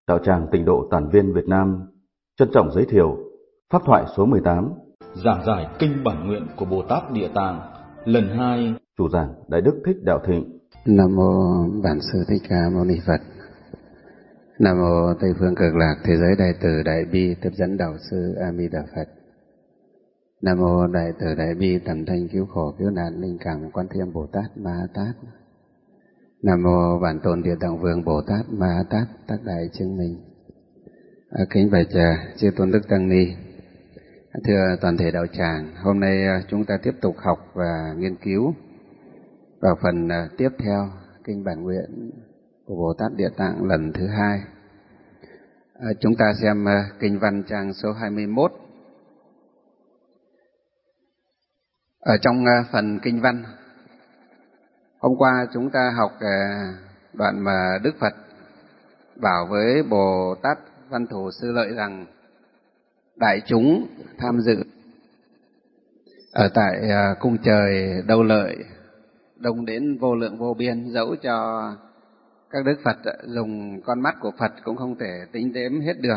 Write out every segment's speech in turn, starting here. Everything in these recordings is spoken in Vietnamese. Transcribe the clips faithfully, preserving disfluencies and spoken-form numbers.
Đạo tràng Tịnh độ Tản viên Việt Nam trân trọng giới thiệu pháp thoại số mười tám, giảng giải kinh bản nguyện của Bồ Tát Địa Tạng lần hai. Chủ giảng Đại Đức Thích Đạo Thịnh. Nam mô Bản Sư Thích Ca Mâu Ni Phật. Nam mô Tây phương Cực Lạc Thế giới Đại Từ Đại Bi Tiếp dẫn Đạo Sư A Di Đà Phật. Nam mô Đại Từ Đại Bi Tầm Thanh Cứu Khổ Cứu Nạn Linh Cảm Quan Thiêm Bồ Tát Ma Ha Tát. Nam mô Bản Tôn Địa Tạng Vương Bồ Tát Ma Ha Tát Tác Đại Chứng Minh. À, kính bạch chư tôn đức tăng ni, thưa toàn thể đạo tràng, hôm nay chúng ta tiếp tục học và nghiên cứu vào phần tiếp theo kinh bản nguyện của Bồ Tát Địa Tạng lần thứ hai. À, chúng ta xem kinh văn trang số hai mươi mốt. Ở trong phần kinh văn, hôm qua chúng ta học đoạn mà Đức Phật bảo với Bồ Tát Văn Thù Sư Lợi rằng đại chúng tham dự ở tại cung trời Đâu Lợi đông đến vô lượng vô biên, dẫu cho các đức Phật dùng con mắt của Phật cũng không thể tính đếm hết được.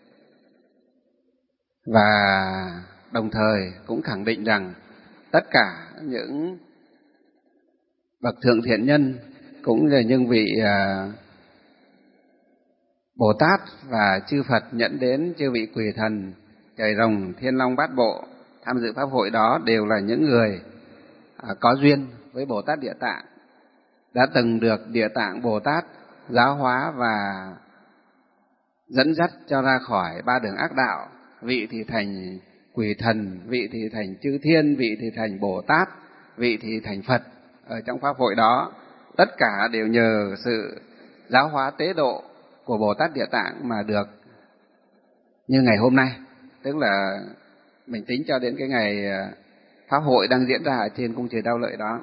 Và đồng thời cũng khẳng định rằng tất cả những bậc thượng thiện nhân cũng là những vị uh, Bồ Tát và chư Phật nhận đến chư vị quỷ thần, trời rồng, thiên long bát bộ tham dự pháp hội đó đều là những người uh, có duyên với Bồ Tát Địa Tạng, đã từng được Địa Tạng Bồ Tát giáo hóa và dẫn dắt cho ra khỏi ba đường ác đạo. Vị thì thành quỷ thần, vị thì thành chư thiên, vị thì thành Bồ Tát, vị thì thành Phật. Ở trong pháp hội đó, tất cả đều nhờ sự giáo hóa tế độ của Bồ Tát Địa Tạng mà được như ngày hôm nay. Tức là mình tính cho đến cái ngày pháp hội đang diễn ra ở trên cung trời Đâu Lợi đó.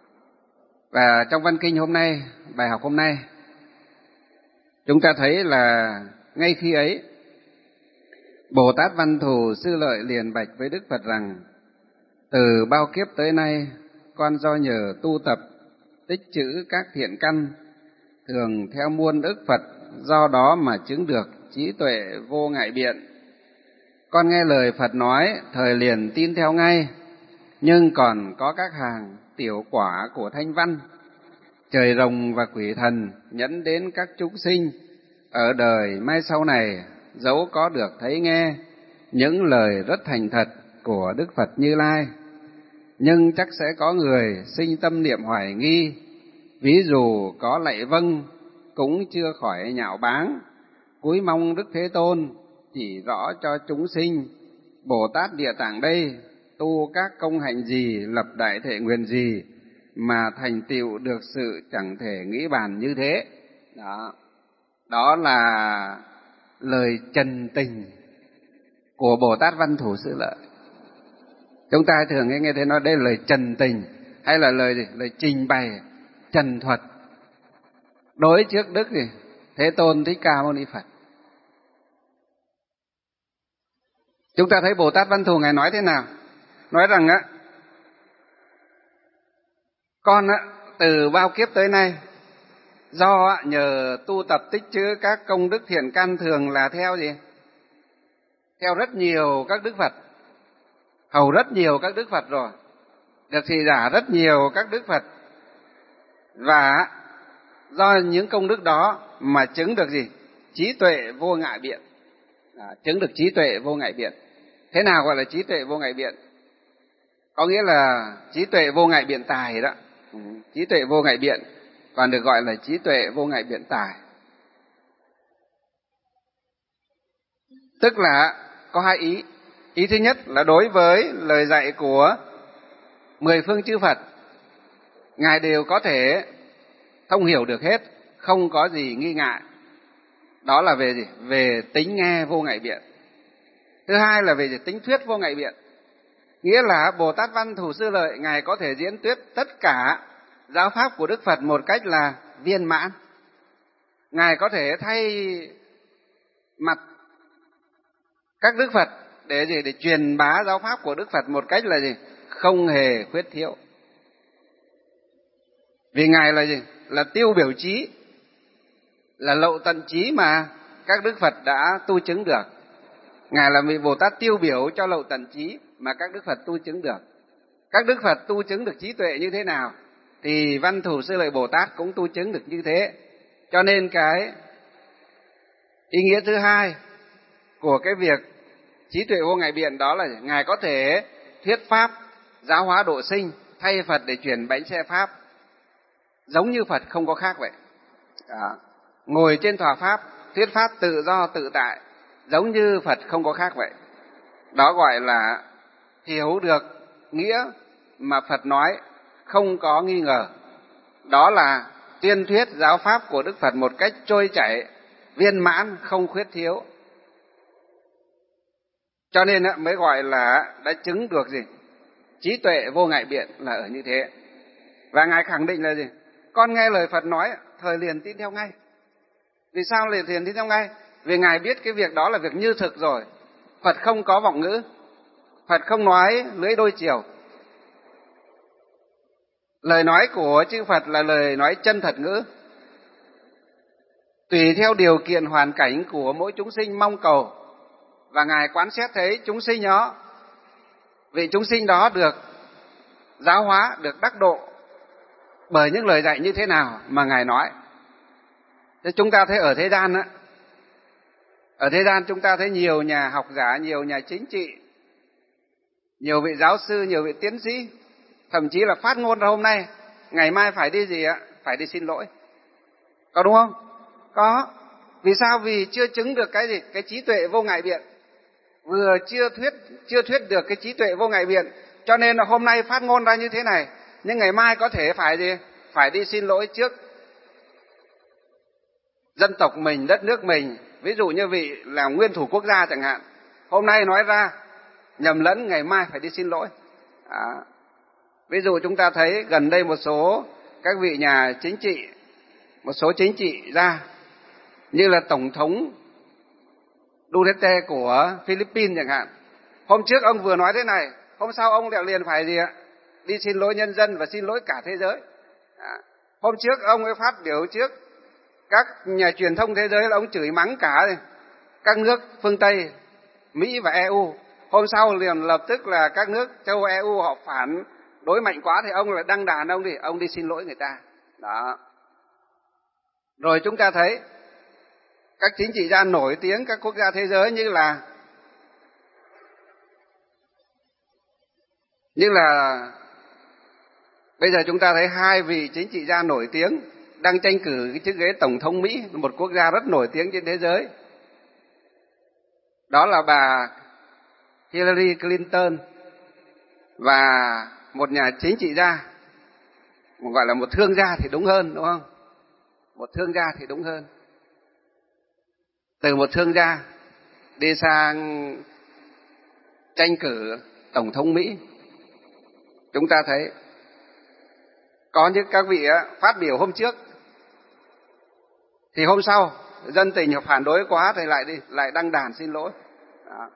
Và trong văn kinh hôm nay, bài học hôm nay, chúng ta thấy là ngay khi ấy, Bồ Tát Văn Thù Sư Lợi liền bạch với Đức Phật rằng: từ bao kiếp tới nay, con do nhờ tu tập, tích trữ các thiện căn, thường theo muôn ức Phật, do đó mà chứng được trí tuệ vô ngại biện. Con nghe lời Phật nói, thời liền tin theo ngay, nhưng còn có các hàng tiểu quả của thanh văn, trời rồng và quỷ thần nhẫn đến các chúng sinh ở đời mai sau này, dẫu có được thấy nghe những lời rất thành thật của Đức Phật Như Lai, nhưng chắc sẽ có người sinh tâm niệm hoài nghi, ví dụ có lạy vâng cũng chưa khỏi nhạo báng, cúi mong Đức Thế Tôn chỉ rõ cho chúng sinh Bồ Tát Địa Tạng đây tu các công hạnh gì, lập đại thệ nguyện gì mà thành tựu được sự chẳng thể nghĩ bàn như thế. Đó, đó là lời trần tình của Bồ Tát Văn Thù Sư Lợi. Chúng ta thường nghe nghe thấy nói đây là lời trần tình, hay là lời gì? Lời trình bày trần thuật đối trước Đức gì? Thế Tôn Thích Ca Mâu Ni Phật. Chúng ta thấy Bồ Tát Văn Thù Ngài nói thế nào? Nói rằng á, con á, từ bao kiếp tới nay, do á, nhờ tu tập tích trữ các công đức thiện căn, thường là theo gì? Theo rất nhiều các đức Phật, hầu rất nhiều các đức Phật rồi, được thị giả rất nhiều các đức Phật, và do những công đức đó mà chứng được gì? Trí tuệ vô ngại biện. À, chứng được trí tuệ vô ngại biện. Thế nào gọi là trí tuệ vô ngại biện? Có nghĩa là trí tuệ vô ngại biện tài đó. Ừ, trí tuệ vô ngại biện còn được gọi là trí tuệ vô ngại biện tài. Tức là có hai ý. Ý thứ nhất là đối với lời dạy của mười phương chư Phật, Ngài đều có thể thông hiểu được hết, không có gì nghi ngại. Đó là về gì? Về tính nghe vô ngại biện. Thứ hai là về gì? Tính thuyết vô ngại biện. Nghĩa là Bồ Tát Văn Thù Sư Lợi, Ngài có thể diễn thuyết tất cả giáo pháp của Đức Phật một cách là viên mãn. Ngài có thể thay mặt các Đức Phật để gì? Để truyền bá giáo pháp của Đức Phật một cách là gì? Không hề khuyết thiếu. Vì Ngài là gì? Là tiêu biểu trí, là lậu tận trí mà, các đức Phật đã tu chứng được. Ngài là vị Bồ Tát tiêu biểu cho lậu tận trí mà các đức Phật tu chứng được. Các đức Phật tu chứng được trí tuệ như thế nào thì Văn Thù Sư Lợi Bồ Tát cũng tu chứng được như thế. Cho nên cái ý nghĩa thứ hai của cái việc trí tuệ vô ngại biện đó là Ngài có thể thuyết pháp giáo hóa độ sinh, thay Phật để chuyển bánh xe pháp, giống như Phật không có khác vậy. Đó. Ngồi trên tòa pháp thuyết pháp tự do tự tại, giống như Phật không có khác vậy. Đó gọi là hiểu được nghĩa mà Phật nói không có nghi ngờ. Đó là tuyên thuyết giáo pháp của Đức Phật một cách trôi chảy, viên mãn, không khuyết thiếu. Cho nên mới gọi là đã chứng được gì? Trí tuệ vô ngại biện là ở như thế. Và Ngài khẳng định là gì? Con nghe lời Phật nói, thời liền tin theo ngay. Vì sao liền tin theo ngay? Vì Ngài biết cái việc đó là việc như thực rồi. Phật không có vọng ngữ, Phật không nói lưỡi đôi chiều. Lời nói của chư Phật là lời nói chân thật ngữ. Tùy theo điều kiện hoàn cảnh của mỗi chúng sinh mong cầu, và Ngài quán xét thấy chúng sinh đó, vị chúng sinh đó được giáo hóa, được đắc độ bởi những lời dạy như thế nào mà Ngài nói. Thế chúng ta thấy ở thế gian á, ở thế gian chúng ta thấy nhiều nhà học giả, nhiều nhà chính trị, nhiều vị giáo sư, nhiều vị tiến sĩ, thậm chí là phát ngôn ra hôm nay, ngày mai phải đi gì ạ? Phải đi xin lỗi. Có đúng không? Có. Vì sao? Vì chưa chứng được cái gì? Cái trí tuệ vô ngại biện. Vừa chưa thuyết chưa thuyết được cái trí tuệ vô ngại biện, cho nên là hôm nay phát ngôn ra như thế này, nhưng ngày mai có thể phải gì? Phải đi xin lỗi trước dân tộc mình, đất nước mình. Ví dụ như vị là nguyên thủ quốc gia chẳng hạn, hôm nay nói ra nhầm lẫn, ngày mai phải đi xin lỗi. À, ví dụ chúng ta thấy gần đây một số các vị nhà chính trị, một số chính trị gia như là Tổng thống Duterte của Philippines chẳng hạn. Hôm trước ông vừa nói thế này, hôm sau ông lại liền phải gì ạ? Đi xin lỗi nhân dân và xin lỗi cả thế giới. À, hôm trước ông ấy phát biểu trước các nhà truyền thông thế giới là ông chửi mắng cả các nước phương Tây, Mỹ và e u. Hôm sau liền lập tức là các nước châu Âu e u họ phản đối mạnh quá thì ông lại đăng đàn ông đi, ông đi xin lỗi người ta. Đó. Rồi chúng ta thấy các chính trị gia nổi tiếng các quốc gia thế giới như là như là bây giờ chúng ta thấy hai vị chính trị gia nổi tiếng đang tranh cử cái chức ghế tổng thống Mỹ, một quốc gia rất nổi tiếng trên thế giới. Đó là bà Hillary Clinton và một nhà chính trị gia, gọi là một thương gia thì đúng hơn, đúng không? Một thương gia thì đúng hơn. Từ một thương gia đi sang tranh cử tổng thống Mỹ. Chúng ta thấy có những các vị phát biểu hôm trước thì hôm sau dân tình phản đối quá thì lại đi lại đăng đàn xin lỗi. Đó.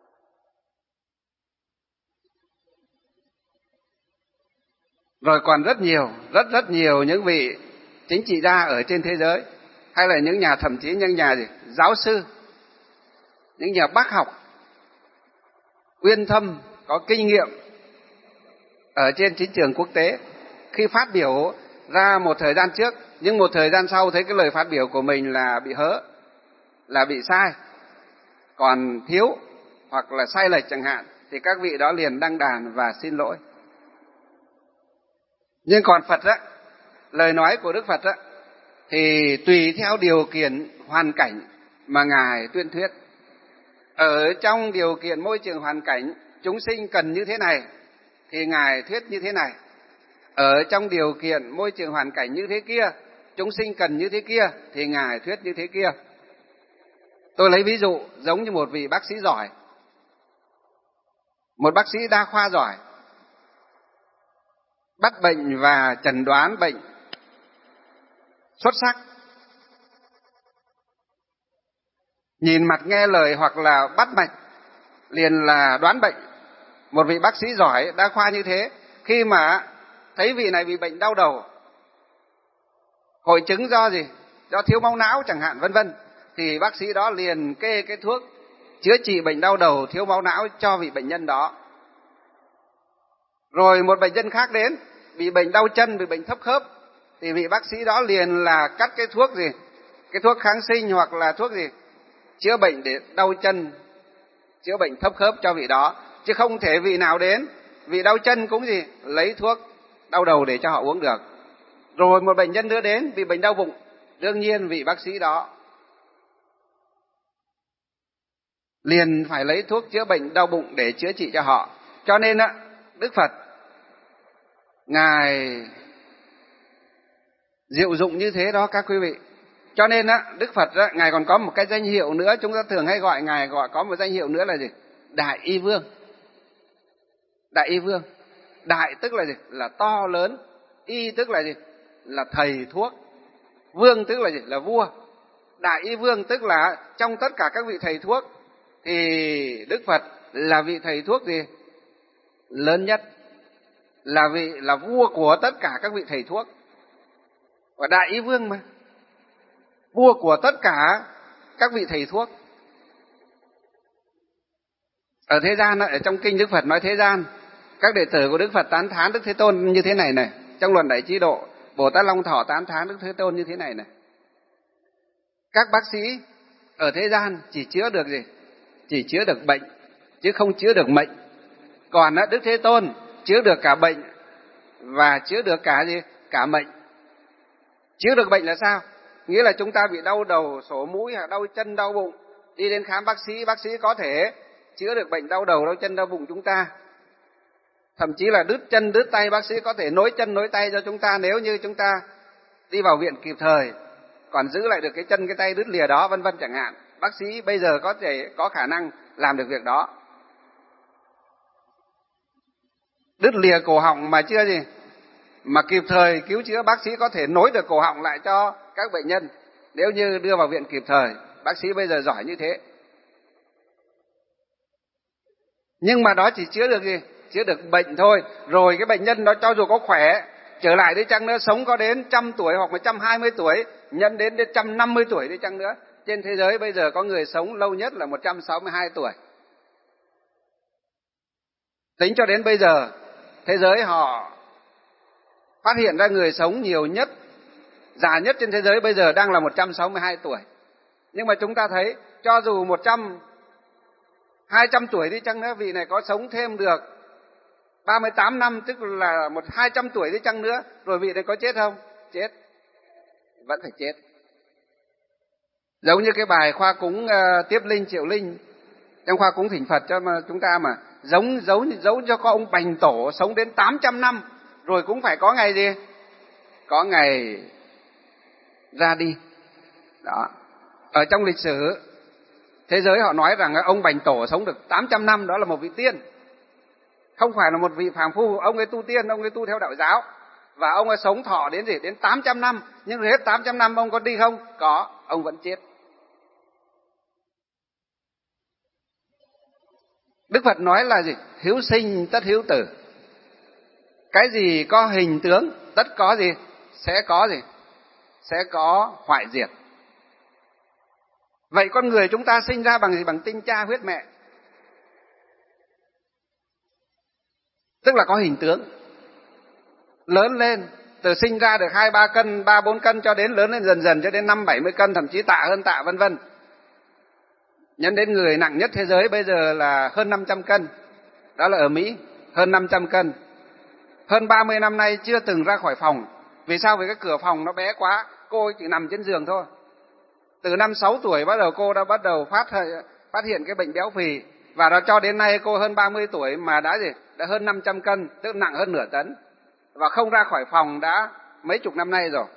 Rồi còn rất nhiều, rất rất nhiều những vị chính trị gia ở trên thế giới, hay là những nhà, thậm chí những nhà gì giáo sư, những nhà bác học uyên thâm, có kinh nghiệm ở trên chính trường quốc tế, khi phát biểu ra một thời gian trước, nhưng một thời gian sau thấy cái lời phát biểu của mình là bị hớ, là bị sai, còn thiếu hoặc là sai lệch chẳng hạn, thì các vị đó liền đăng đàn và xin lỗi. Nhưng còn Phật á, lời nói của Đức Phật á, thì tùy theo điều kiện hoàn cảnh mà Ngài tuyên thuyết. Ở trong điều kiện môi trường hoàn cảnh chúng sinh cần như thế này thì Ngài thuyết như thế này. Ở trong điều kiện môi trường hoàn cảnh như thế kia, chúng sinh cần như thế kia thì Ngài thuyết như thế kia. Tôi lấy ví dụ giống như một vị bác sĩ giỏi, một bác sĩ đa khoa giỏi, bắt bệnh và chẩn đoán bệnh xuất sắc, nhìn mặt nghe lời hoặc là bắt mạch liền là đoán bệnh. Một vị bác sĩ giỏi đa khoa như thế, khi mà thấy vị này bị bệnh đau đầu, hội chứng do gì? Do thiếu máu não chẳng hạn, vân vân, thì bác sĩ đó liền kê cái thuốc chữa trị bệnh đau đầu, thiếu máu não cho vị bệnh nhân đó. Rồi một bệnh nhân khác đến, bị bệnh đau chân, bị bệnh thấp khớp, thì vị bác sĩ đó liền là cắt cái thuốc gì? Cái thuốc kháng sinh hoặc là thuốc gì? Chữa bệnh để đau chân, chữa bệnh thấp khớp cho vị đó. Chứ không thể vị nào đến, vị đau chân cũng gì? Lấy thuốc đau đầu để cho họ uống được. Rồi một bệnh nhân nữa đến, bị bệnh đau bụng, đương nhiên vị bác sĩ đó liền phải lấy thuốc chữa bệnh đau bụng để chữa trị cho họ. Cho nên á, Đức Phật Ngài diệu dụng như thế đó các quý vị. Cho nên á, Đức Phật á, Ngài còn có một cái danh hiệu nữa, chúng ta thường hay gọi Ngài gọi có một danh hiệu nữa là gì? Đại Y Vương. Đại Y Vương. Đại tức là gì? Là to lớn. Y tức là gì? Là thầy thuốc. Vương tức là gì? Là vua. Đại Y Vương tức là trong tất cả các vị thầy thuốc thì Đức Phật là vị thầy thuốc gì? Lớn nhất. Là vị là vua của tất cả các vị thầy thuốc. Và Đại Y Vương mà. Vua của tất cả các vị thầy thuốc. Ở thế gian, ở trong kinh Đức Phật nói thế gian, các đệ tử của Đức Phật tán thán Đức Thế Tôn như thế này này. Trong Luận Đại Trí Độ, Bồ Tát Long Thọ tán thán Đức Thế Tôn như thế này này. Các bác sĩ ở thế gian chỉ chữa được gì? Chỉ chữa được bệnh, chứ không chữa được mệnh. Còn Đức Thế Tôn chữa được cả bệnh và chữa được cả gì? Cả mệnh. Chữa được bệnh là sao? Nghĩa là chúng ta bị đau đầu, sổ mũi, hoặc đau chân, đau bụng, đi đến khám bác sĩ, bác sĩ có thể chữa được bệnh đau đầu, đau chân, đau bụng chúng ta. Thậm chí là đứt chân, đứt tay, bác sĩ có thể nối chân, nối tay cho chúng ta nếu như chúng ta đi vào viện kịp thời, còn giữ lại được cái chân, cái tay đứt lìa đó, vân vân chẳng hạn. Bác sĩ bây giờ có thể có khả năng làm được việc đó. Đứt lìa cổ họng mà chưa gì? Mà kịp thời cứu chữa, bác sĩ có thể nối được cổ họng lại cho các bệnh nhân nếu như đưa vào viện kịp thời. Bác sĩ bây giờ giỏi như thế. Nhưng mà đó chỉ chữa được gì? Chữa được bệnh thôi. Rồi cái bệnh nhân đó cho dù có khỏe trở lại đi chăng nữa, sống có đến trăm tuổi hoặc một trăm hai mươi tuổi, nhân đến đến một trăm năm mươi tuổi đi chăng nữa, trên thế giới bây giờ có người sống lâu nhất là một trăm sáu mươi hai tuổi. Tính cho đến bây giờ, thế giới họ phát hiện ra người sống nhiều nhất, già nhất trên thế giới bây giờ đang là một trăm sáu mươi hai tuổi. Nhưng mà chúng ta thấy, cho dù một trăm, hai trăm tuổi đi chăng nữa, vị này có sống thêm được ba mươi tám năm, tức là một hai trăm tuổi đi chăng nữa, rồi vị này có chết không? Chết. Vẫn phải chết. Giống như cái bài khoa cúng uh, tiếp linh triệu linh, trong khoa cúng thỉnh Phật cho mà chúng ta mà, giống giống giống cho có ông Bành Tổ sống đến tám trăm năm, rồi cũng phải có ngày gì? Có ngày ra đi. Đó. Ở trong lịch sử thế giới họ nói rằng ông Bành Tổ sống được tám trăm năm, đó là một vị tiên. Không phải là một vị phàm phu, ông ấy tu tiên, ông ấy tu theo đạo giáo. Và ông ấy sống thọ đến gì? Đến tám trăm năm. Nhưng rồi hết tám trăm năm ông có đi không? Có, ông vẫn chết. Đức Phật nói là gì? Hiếu sinh tất hiếu tử. Cái gì có hình tướng, tất có gì? Sẽ có gì? Sẽ có hoại diệt. Vậy con người chúng ta sinh ra bằng gì? Bằng tinh cha huyết mẹ. Tức là có hình tướng. Lớn lên, từ sinh ra được hai ba cân, ba bốn cân cho đến lớn lên dần dần cho đến năm bảy mươi cân, thậm chí tạ hơn tạ vân vân. Nhân đến người nặng nhất thế giới bây giờ là hơn năm trăm cân. Đó là ở Mỹ, hơn năm trăm cân. Hơn ba mươi năm nay chưa từng ra khỏi phòng. Vì sao? Vì cái cửa phòng nó bé quá, cô chỉ nằm trên giường thôi. Từ năm sáu tuổi bắt đầu cô đã bắt đầu phát phát hiện cái bệnh béo phì, và đó cho đến nay cô hơn ba mươi tuổi mà đã gì? Đã hơn năm trăm cân, tức nặng hơn nửa tấn. Và không ra khỏi phòng đã mấy chục năm nay rồi.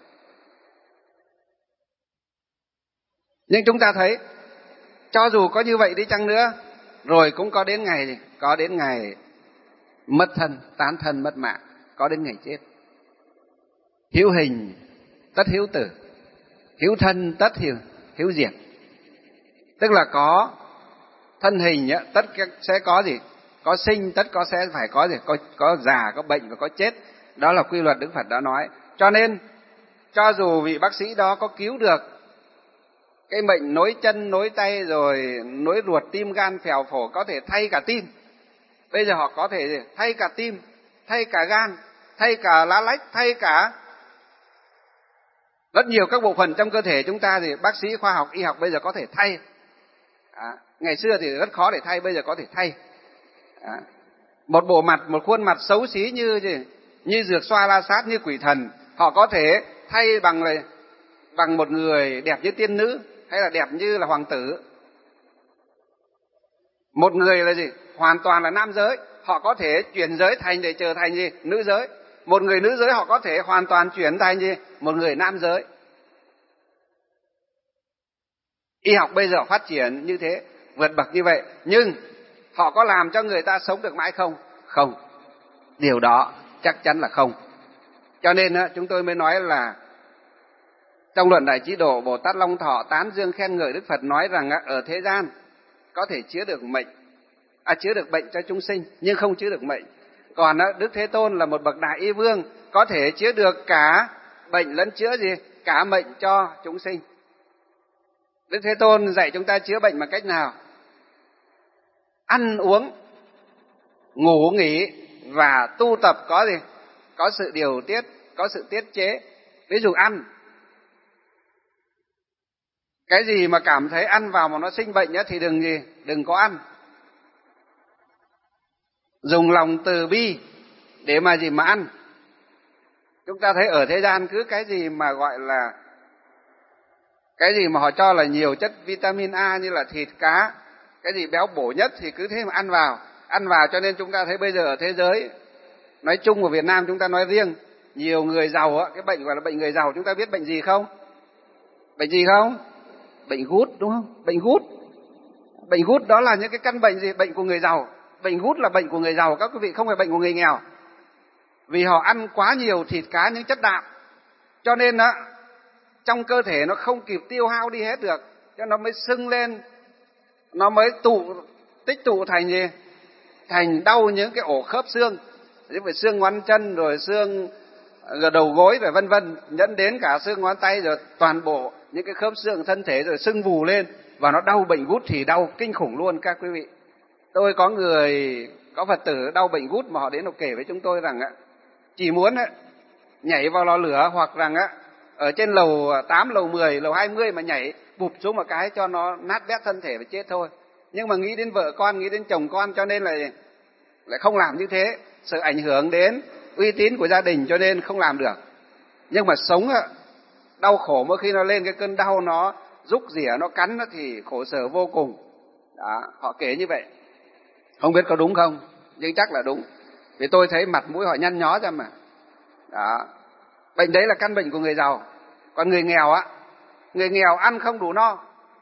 Nhưng chúng ta thấy, cho dù có như vậy đi chăng nữa, rồi cũng có đến ngày gì? Có đến ngày mất thân, tán thân, mất mạng, có đến ngày chết. Hiếu hình tất hiếu tử, hiếu thân tất hiếu, hiếu diệt. Tức là có thân hình tất sẽ có gì? Có sinh, tất có sẽ phải có gì? Có, có già, có bệnh và có chết. Đó là quy luật Đức Phật đã nói. Cho nên, cho dù vị bác sĩ đó có cứu được cái bệnh nối chân, nối tay, rồi nối ruột, tim, gan, phèo, phổi, có thể thay cả tim. Bây giờ họ có thể thay cả tim, thay cả gan, thay cả lá lách, thay cả rất nhiều các bộ phận trong cơ thể chúng ta thì bác sĩ khoa học, y học bây giờ có thể thay. À, ngày xưa thì rất khó để thay, bây giờ có thể thay. À, một bộ mặt, một khuôn mặt xấu xí như như dược xoa la sát, như quỷ thần, họ có thể thay bằng là bằng một người đẹp như tiên nữ hay là đẹp như là hoàng tử. Một người là gì? Hoàn toàn là nam giới, họ có thể chuyển giới thành để trở thành gì? Nữ giới. Một người nữ giới họ có thể hoàn toàn chuyển thành gì? Một người nam giới. Y học bây giờ phát triển như thế, vượt bậc như vậy, nhưng họ có làm cho người ta sống được mãi không? Không. Điều đó chắc chắn là không. Cho nên chúng tôi mới nói là trong Luận Đại Chí Độ, Bồ Tát Long Thọ tán dương khen ngợi Đức Phật nói rằng ở thế gian có thể chữa được mệnh, à, chữa được bệnh cho chúng sinh, nhưng không chữa được mệnh. Còn Đức Thế Tôn là một bậc đại y vương, có thể chữa được cả bệnh lẫn chữa gì? Cả mệnh cho chúng sinh. Đức Thế Tôn dạy chúng ta chữa bệnh bằng cách nào? Ăn uống, ngủ nghỉ và tu tập có gì? Có sự điều tiết, có sự tiết chế. Ví dụ ăn, cái gì mà cảm thấy ăn vào mà nó sinh bệnh nhá, thì đừng gì? Đừng có ăn. Dùng lòng từ bi để mà gì mà ăn. Chúng ta thấy ở thế gian cứ cái gì mà gọi là cái gì mà họ cho là nhiều chất vitamin A như là thịt, cá, cái gì béo bổ nhất thì cứ thế mà ăn vào, ăn vào cho nên chúng ta thấy bây giờ ở thế giới, nói chung của Việt Nam chúng ta nói riêng, nhiều người giàu á, cái bệnh gọi là bệnh người giàu, chúng ta biết bệnh gì không? Bệnh gì không? Bệnh gút, đúng không? Bệnh gút. Bệnh gút đó là những cái căn bệnh gì? Bệnh của người giàu. Bệnh gút là bệnh của người giàu các quý vị, không phải bệnh của người nghèo. Vì họ ăn quá nhiều thịt, cá, những chất đạm, cho nên á trong cơ thể nó không kịp tiêu hao đi hết được, cho nó mới sưng lên, nó mới tụ tích tụ thành gì? Thành đau những cái ổ khớp xương, như vậy xương ngón chân, rồi xương rồi đầu gối, rồi vân vân, dẫn đến cả xương ngón tay, rồi toàn bộ những cái khớp xương thân thể rồi sưng vù lên, và nó đau. Bệnh gút thì đau kinh khủng luôn các quý vị. Tôi có người, có Phật tử đau bệnh gút mà họ đến họ kể với chúng tôi rằng á, chỉ muốn á nhảy vào lò lửa, hoặc rằng á ở trên lầu tám, lầu mười, lầu hai mươi mà nhảy bụp xuống một cái cho nó nát bét thân thể và chết thôi. Nhưng mà nghĩ đến vợ con, nghĩ đến chồng con, cho nên là lại không làm như thế, sợ ảnh hưởng đến uy tín của gia đình cho nên không làm được. Nhưng mà sống á, đau khổ, mỗi khi nó lên cái cơn đau nó rúc rỉa, nó cắn nó thì khổ sở vô cùng. Đó, họ kể như vậy. Không biết có đúng không, nhưng chắc là đúng. Vì tôi thấy mặt mũi họ nhăn nhó ra mà. Đó. Bệnh đấy là căn bệnh của người giàu. Còn người nghèo á, người nghèo ăn không đủ no,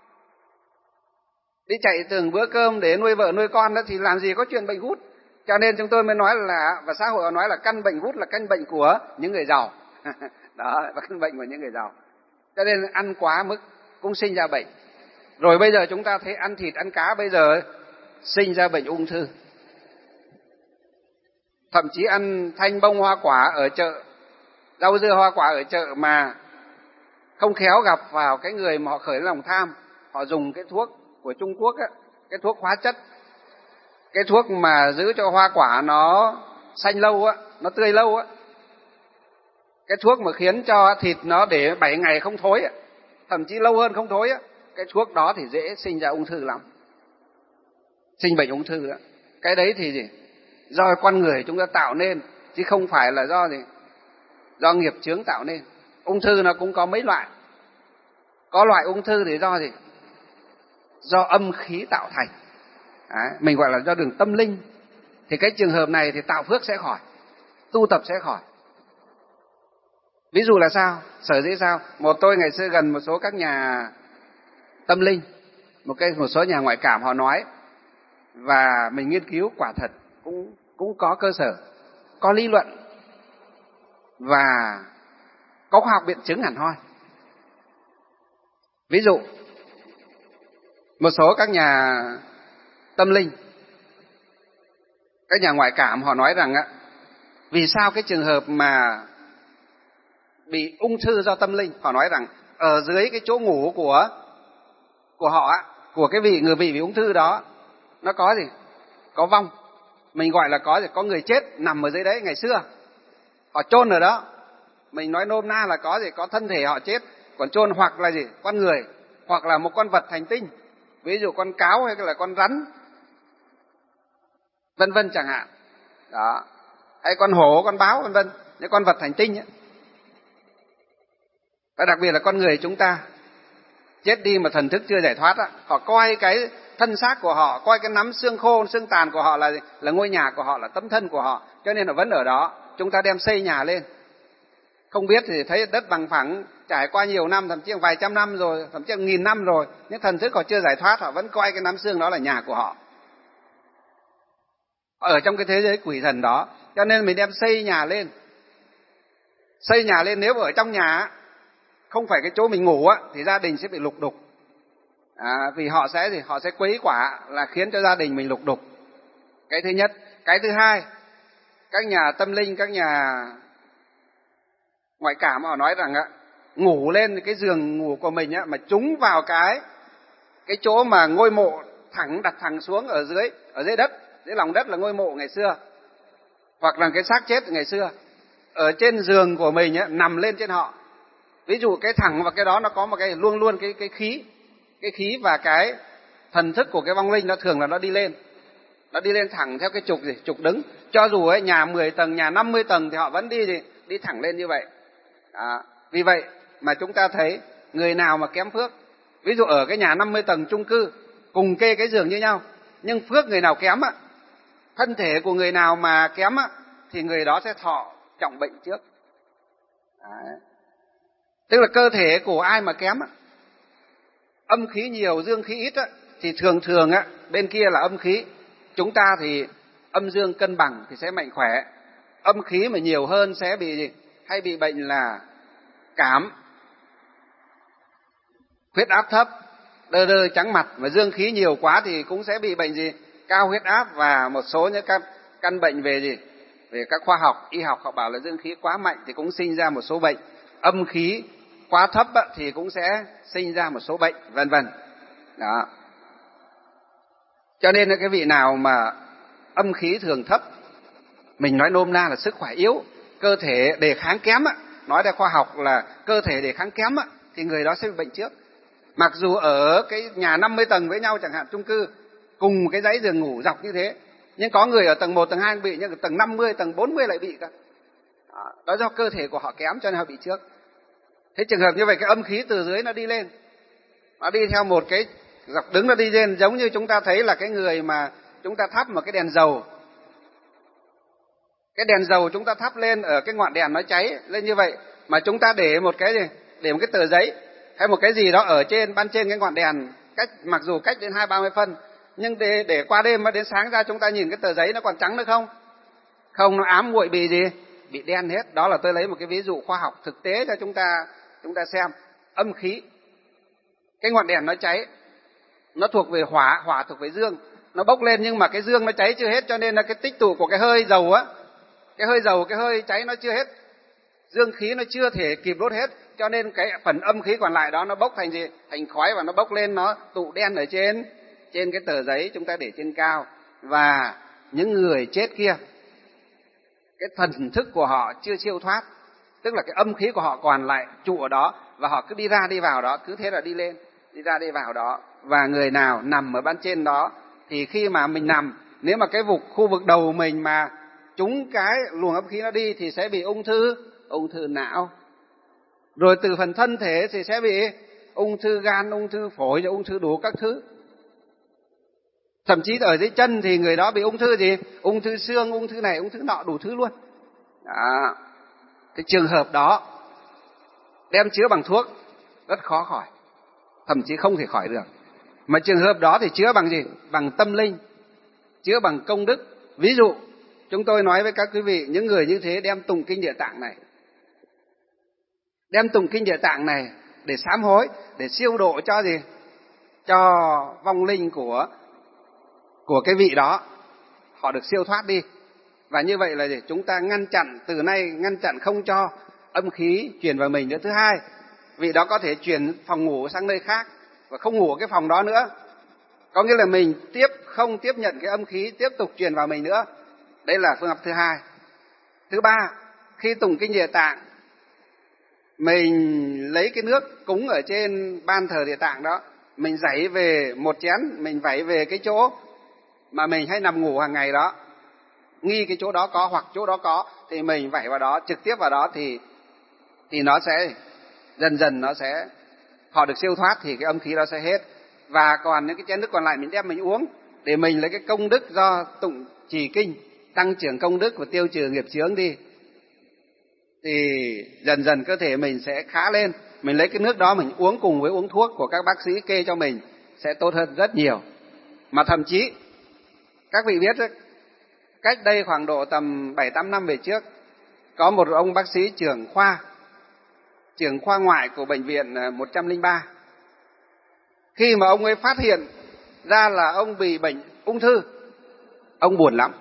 đi chạy từng bữa cơm để nuôi vợ nuôi con đó, thì làm gì có chuyện bệnh gút. Cho nên chúng tôi mới nói là, và xã hội họ nói là căn bệnh gút là căn bệnh của những người giàu. Đó là căn bệnh của những người giàu. Cho nên ăn quá mức cũng sinh ra bệnh. Rồi bây giờ chúng ta thấy ăn thịt, ăn cá, bây giờ sinh ra bệnh ung thư. Thậm chí ăn thanh bông hoa quả ở chợ, rau dưa hoa quả ở chợ mà không khéo gặp vào cái người mà họ khởi lòng tham, họ dùng cái thuốc của Trung Quốc á, cái thuốc hóa chất, cái thuốc mà giữ cho hoa quả nó xanh lâu á, nó tươi lâu á, cái thuốc mà khiến cho thịt nó để bảy ngày không thối á, thậm chí lâu hơn không thối á, cái thuốc đó thì dễ sinh ra ung thư lắm, sinh bệnh ung thư đó. Cái đấy thì gì? Do con người chúng ta tạo nên, chứ không phải là do gì? Do nghiệp chướng tạo nên. Ung thư nó cũng có mấy loại. Có loại ung thư thì do gì? Do âm khí tạo thành. Đấy, mình gọi là do đường tâm linh. Thì cái trường hợp này thì tạo phước sẽ khỏi, tu tập sẽ khỏi. Ví dụ là sao? Sở dĩ sao? Một tôi ngày xưa gần một số các nhà tâm linh, một cái một số nhà ngoại cảm họ nói, và mình nghiên cứu quả thật cũng cũng có cơ sở, có lý luận và có khoa học biện chứng hẳn hoi. Ví dụ một số các nhà tâm linh, các nhà ngoại cảm họ nói rằng á, vì sao cái trường hợp mà bị ung thư do tâm linh, họ nói rằng ở dưới cái chỗ ngủ của của họ, của cái vị người vị bị ung thư đó, nó có gì? Có vong. Mình gọi là có gì? Có người chết nằm ở dưới đấy ngày xưa. Họ chôn ở đó. Mình nói nôm na là có gì? Có thân thể họ chết, còn chôn hoặc là gì? Con người, hoặc là một con vật hành tinh. Ví dụ con cáo hay là con rắn, vân vân chẳng hạn. Đó. Hay con hổ, con báo, vân vân, những con vật hành tinh ấy. Và đặc biệt là con người chúng ta chết đi mà thần thức chưa giải thoát á, họ coi cái thân xác của họ, coi cái nắm xương khô, xương tàn của họ là là ngôi nhà của họ, là tấm thân của họ, cho nên là vẫn ở đó. Chúng ta đem xây nhà lên, không biết thì thấy đất bằng phẳng trải qua nhiều năm, thậm chí vài trăm năm rồi, thậm chí nghìn năm rồi, nhưng thần thức họ chưa giải thoát, họ vẫn coi cái nắm xương đó là nhà của họ. Ở trong cái thế giới quỷ thần đó, cho nên mình đem xây nhà lên. Xây nhà lên, nếu ở trong nhà không phải cái chỗ mình ngủ á, thì gia đình sẽ bị lục đục. À, vì họ sẽ gì? Họ sẽ quấy quả, là khiến cho gia đình mình lục đục. Cái thứ nhất. Cái thứ hai, các nhà tâm linh, các nhà ngoại cảm họ nói rằng á, ngủ lên cái giường ngủ của mình á, mà trúng vào cái cái chỗ mà ngôi mộ thẳng, đặt thẳng xuống ở dưới, ở dưới đất, dưới lòng đất là ngôi mộ ngày xưa, hoặc là cái xác chết ngày xưa, ở trên giường của mình á, nằm lên trên họ. Ví dụ cái thẳng và cái đó nó có một cái luôn luôn cái cái khí, cái khí và cái thần thức của cái vong linh nó thường là nó đi lên, nó đi lên thẳng theo cái trục gì, trục đứng. Cho dù ấy nhà mười tầng, nhà năm mươi tầng thì họ vẫn đi gì, đi thẳng lên như vậy. Đó. Vì vậy mà chúng ta thấy người nào mà kém phước, ví dụ ở cái nhà năm mươi tầng chung cư cùng kê cái giường như nhau, nhưng phước người nào kém á, thân thể của người nào mà kém á, thì người đó sẽ thọ trọng bệnh trước. Đấy. Tức là cơ thể của ai mà kém á, âm khí nhiều, dương khí ít á, thì thường thường á, bên kia là âm khí, chúng ta thì âm dương cân bằng thì sẽ mạnh khỏe. Âm khí mà nhiều hơn sẽ bị gì? Hay bị bệnh là cảm, huyết áp thấp, đơ đơ trắng mặt. Mà dương khí nhiều quá thì cũng sẽ bị bệnh gì? Cao huyết áp và một số những căn, căn bệnh về gì? Về các khoa học, y học họ bảo là dương khí quá mạnh thì cũng sinh ra một số bệnh. Âm khí quá thấp á, thì cũng sẽ sinh ra một số bệnh, vân vân. Đó. Cho nên là cái vị nào mà âm khí thường thấp, mình nói nôm na là sức khỏe yếu, cơ thể đề kháng kém á, nói theo khoa học là cơ thể đề kháng kém á, thì người đó sẽ bị bệnh trước. Mặc dù ở cái nhà năm mươi tầng với nhau chẳng hạn, chung cư cùng cái dãy giường ngủ dọc như thế, nhưng có người ở tầng một, tầng hai bị, nhưng ở tầng năm mươi, tầng bốn mươi lại bị cả. Đó, đó do cơ thể của họ kém cho nên họ bị trước. Thế trường hợp như vậy cái âm khí từ dưới nó đi lên, nó đi theo một cái dọc đứng, nó đi lên, giống như chúng ta thấy là cái người mà chúng ta thắp một cái đèn dầu, cái đèn dầu chúng ta thắp lên ở cái ngọn đèn nó cháy lên như vậy, mà chúng ta để một cái gì, để một cái tờ giấy hay một cái gì đó ở trên ban trên cái ngọn đèn, cách mặc dù cách đến hai ba mươi phân, nhưng để để qua đêm mà đến sáng ra chúng ta nhìn cái tờ giấy nó còn trắng nữa không? Không, nó ám muội bị gì? Bị đen hết. Đó là tôi lấy một cái ví dụ khoa học thực tế cho chúng ta chúng ta xem. Âm khí, cái ngọn đèn nó cháy, nó thuộc về hỏa, hỏa thuộc về dương, nó bốc lên nhưng mà cái dương nó cháy chưa hết, cho nên là cái tích tụ của cái hơi dầu á, cái hơi dầu, cái hơi cháy nó chưa hết, dương khí nó chưa thể kịp đốt hết, cho nên cái phần âm khí còn lại đó nó bốc thành gì? Thành khói, và nó bốc lên, nó tụ đen ở trên trên cái tờ giấy chúng ta để trên cao. Và những người chết kia, cái thần thức của họ chưa siêu thoát, tức là cái âm khí của họ còn lại trụ ở đó, và họ cứ đi ra đi vào đó, cứ thế là đi lên, đi ra đi vào đó. Và người nào nằm ở ban trên đó thì khi mà mình nằm, nếu mà cái vực khu vực đầu mình mà trúng cái luồng âm khí nó đi thì sẽ bị ung thư, ung thư não. Rồi từ phần thân thể thì sẽ bị ung thư gan, ung thư phổi, ung thư đủ các thứ. Thậm chí ở dưới chân thì người đó bị ung thư gì? Ung thư xương, ung thư này, ung thư nọ, đủ thứ luôn. Đó. Cái trường hợp đó đem chữa bằng thuốc rất khó khỏi, thậm chí không thể khỏi được. Mà trường hợp đó thì chữa bằng gì? Bằng tâm linh, chữa bằng công đức. Ví dụ, chúng tôi nói với các quý vị, những người như thế đem tụng kinh Địa Tạng này, đem tụng kinh Địa Tạng này để sám hối, để siêu độ cho gì? Cho vong linh của của cái vị đó, họ được siêu thoát đi. Và như vậy là gì? Chúng ta ngăn chặn, từ nay ngăn chặn không cho âm khí truyền vào mình nữa. Thứ hai, vị đó có thể chuyển phòng ngủ sang nơi khác, và không ngủ ở cái phòng đó nữa. Có nghĩa là mình tiếp không tiếp nhận cái âm khí tiếp tục truyền vào mình nữa. Đấy là phương pháp thứ hai. Thứ ba, khi tụng kinh Địa Tạng, mình lấy cái nước cúng ở trên ban thờ Địa Tạng đó, mình giãy về một chén, mình vẩy về cái chỗ mà mình hay nằm ngủ hàng ngày đó, nghi cái chỗ đó có hoặc chỗ đó có thì mình vẩy vào đó, trực tiếp vào đó thì thì nó sẽ dần dần nó sẽ họ được siêu thoát, thì cái âm khí đó sẽ hết. Và còn những cái chén nước còn lại mình đem mình uống để mình lấy cái công đức do tụng trì kinh tăng trưởng công đức và tiêu trừ nghiệp chướng đi, thì dần dần cơ thể mình sẽ khá lên. Mình lấy cái nước đó mình uống cùng với uống thuốc của các bác sĩ kê cho mình sẽ tốt hơn rất nhiều. Mà thậm chí các vị biết đấy, cách đây khoảng độ tầm bảy tám năm về trước, có một ông bác sĩ trưởng khoa trưởng khoa ngoại của bệnh viện một trăm lẻ ba. Khi mà ông ấy phát hiện ra là ông bị bệnh ung thư, ông buồn lắm.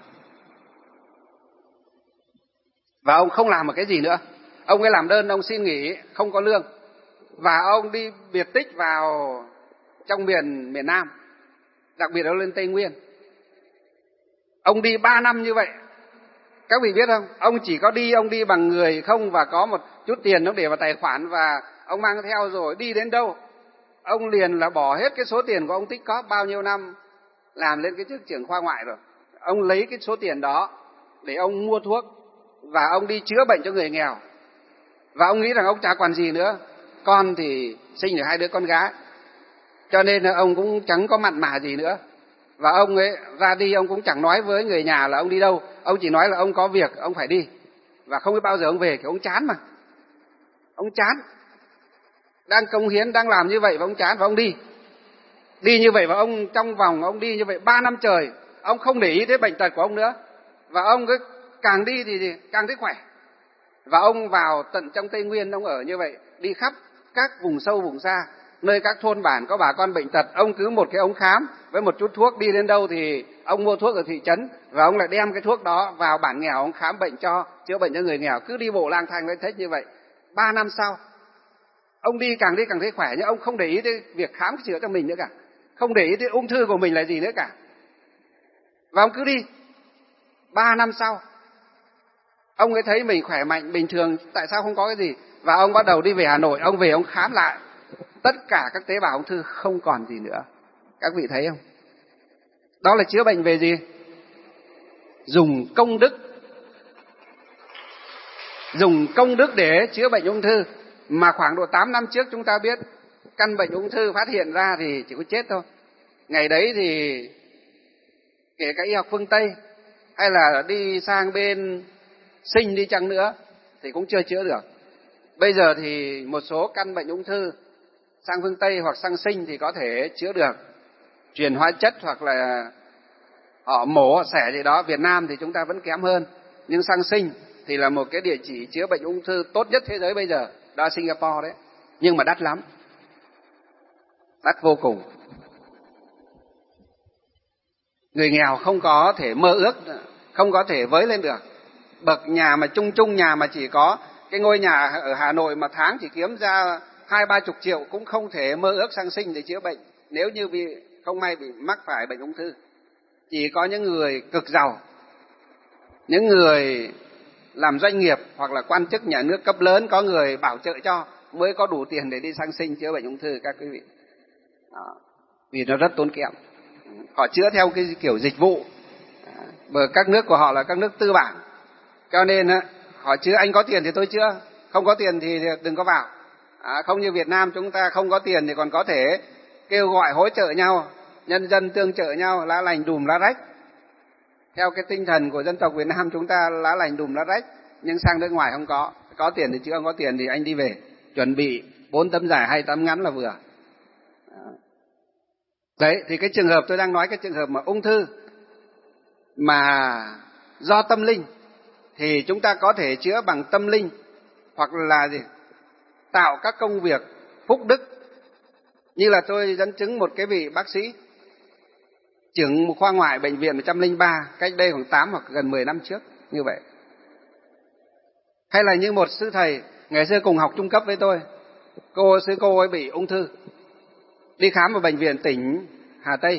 Và ông không làm một cái gì nữa. Ông ấy làm đơn, ông xin nghỉ, không có lương. Và ông đi biệt tích vào trong miền miền Nam, đặc biệt là lên Tây Nguyên. Ông đi ba năm như vậy. Các vị biết không? Ông chỉ có đi, ông đi bằng người không và có một chút tiền ông để vào tài khoản và ông mang theo, rồi đi đến đâu ông liền là bỏ hết cái số tiền của ông tích cóp bao nhiêu năm làm lên cái chức trưởng khoa ngoại rồi. Ông lấy cái số tiền đó để ông mua thuốc và ông đi chữa bệnh cho người nghèo. Và ông nghĩ rằng ông chả còn gì nữa. Con thì sinh được hai đứa con gái, cho nên là ông cũng chẳng có mặn mà gì nữa. Và ông ấy ra đi ông cũng chẳng nói với người nhà là ông đi đâu. Ông chỉ nói là ông có việc, ông phải đi. Và không biết bao giờ ông về, kiểu ông chán mà. Ông chán. Đang cống hiến, đang làm như vậy và ông chán và ông đi. Đi như vậy và ông trong vòng ông đi như vậy ba năm trời, ông không để ý tới bệnh tật của ông nữa. Và ông cứ càng đi thì càng thấy khỏe. Và ông vào tận trong Tây Nguyên, ông ở như vậy, đi khắp các vùng sâu vùng xa, nơi các thôn bản có bà con bệnh tật, ông cứ một cái ống khám với một chút thuốc, đi đến đâu thì ông mua thuốc ở thị trấn và ông lại đem cái thuốc đó vào bản nghèo, ông khám bệnh cho, chữa bệnh cho người nghèo, cứ đi bộ lang thang lấy thích như vậy. Ba năm sau, ông đi càng đi càng thấy khỏe, nhưng ông không để ý tới việc khám chữa cho mình nữa cả, không để ý tới ung thư của mình là gì nữa cả. Và ông cứ đi. Ba năm sau, ông ấy thấy mình khỏe mạnh, bình thường, tại sao không có cái gì? Và ông bắt đầu đi về Hà Nội, ông về ông khám lại. Tất cả các tế bào ung thư không còn gì nữa. Các vị thấy không? Đó là chữa bệnh về gì? Dùng công đức. Dùng công đức để chữa bệnh ung thư. Mà khoảng độ tám năm trước chúng ta biết căn bệnh ung thư phát hiện ra thì chỉ có chết thôi. Ngày đấy thì kể cả y học phương Tây hay là đi sang bên Sinh đi chăng nữa thì cũng chưa chữa được. Bây giờ thì một số căn bệnh ung thư sang phương Tây hoặc sang Sinh thì có thể chữa được, truyền hóa chất hoặc là họ mổ họ xẻ gì đó. Việt Nam thì chúng ta vẫn kém hơn, nhưng sang Sinh thì là một cái địa chỉ chữa bệnh ung thư tốt nhất thế giới bây giờ, đó là Singapore đấy. Nhưng mà đắt lắm, đắt vô cùng. Người nghèo không có thể mơ ước, không có thể với lên được. Bậc nhà mà chung chung nhà mà chỉ có cái ngôi nhà ở Hà Nội mà tháng chỉ kiếm ra hai ba chục triệu cũng không thể mơ ước sang Sinh để chữa bệnh, nếu như bị không may bị mắc phải bệnh ung thư. Chỉ có những người cực giàu, những người làm doanh nghiệp hoặc là quan chức nhà nước cấp lớn, có người bảo trợ cho, mới có đủ tiền để đi sang Sinh chữa bệnh ung thư các quý vị. Đó. Vì nó rất tốn kém. Họ chữa theo cái kiểu dịch vụ, bởi các nước của họ là các nước tư bản, cho nên họ chữa anh có tiền thì tôi chữa, không có tiền thì đừng có vào. À, không như Việt Nam chúng ta không có tiền thì còn có thể kêu gọi hỗ trợ nhau, nhân dân tương trợ nhau, lá lành đùm lá rách. Theo cái tinh thần của dân tộc Việt Nam chúng ta lá lành đùm lá rách, nhưng sang nước ngoài không có. Có tiền thì chữa, không có tiền thì anh đi về, chuẩn bị bốn tấm dài hai tấm ngắn là vừa. Đấy, thì cái trường hợp tôi đang nói, cái trường hợp mà ung thư mà do tâm linh thì chúng ta có thể chữa bằng tâm linh, hoặc là gì? Tạo các công việc phúc đức. Như là tôi dẫn chứng một cái vị bác sĩ trưởng khoa ngoại bệnh viện một trăm lẻ ba cách đây khoảng tám hoặc gần mười năm trước như vậy. Hay là như một sư thầy ngày xưa cùng học trung cấp với tôi, cô sư cô ấy bị ung thư. đi khám ở bệnh viện tỉnh Hà Tây.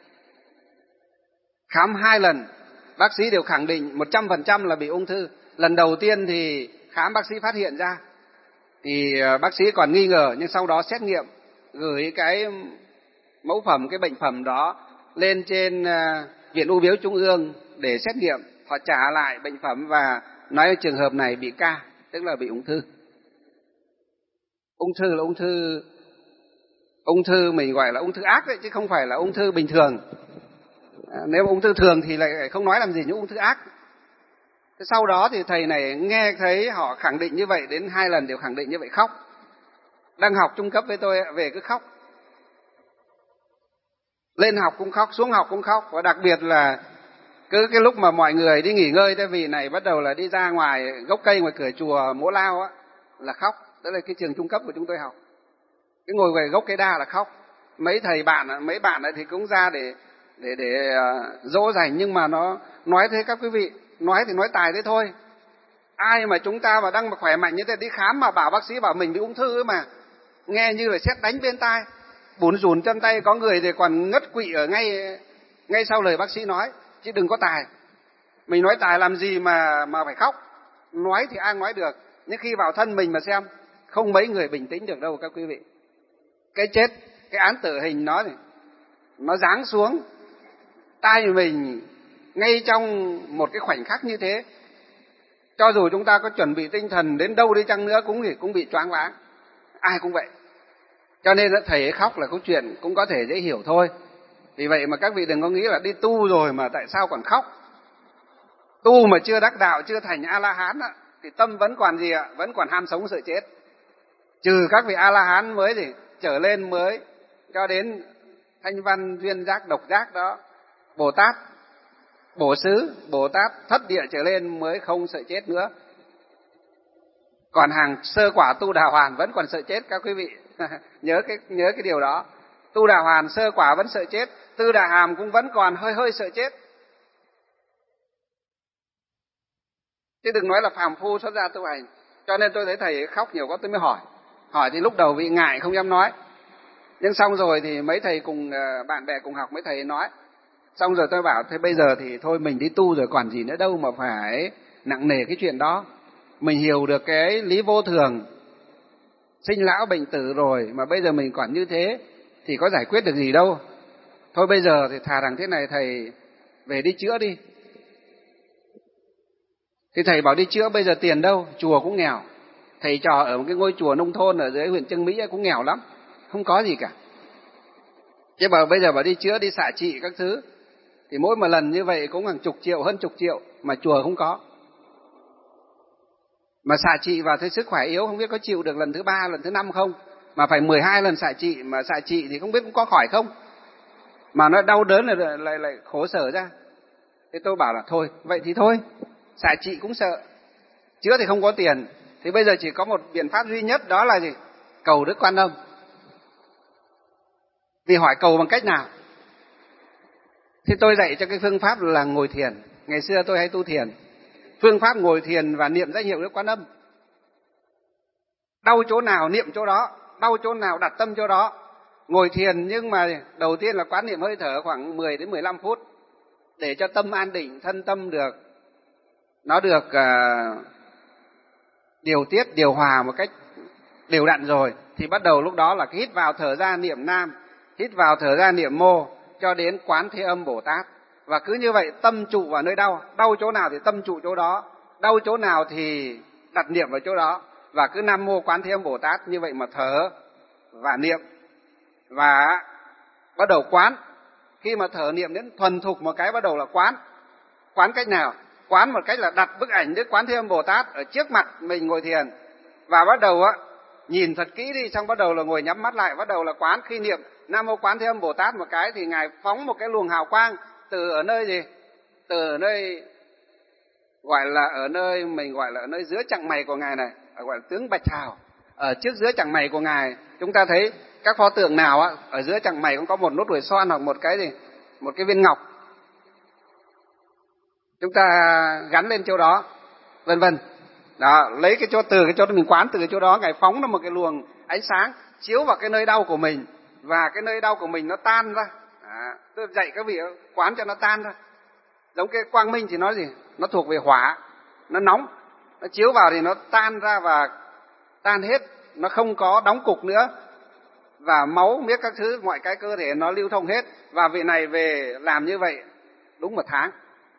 Khám hai lần, bác sĩ đều khẳng định một trăm phần trăm là bị ung thư. Lần đầu tiên thì khám bác sĩ phát hiện ra, thì bác sĩ còn nghi ngờ, nhưng sau đó xét nghiệm, gửi cái mẫu phẩm, cái bệnh phẩm đó lên trên Viện Ung bướu Trung ương để xét nghiệm. Họ trả lại bệnh phẩm và nói trường hợp này bị ca, tức là bị ung thư. Ung thư là ung thư, ung thư mình gọi là ung thư ác đấy, chứ không phải là ung thư bình thường. À, nếu ung thư thường thì lại không nói làm gì, những ung thư ác. Thế sau đó thì thầy này nghe thấy họ khẳng định như vậy, đến hai lần đều khẳng định như vậy, khóc. Đang học trung cấp với tôi về cứ khóc. Lên học cũng khóc, xuống học cũng khóc. Và đặc biệt là cứ cái lúc mà mọi người đi nghỉ ngơi, tại vì này bắt đầu là đi ra ngoài gốc cây ngoài cửa chùa Mỗ Lao á, là khóc. Đó là cái trường trung cấp của chúng tôi học. Cái ngồi về gốc cây đa là khóc. Mấy thầy bạn, mấy bạn ấy thì cũng ra để để để uh, dỗ dành, nhưng mà nó nói thế các quý vị, nói thì nói tài thế thôi. Ai mà chúng ta mà đang mà khỏe mạnh như thế đi khám mà bảo bác sĩ bảo mình bị ung thư ấy mà, nghe như là sét đánh bên tai, bủn rủn chân tay, có người thì còn ngất quỵ ở ngay ngay sau lời bác sĩ nói, chứ đừng có tài. Mình nói tài làm gì mà mà phải khóc. Nói thì ai nói được, nhưng khi vào thân mình mà xem, không mấy người bình tĩnh được đâu các quý vị. Cái chết, cái án tử hình nó này, nó giáng xuống tai mình ngay trong một cái khoảnh khắc như thế. Cho dù chúng ta có chuẩn bị tinh thần đến đâu đi chăng nữa cũng thì cũng bị choáng váng. Ai cũng vậy. Cho nên thầy ấy khóc là câu chuyện cũng có thể dễ hiểu thôi. Vì vậy mà các vị đừng có nghĩ là đi tu rồi mà tại sao còn khóc. Tu mà chưa đắc đạo, chưa thành A-la-hán thì tâm vẫn còn gì ạ? Vẫn còn ham sống sợ chết. Trừ các vị A-la-hán mới thì trở lên mới cho đến thanh văn, duyên giác, độc giác đó, Bồ Tát, Bổ Xứ, Bồ Tát thất địa trở lên mới không sợ chết nữa. Còn hàng sơ quả tu đà hoàn vẫn còn sợ chết các quý vị. nhớ cái nhớ cái điều đó. Tu đà hoàn sơ quả vẫn sợ chết, tư đà hàm cũng vẫn còn hơi hơi sợ chết. Chứ đừng nói là phàm phu xuất gia tu hành. Cho nên tôi thấy thầy khóc nhiều quá tôi mới hỏi. Hỏi thì lúc đầu bị ngại không dám nói. Nhưng xong rồi thì mấy thầy cùng bạn bè cùng học, mấy thầy nói. Xong rồi tôi bảo thế bây giờ thì thôi mình đi tu rồi còn gì nữa đâu mà phải nặng nề cái chuyện đó. Mình hiểu được cái lý vô thường, sinh lão bệnh tử rồi mà bây giờ mình còn như thế thì có giải quyết được gì đâu. Thôi bây giờ thì thà rằng thế này, thầy về đi chữa đi. Thì thầy bảo đi chữa bây giờ tiền đâu, chùa cũng nghèo. Thầy trò ở một cái ngôi chùa nông thôn ở dưới huyện Chương Mỹ cũng nghèo lắm, không có gì cả. Chứ bảo bây giờ bảo đi chữa, đi xạ trị các thứ thì mỗi một lần như vậy cũng hàng chục triệu, hơn chục triệu mà chùa không có. Mà xạ trị vào thấy sức khỏe yếu không biết có chịu được lần thứ ba, lần thứ năm không. Mà phải mười hai lần xạ trị, mà xạ trị thì không biết cũng có khỏi không. Mà nó đau đớn là lại, lại, lại khổ sở ra. Thế tôi bảo là thôi, vậy thì thôi, xạ trị cũng sợ, chữa thì không có tiền. Thì bây giờ chỉ có một biện pháp duy nhất, đó là gì? Cầu Đức Quan Âm. Vì hỏi cầu bằng cách nào? Thì tôi dạy cho cái phương pháp là ngồi thiền. Ngày xưa tôi hay tu thiền. Phương pháp ngồi thiền và niệm danh hiệu Đức Quan Âm. Đau chỗ nào niệm chỗ đó, đau chỗ nào đặt tâm chỗ đó. Ngồi thiền nhưng mà đầu tiên là quán niệm hơi thở khoảng mười đến mười lăm phút để cho tâm an định, thân tâm được nó được uh, điều tiết, điều hòa một cách đều đặn rồi thì bắt đầu lúc đó là cái hít vào thở ra niệm Nam, hít vào thở ra niệm Mô cho đến Quán Thế Âm Bồ Tát. Và cứ như vậy tâm trụ vào nơi đau, đau chỗ nào thì tâm trụ chỗ đó, đau chỗ nào thì đặt niệm vào chỗ đó. Và cứ Nam Mô Quán Thế Âm Bồ Tát như vậy mà thở và niệm. Và bắt đầu quán. Khi mà thở niệm đến thuần thục một cái bắt đầu là quán. Quán cách nào? Quán một cách là đặt bức ảnh Đức Quán Thế Âm Bồ Tát ở trước mặt mình ngồi thiền. Và bắt đầu á nhìn thật kỹ đi, xong bắt đầu là ngồi nhắm mắt lại, bắt đầu là quán. Khi niệm Nam Mô Quán Thế Âm Bồ Tát một cái thì Ngài phóng một cái luồng hào quang từ ở nơi gì? Từ ở nơi gọi là ở nơi mình gọi là ở nơi giữa chặng mày của Ngài này, gọi là tướng bạch hào. Ở trước giữa chặng mày của Ngài, chúng ta thấy các pho tượng nào á, ở giữa chặng mày cũng có một nốt ruồi xoan hoặc một cái gì, một cái viên ngọc. Chúng ta gắn lên chỗ đó, vân vân. Đó, lấy cái chỗ từ cái chỗ mình quán từ cái chỗ đó, Ngài phóng ra một cái luồng ánh sáng chiếu vào cái nơi đau của mình. và cái nơi đau của mình nó tan ra. À, tôi dạy các vị quán cho nó tan ra. Giống cái quang minh thì nó gì? Nó thuộc về hỏa, nó nóng, nó chiếu vào thì nó tan ra và tan hết, nó không có đóng cục nữa. Và máu, miếc các thứ, mọi cái cơ thể nó lưu thông hết. Và vị này về làm như vậy đúng một tháng.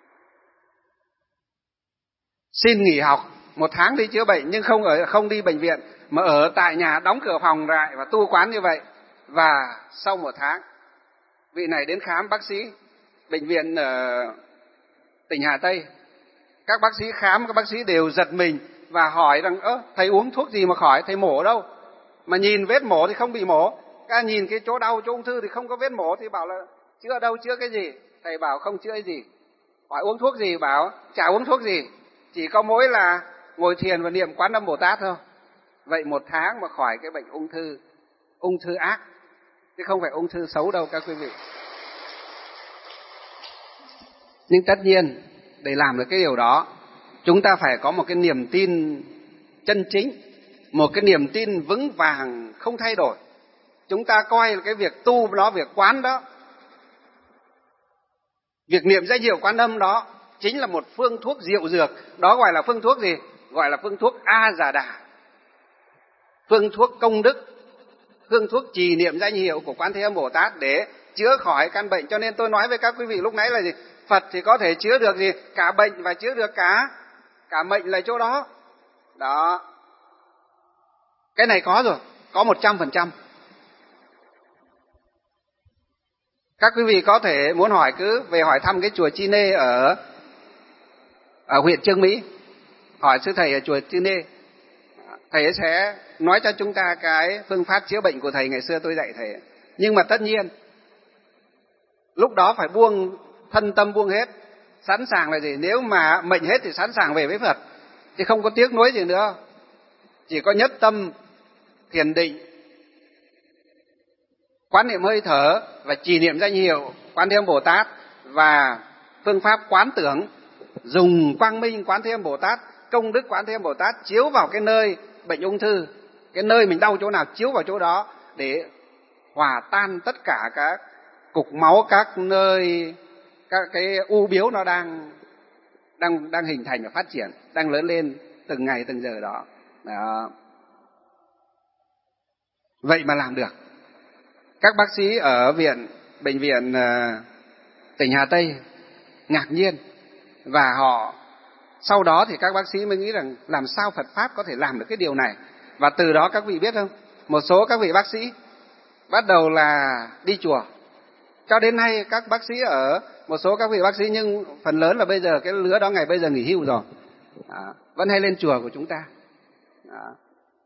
Xin nghỉ học một tháng đi chữa bệnh, nhưng không ở không đi bệnh viện, mà ở tại nhà đóng cửa phòng lại và tu quán như vậy. Và sau một tháng, vị này đến khám bác sĩ bệnh viện ở tỉnh Hà Tây. Các bác sĩ khám, các bác sĩ đều giật mình và hỏi rằng: ơ, thầy uống thuốc gì mà khỏi, thầy mổ đâu? Mà nhìn vết mổ thì không bị mổ, các nhìn cái chỗ đau, chỗ ung thư thì không có vết mổ, thì bảo là chữa đâu, chữa cái gì? Thầy bảo không chữa cái gì. Hỏi uống thuốc gì? Bảo chả uống thuốc gì, chỉ có mỗi là ngồi thiền và niệm Quán Âm Bồ Tát thôi. Vậy một tháng mà khỏi cái bệnh ung thư, ung thư ác, chứ không phải ung thư xấu đâu các quý vị. Nhưng tất nhiên, để làm được cái điều đó, chúng ta phải có một cái niềm tin chân chính, một cái niềm tin vững vàng không thay đổi. Chúng ta coi cái việc tu đó, việc quán đó, việc niệm danh hiệu Quán Âm đó chính là một phương thuốc diệu dược. Đó gọi là phương thuốc gì? Gọi là phương thuốc A Già Đà, phương thuốc công đức, phương thuốc trì niệm danh hiệu của Quán Thế Âm Bồ Tát để chữa khỏi căn bệnh. Cho nên tôi nói với các quý vị lúc nãy là gì? Phật thì có thể chữa được gì? Cả bệnh và chữa được cả cả mệnh là chỗ đó. Đó. Cái này có rồi, có một trăm phần trăm. Các quý vị có thể muốn hỏi cứ về hỏi thăm cái chùa Chi Nê ở ở huyện Chương Mỹ, hỏi sư thầy ở chùa Chi Nê, thầy sẽ nói cho chúng ta cái phương pháp chữa bệnh của thầy ngày xưa tôi dạy thầy. Nhưng mà tất nhiên lúc đó phải buông thân tâm, buông hết, sẵn sàng là gì? Nếu mà mệnh hết thì sẵn sàng về với Phật, chứ không có tiếc nuối gì nữa. Chỉ có nhất tâm thiền định, quán niệm hơi thở và trì niệm danh hiệu Quán Thế Âm Bồ Tát, và phương pháp quán tưởng, dùng quang minh Quán Thế Âm Bồ Tát, công đức Quán Thế Âm Bồ Tát chiếu vào cái nơi bệnh ung thư, cái nơi mình đau chỗ nào chiếu vào chỗ đó để hòa tan tất cả các cục máu, các nơi, các cái u biếu nó đang đang đang hình thành và phát triển, đang lớn lên từng ngày từng giờ đó. Đó. Vậy mà làm được. Các bác sĩ ở viện bệnh viện uh, tỉnh Hà Tây ngạc nhiên, và họ sau đó thì các bác sĩ mới nghĩ rằng làm sao Phật pháp có thể làm được cái điều này. Và từ đó các vị biết không, một số các vị bác sĩ bắt đầu là đi chùa. Cho đến nay các bác sĩ ở một số các vị bác sĩ, nhưng phần lớn là bây giờ cái lứa đó ngày bây giờ nghỉ hưu rồi, đó, vẫn hay lên chùa của chúng ta. Đó.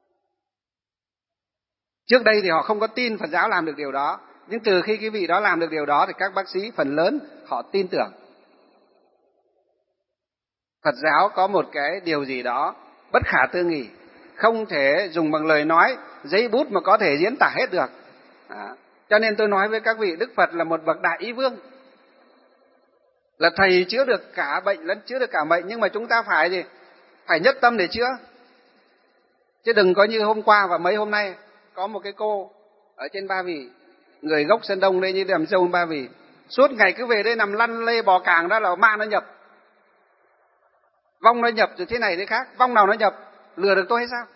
Trước đây thì họ không có tin Phật giáo làm được điều đó, nhưng từ khi cái vị đó làm được điều đó thì các bác sĩ phần lớn họ tin tưởng. Phật giáo có một cái điều gì đó bất khả tư nghị, không thể dùng bằng lời nói, giấy bút mà có thể diễn tả hết được. Đó. Cho nên tôi nói với các vị, Đức Phật là một bậc đại ý vương, là thầy chữa được cả bệnh lẫn chữa được cả mệnh, nhưng mà chúng ta phải gì? Phải nhất tâm để chữa. Chứ đừng có như hôm qua và mấy hôm nay có một cái cô ở trên Ba Vì, người gốc Sơn Đông đây, như đầm sâu Ba Vì, suốt ngày cứ về đây nằm lăn lê bò càng, đó là ma nó nhập, vong nó nhập, rồi thế này thế khác. Vong nào nó nhập? Lừa được tôi hay sao?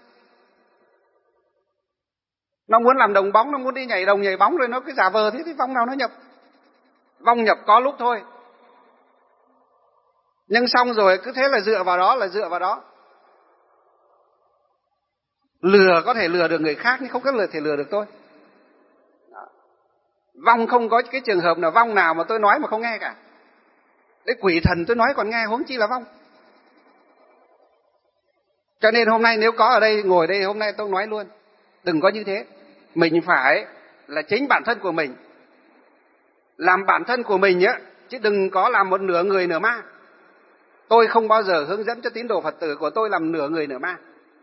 Nó muốn làm đồng bóng, nó muốn đi nhảy đồng nhảy bóng, rồi nó cứ giả vờ thế, thì vong nào nó nhập? Vong nhập có lúc thôi, nhưng xong rồi cứ thế là dựa vào đó, là dựa vào đó. Lừa có thể lừa được người khác, nhưng không có lừa thể lừa được tôi. Đó. Vong không có cái trường hợp nào vong nào mà tôi nói mà không nghe cả. Đấy, quỷ thần tôi nói còn nghe, huống chi là vong. Cho nên hôm nay nếu có ở đây, ngồi đây hôm nay tôi nói luôn, đừng có như thế. Mình phải là chính bản thân của mình, làm bản thân của mình nhé, chứ đừng có làm một nửa người nửa ma. Tôi không bao giờ hướng dẫn cho tín đồ Phật tử của tôi làm nửa người nửa ma.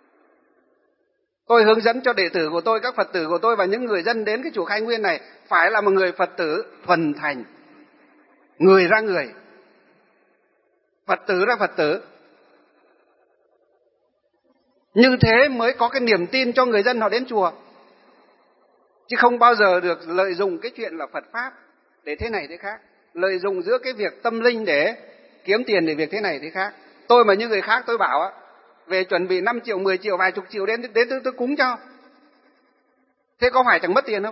Tôi hướng dẫn cho đệ tử của tôi, các Phật tử của tôi và những người dân đến cái chùa Khai Nguyên này phải là một người Phật tử thuần thành, người ra người, Phật tử ra Phật tử. Như thế mới có cái niềm tin cho người dân họ đến chùa. chứ không bao giờ được lợi dụng cái chuyện là Phật Pháp để thế này thế khác, lợi dụng giữa cái việc tâm linh để kiếm tiền để việc thế này thế khác. Tôi mà như người khác tôi bảo á, về chuẩn bị năm triệu, mười triệu, vài chục triệu đến đến tôi, tôi cúng cho. Thế có phải chẳng mất tiền không?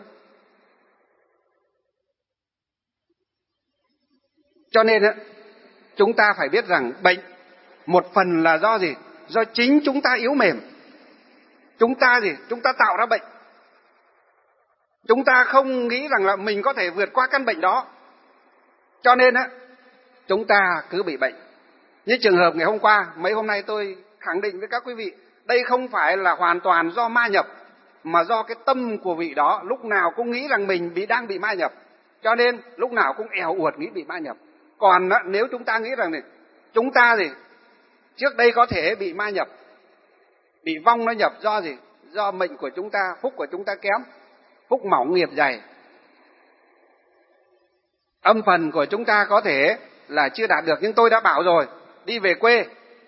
Cho nên á, chúng ta phải biết rằng bệnh một phần là do gì? Do chính chúng ta yếu mềm. Chúng ta gì? Chúng ta tạo ra bệnh. Chúng ta không nghĩ rằng là mình có thể vượt qua căn bệnh đó. Cho nên á, chúng ta cứ bị bệnh. Như trường hợp ngày hôm qua, mấy hôm nay tôi khẳng định với các quý vị, đây không phải là hoàn toàn do ma nhập, mà do cái tâm của vị đó lúc nào cũng nghĩ rằng mình bị đang bị ma nhập. Cho nên lúc nào cũng ẻo uột nghĩ bị ma nhập. Còn á, nếu chúng ta nghĩ rằng này, chúng ta gì? Trước đây có thể bị ma nhập, bị vong nó nhập do gì? Do mệnh của chúng ta, phúc của chúng ta kém, phúc mỏng nghiệp dày. Âm phần của chúng ta có thể là chưa đạt được, nhưng tôi đã bảo rồi, đi về quê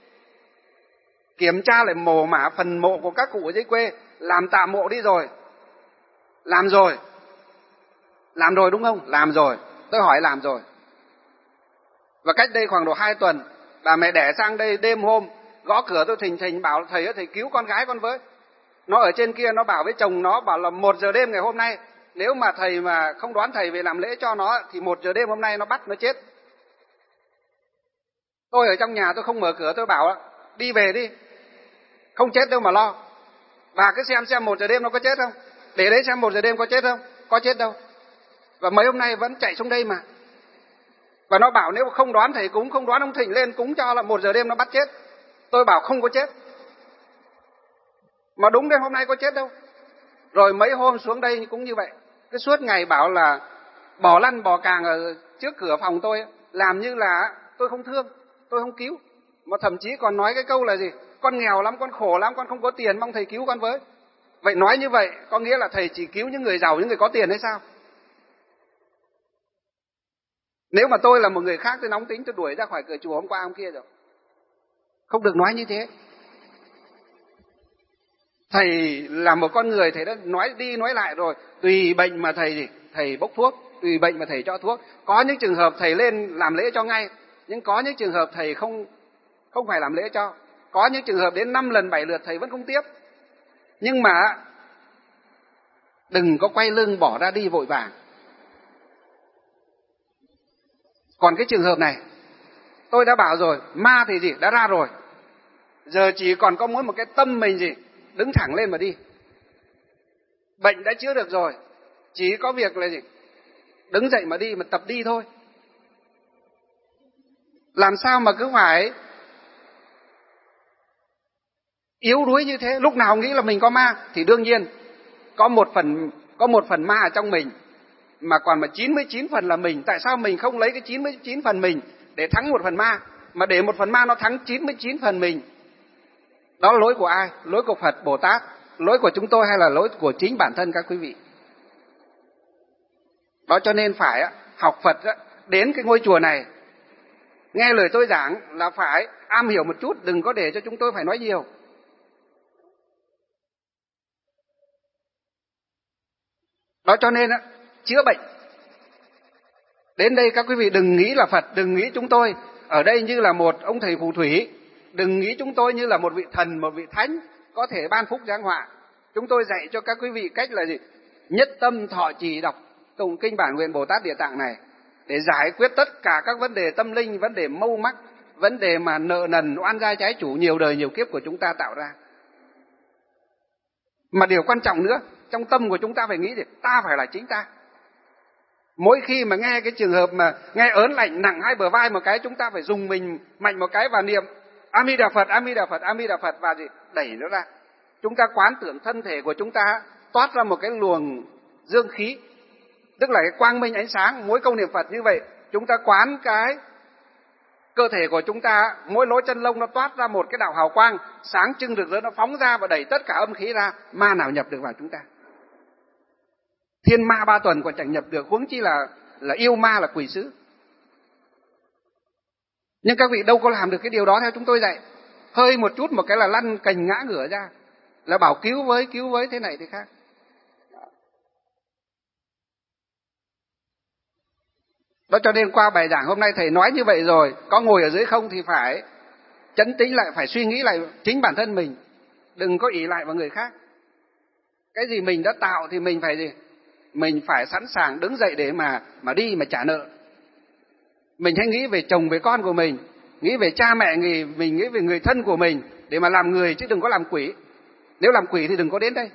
kiểm tra lại mồ mả phần mộ của các cụ ở dưới quê, làm tạm mộ đi rồi. Làm rồi. Làm rồi đúng không? Làm rồi. Tôi hỏi làm rồi. Và cách đây khoảng độ hai tuần, bà mẹ đẻ sang đây đêm hôm, gõ cửa tôi thình thình bảo thầy ơi, thầy cứu con gái con với. Nó ở trên kia nó bảo với chồng nó, bảo là một giờ đêm ngày hôm nay, nếu mà thầy mà không đoán thầy về làm lễ cho nó, thì một giờ đêm hôm nay nó bắt nó chết. Tôi ở trong nhà tôi không mở cửa, tôi bảo đi về đi, không chết đâu mà lo. Và cứ xem xem một giờ đêm nó có chết không, để đấy xem một giờ đêm có chết không, có chết đâu. Và mấy hôm nay vẫn chạy xuống đây mà. Và nó bảo nếu không đoán thầy cúng, không đoán ông Thịnh lên cúng cho là một giờ đêm nó bắt chết. Tôi bảo không có chết. Mà đúng đến hôm nay có chết đâu. Rồi mấy hôm xuống đây cũng như vậy. Cứ suốt ngày bảo là bò lăn bò càng ở trước cửa phòng tôi, làm như là tôi không thương, tôi không cứu. Mà thậm chí còn nói cái câu là gì? Con nghèo lắm, con khổ lắm, con không có tiền, mong thầy cứu con với. Vậy nói như vậy có nghĩa là thầy chỉ cứu những người giàu, những người có tiền hay sao? Nếu mà tôi là một người khác, tôi nóng tính, tôi đuổi ra khỏi cửa chùa hôm qua hôm kia rồi. Không được nói như thế. Thầy là một con người, thầy đã nói đi nói lại rồi. Tùy bệnh mà thầy gì? Thầy bốc thuốc. Tùy bệnh mà thầy cho thuốc. Có những trường hợp thầy lên làm lễ cho ngay, nhưng có những trường hợp thầy không không phải làm lễ cho. Có những trường hợp đến năm lần bảy lượt thầy vẫn không tiếp. Nhưng mà đừng có quay lưng bỏ ra đi vội vàng. Còn cái trường hợp này, tôi đã bảo rồi, ma thì gì? Đã ra rồi. Giờ chỉ còn có muốn một cái tâm mình gì? Đứng thẳng lên mà đi. Bệnh đã chữa được rồi. Chỉ có việc là gì? Đứng dậy mà đi, mà tập đi thôi. Làm sao mà cứ phải yếu đuối như thế, lúc nào nghĩ là mình có ma, thì đương nhiên có một phần có một phần ma ở trong mình, mà còn mà chín mươi chín phần là mình. Tại sao mình không lấy cái chín mươi chín phần mình để thắng một phần ma, mà để một phần ma nó thắng chín mươi chín phần mình? Đó là lỗi của ai? Lỗi của Phật, Bồ Tát, lỗi của chúng tôi hay là lỗi của chính bản thân các quý vị? Đó, cho nên phải học Phật đến cái ngôi chùa này, nghe lời tôi giảng là phải am hiểu một chút, đừng có để cho chúng tôi phải nói nhiều. Đó, cho nên chữa bệnh đến đây các quý vị đừng nghĩ là Phật, đừng nghĩ chúng tôi ở đây như là một ông thầy phù thủy, đừng nghĩ chúng tôi như là một vị thần, một vị thánh có thể ban phúc giáng họa. Chúng tôi dạy cho các quý vị cách là gì? Nhất tâm thọ trì đọc tụng kinh Bản Nguyện Bồ Tát Địa Tạng này để giải quyết tất cả các vấn đề tâm linh, vấn đề mâu mắc, vấn đề mà nợ nần, oan gia trái chủ nhiều đời nhiều kiếp của chúng ta tạo ra. Mà điều quan trọng nữa, trong tâm của chúng ta phải nghĩ gì? Ta phải là chính ta. Mỗi khi mà nghe cái trường hợp mà nghe ớn lạnh nặng hai bờ vai một cái, chúng ta phải dùng mình mạnh một cái và niệm A Di Đà Phật, A Di Đà Phật, A Di Đà Phật và gì? Đẩy nó ra. Chúng ta quán tưởng thân thể của chúng ta toát ra một cái luồng dương khí, tức là cái quang minh ánh sáng. Mỗi câu niệm Phật như vậy, chúng ta quán cái cơ thể của chúng ta, mỗi lỗ chân lông nó toát ra một cái đạo hào quang sáng trưng rực rỡ, nó phóng ra và đẩy tất cả âm khí ra. Ma nào nhập được vào chúng ta? Thiên ma ba tuần còn chẳng nhập được, huống chi là là yêu ma, là quỷ sứ. Nhưng các vị đâu có làm được cái điều đó theo chúng tôi dạy. Hơi một chút một cái là lăn cành ngã ngửa ra, là bảo cứu với cứu với thế này thế khác. Đó cho nên qua bài giảng hôm nay thầy nói như vậy rồi, có ngồi ở dưới không thì phải chấn tĩnh lại, phải suy nghĩ lại chính bản thân mình, đừng có ỷ lại vào người khác. Cái gì mình đã tạo thì mình phải gì? Mình phải sẵn sàng đứng dậy để mà mà đi mà trả nợ. Mình hãy nghĩ về chồng về con của mình, nghĩ về cha mẹ mình, mình nghĩ về người thân của mình để mà làm người chứ đừng có làm quỷ. Nếu làm quỷ thì đừng có đến đây.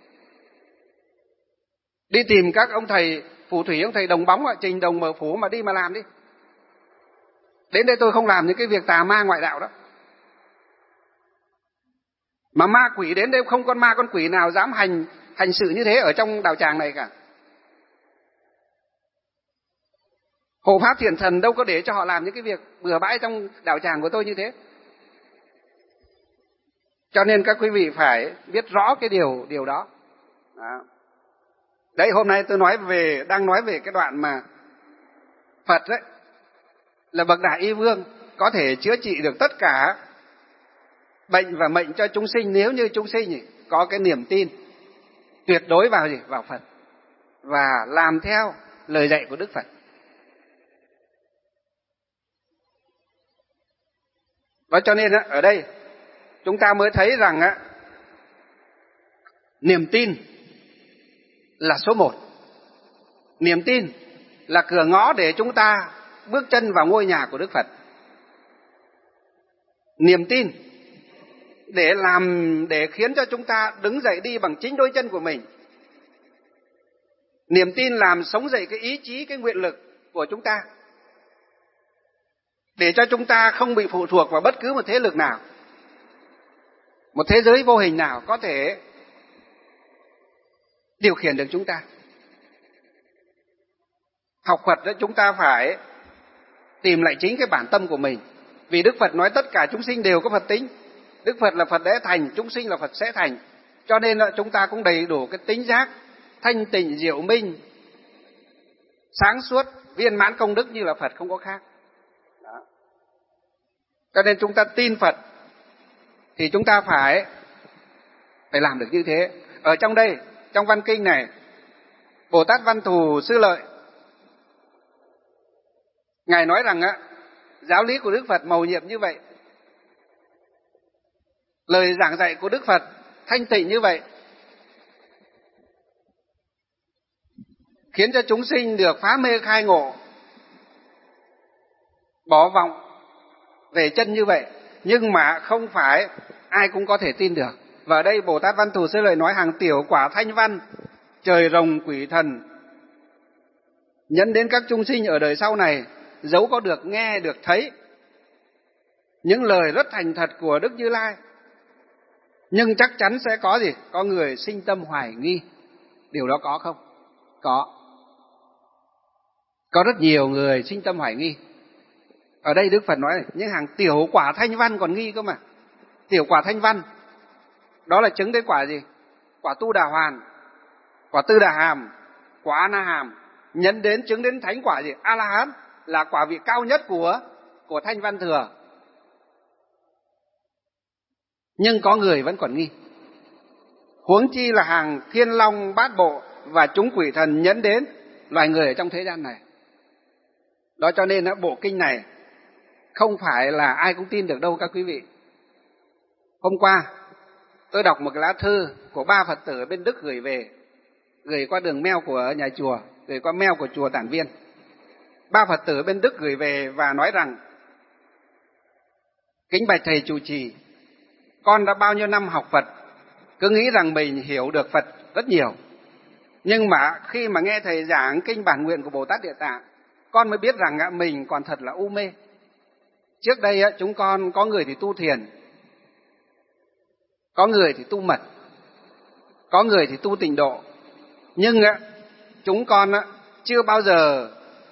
Đi tìm các ông thầy phù thủy, ông thầy đồng bóng, trình đồng mở phủ mà đi mà làm đi. Đến đây tôi không làm những cái việc tà ma ngoại đạo đó. Mà ma quỷ đến đây không con ma con quỷ nào dám hành hành sự như thế ở trong đạo tràng này cả. Hộ pháp thiện thần đâu có để cho họ làm những cái việc bừa bãi trong đạo tràng của tôi như thế. Cho nên các quý vị phải biết rõ cái điều điều đó. Đó. Đấy, hôm nay tôi nói về đang nói về cái đoạn mà Phật đấy là bậc đại y vương, có thể chữa trị được tất cả bệnh và mệnh cho chúng sinh nếu như chúng sinh có cái niềm tin tuyệt đối vào gì? Vào Phật và làm theo lời dạy của Đức Phật. Đó cho nên ở đây chúng ta mới thấy rằng á, niềm tin là số một. Niềm tin là cửa ngõ để chúng ta bước chân vào ngôi nhà của Đức Phật. Niềm tin để làm để khiến cho chúng ta đứng dậy đi bằng chính đôi chân của mình. Niềm tin làm sống dậy cái ý chí, cái nguyện lực của chúng ta, để cho chúng ta không bị phụ thuộc vào bất cứ một thế lực nào, một thế giới vô hình nào có thể điều khiển được chúng ta. Học Phật đó chúng ta phải tìm lại chính cái bản tâm của mình. Vì Đức Phật nói tất cả chúng sinh đều có Phật tính. Đức Phật là Phật đã thành, chúng sinh là Phật sẽ thành. Cho nên là chúng ta cũng đầy đủ cái tính giác thanh tịnh, diệu minh, sáng suốt, viên mãn công đức như là Phật, không có khác. Đó. Cho nên chúng ta tin Phật thì chúng ta phải phải làm được như thế. Ở trong đây, trong văn kinh này, Bồ Tát Văn Thù Sư Lợi Ngài nói rằng á, giáo lý của Đức Phật mầu nhiệm như vậy, lời giảng dạy của Đức Phật thanh tịnh như vậy, khiến cho chúng sinh được phá mê khai ngộ, bỏ vọng về chân như vậy, nhưng mà không phải ai cũng có thể tin được. Và ở đây Bồ Tát Văn Thù Sư Lợi nói hàng tiểu quả thanh văn, trời rồng quỷ thần, nhẫn đến các chúng sinh ở đời sau này, dẫu có được nghe, được thấy những lời rất thành thật của Đức Như Lai, nhưng chắc chắn sẽ có gì? Có người sinh tâm hoài nghi. Điều đó có không? Có. Có rất nhiều người sinh tâm hoài nghi. Ở đây Đức Phật nói những hàng tiểu quả thanh văn còn nghi cơ mà. Tiểu quả thanh văn, đó là chứng đến quả gì? Quả Tu Đà Hoàn, quả Tư Đà Hàm, quả A Na Hàm, nhấn đến chứng đến thánh quả gì? A La Hán, là quả vị cao nhất của của thanh văn thừa. Nhưng có người vẫn còn nghi. Huống chi là hàng thiên long bát bộ và chúng quỷ thần nhẫn đến loài người ở trong thế gian này. Đó cho nên bộ kinh này không phải là ai cũng tin được đâu các quý vị. Hôm qua tôi đọc một cái lá thư của ba Phật tử bên Đức gửi về, gửi qua đường mail của nhà chùa, gửi qua mail của chùa Tản Viên. Ba Phật tử bên Đức gửi về và nói rằng: kính bạch thầy trụ trì, con đã bao nhiêu năm học Phật, cứ nghĩ rằng mình hiểu được Phật rất nhiều. Nhưng mà khi mà nghe thầy giảng kinh bản nguyện của Bồ Tát Địa Tạng, con mới biết rằng mình còn thật là u mê. Trước đây chúng con có người thì tu thiền, có người thì tu mật, có người thì tu tịnh độ. Nhưng chúng con chưa bao giờ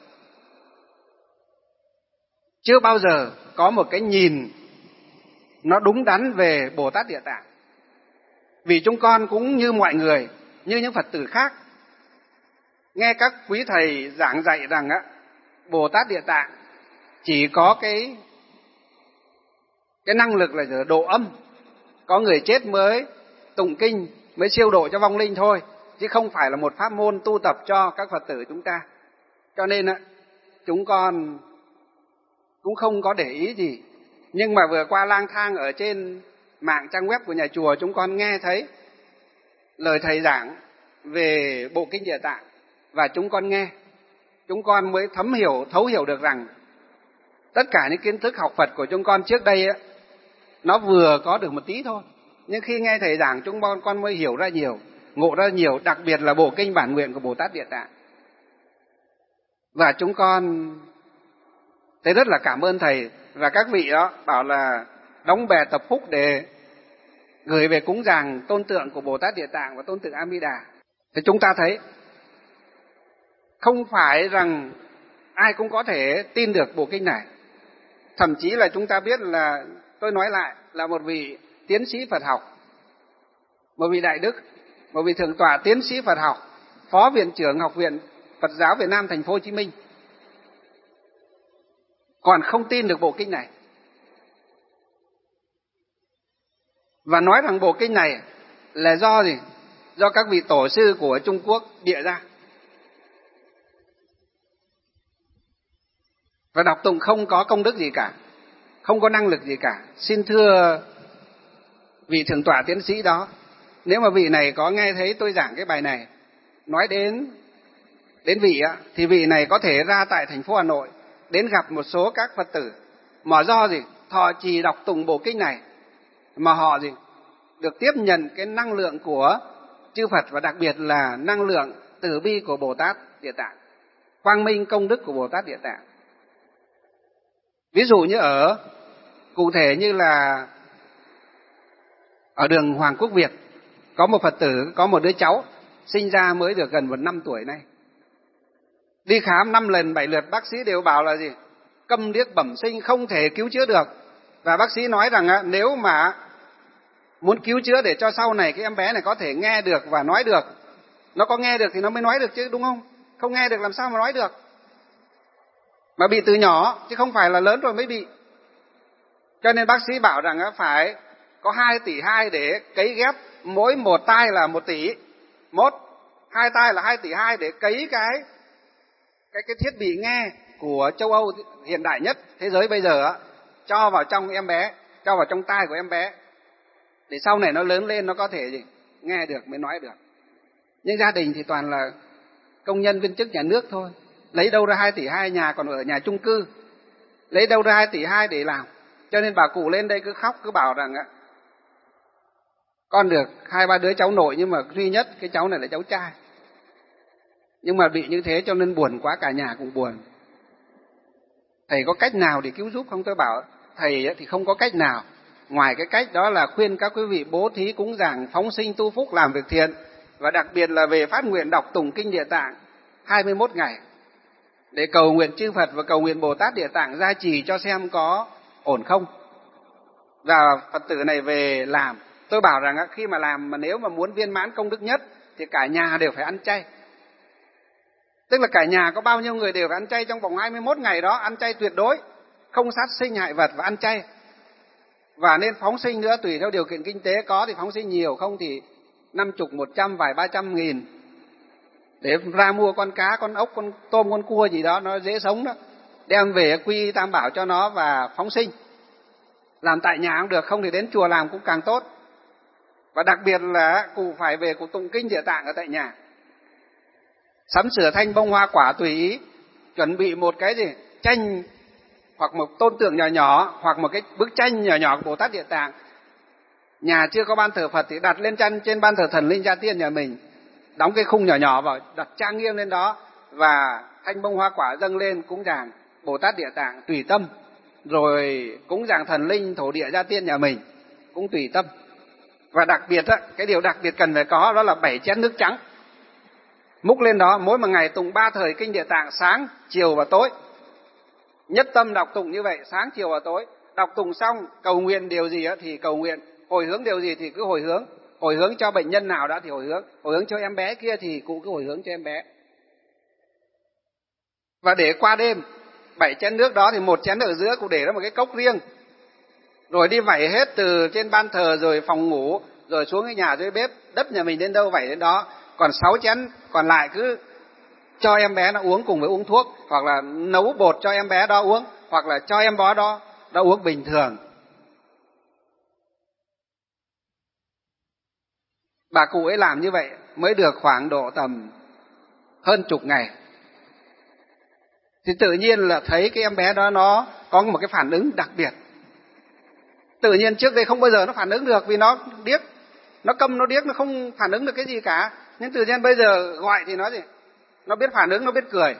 chưa bao giờ có một cái nhìn nó đúng đắn về Bồ Tát Địa Tạng. Vì chúng con cũng như mọi người, như những Phật tử khác, nghe các quý thầy giảng dạy rằng á, Bồ Tát Địa Tạng chỉ có cái cái năng lực là độ âm, có người chết mới tụng kinh, mới siêu độ cho vong linh thôi, chứ không phải là một pháp môn tu tập cho các Phật tử chúng ta. Cho nên á, chúng con cũng không có để ý gì. Nhưng mà vừa qua lang thang ở trên mạng trang web của nhà chùa, chúng con nghe thấy lời thầy giảng về bộ kinh Địa Tạng, và chúng con nghe, chúng con mới thấm hiểu, thấu hiểu được rằng tất cả những kiến thức học Phật của chúng con trước đây ấy, nó vừa có được một tí thôi, nhưng khi nghe thầy giảng chúng con, con mới hiểu ra nhiều, ngộ ra nhiều, đặc biệt là bộ kinh bản nguyện của Bồ Tát Địa Tạng. Và chúng con thấy rất là cảm ơn thầy, và các vị đó bảo là đóng bè tập phúc để gửi về cúng dường tôn tượng của Bồ Tát Địa Tạng và tôn tượng A Di Đà. Thì chúng ta thấy không phải rằng ai cũng có thể tin được bộ kinh này. Thậm chí là chúng ta biết là, tôi nói lại, là một vị tiến sĩ Phật học, một vị đại đức, một vị thượng tọa tiến sĩ Phật học, phó viện trưởng Học viện Phật giáo Việt Nam thành phố Hồ Chí Minh, còn không tin được bộ kinh này. Và nói rằng bộ kinh này là do gì? Do các vị tổ sư của Trung Quốc bịa ra. Và đọc tụng không có công đức gì cả, không có năng lực gì cả. Xin thưa vị thượng tọa tiến sĩ đó, nếu mà vị này có nghe thấy tôi giảng cái bài này, nói đến đến vị á, thì vị này có thể ra tại thành phố Hà Nội, đến gặp một số các Phật tử mà do gì? Thọ trì đọc tụng bộ kinh này mà họ gì? Được tiếp nhận cái năng lượng của chư Phật, và đặc biệt là năng lượng từ bi của Bồ Tát Địa Tạng, quang minh công đức của Bồ Tát Địa Tạng. Ví dụ như ở, cụ thể như là ở đường Hoàng Quốc Việt, có một Phật tử, có một đứa cháu sinh ra mới được gần một năm tuổi này. Đi khám năm lần bảy lượt, bác sĩ đều bảo là gì? Câm điếc bẩm sinh, không thể cứu chữa được. Và bác sĩ nói rằng á, nếu mà muốn cứu chữa để cho sau này cái em bé này có thể nghe được và nói được, nó có nghe được thì nó mới nói được chứ, đúng không? Không nghe được làm sao mà nói được? Mà bị từ nhỏ, chứ không phải là lớn rồi mới bị. Cho nên bác sĩ bảo rằng á, phải có hai tỷ hai để cấy ghép, mỗi một tai là một tỷ mốt, hai tai là hai tỷ hai để cấy cái cái cái thiết bị nghe của châu Âu hiện đại nhất thế giới bây giờ á, cho vào trong em bé, cho vào trong tai của em bé, để sau này nó lớn lên nó có thể gì? Nghe được mới nói được. Nhưng gia đình thì toàn là công nhân viên chức nhà nước thôi, lấy đâu ra hai tỷ hai, nhà còn ở nhà chung cư, lấy đâu ra hai tỷ hai để làm. Cho nên bà cụ lên đây cứ khóc, cứ bảo rằng á, con được hai ba đứa cháu nội, nhưng mà duy nhất cái cháu này là cháu trai. Nhưng mà bị như thế cho nên buồn quá, cả nhà cũng buồn. Thầy có cách nào để cứu giúp không? Tôi bảo thầy thì không có cách nào, ngoài cái cách đó là khuyên các quý vị bố thí cúng dường, phóng sinh tu phúc, làm việc thiện, và đặc biệt là về phát nguyện đọc tụng kinh Địa Tạng hai mươi mốt ngày, để cầu nguyện chư Phật và cầu nguyện Bồ Tát Địa Tạng gia trì cho xem có ổn không. Và Phật tử này về làm, tôi bảo rằng khi mà làm, mà nếu mà muốn viên mãn công đức nhất thì cả nhà đều phải ăn chay. Tức là cả nhà có bao nhiêu người đều phải ăn chay trong vòng hai mươi mốt ngày đó, ăn chay tuyệt đối, không sát sinh hại vật và ăn chay. Và nên phóng sinh nữa, tùy theo điều kiện kinh tế, có thì phóng sinh nhiều, không thì năm chục, một trăm, vài ba trăm nghìn để ra mua con cá, con ốc, con tôm, con cua gì đó, nó dễ sống đó, đem về quy tam bảo cho nó và phóng sinh. Làm tại nhà cũng được, không thì đến chùa làm cũng càng tốt. Và đặc biệt là cụ phải về cụ tụng kinh Địa Tạng ở tại nhà, sắm sửa thanh bông hoa quả tùy ý, chuẩn bị một cái gì tranh hoặc một tôn tượng nhỏ nhỏ, hoặc một cái bức tranh nhỏ nhỏ của Bồ Tát Địa Tạng. Nhà chưa có ban thờ Phật thì đặt lên trên trên ban thờ thần linh gia tiên nhà mình, đóng cái khung nhỏ nhỏ vào, đặt trang nghiêm lên đó, và thanh bông hoa quả dâng lên cúng dường Bồ Tát Địa Tạng tùy tâm, rồi cúng dường thần linh thổ địa gia tiên nhà mình cũng tùy tâm. Và đặc biệt á, cái điều đặc biệt cần phải có đó là bảy chén nước trắng, múc lên đó, mỗi một ngày tụng ba thời kinh Địa Tạng, sáng, chiều và tối. Nhất tâm đọc tụng như vậy, sáng, chiều và tối. Đọc tụng xong, cầu nguyện điều gì á thì cầu nguyện, hồi hướng điều gì thì cứ hồi hướng. Hồi hướng cho bệnh nhân nào đó thì hồi hướng, hồi hướng cho em bé kia thì cụ cứ hồi hướng cho em bé. Và để qua đêm, bảy chén nước đó thì một chén ở giữa cụ để ra một cái cốc riêng, rồi đi vẩy hết từ trên ban thờ, rồi phòng ngủ, rồi xuống cái nhà dưới bếp, đất nhà mình đến đâu vẩy đến đó. Còn sáu chén còn lại cứ cho em bé nó uống cùng với uống thuốc, hoặc là nấu bột cho em bé đó uống, hoặc là cho em bé đó đó uống bình thường. Bà cụ ấy làm như vậy mới được khoảng độ tầm hơn chục ngày, thì tự nhiên là thấy cái em bé đó nó có một cái phản ứng đặc biệt. Tự nhiên trước đây không bao giờ nó phản ứng được, vì nó điếc, nó câm, nó điếc, nó không phản ứng được cái gì cả. Nhưng tự nhiên bây giờ gọi thì nó gì? Nó biết phản ứng, nó biết cười.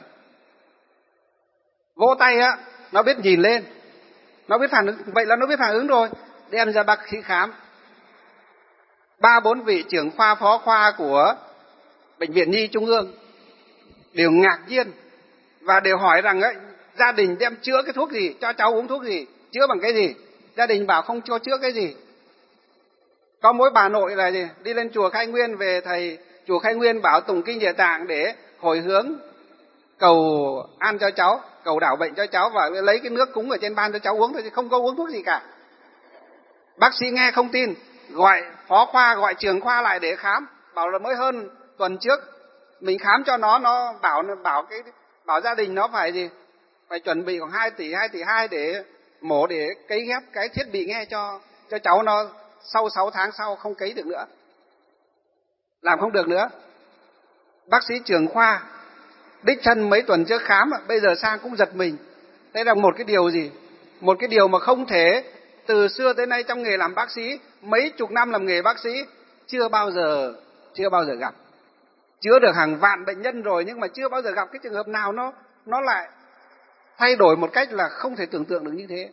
Vỗ tay á, nó biết nhìn lên, nó biết phản ứng. Vậy là nó biết phản ứng rồi. Đem ra bác sĩ khám. Ba bốn vị trưởng khoa, phó khoa của Bệnh viện Nhi Trung ương đều ngạc nhiên và đều hỏi rằng ấy, gia đình đem chữa cái thuốc gì, cho cháu uống thuốc gì, chữa bằng cái gì. Gia đình bảo không cho chữa cái gì. Có mỗi bà nội là gì? Đi lên chùa Khai Nguyên, về thầy chùa Khai Nguyên bảo tụng kinh Địa Tạng để hồi hướng cầu an cho cháu, cầu đảo bệnh cho cháu, và lấy cái nước cúng ở trên ban cho cháu uống thôi, chứ không có uống thuốc gì cả. Bác sĩ nghe không tin, gọi phó khoa, gọi trưởng khoa lại để khám, bảo là mới hơn tuần trước mình khám cho nó, nó bảo bảo cái bảo gia đình nó phải gì? Phải chuẩn bị khoảng hai tỷ, hai tỷ hai để mổ, để cấy ghép cái thiết bị nghe cho cho cháu nó sau sáu tháng sau không cấy được nữa. Làm không được nữa. Bác sĩ trưởng khoa đích thân mấy tuần trước khám, bây giờ sang cũng giật mình. Đây là một cái điều gì? Một cái điều mà không thể, từ xưa tới nay trong nghề làm bác sĩ, mấy chục năm làm nghề bác sĩ, chưa bao giờ chưa bao giờ gặp. Chữa được hàng vạn bệnh nhân rồi, nhưng mà chưa bao giờ gặp cái trường hợp nào nó nó lại thay đổi một cách là không thể tưởng tượng được như thế.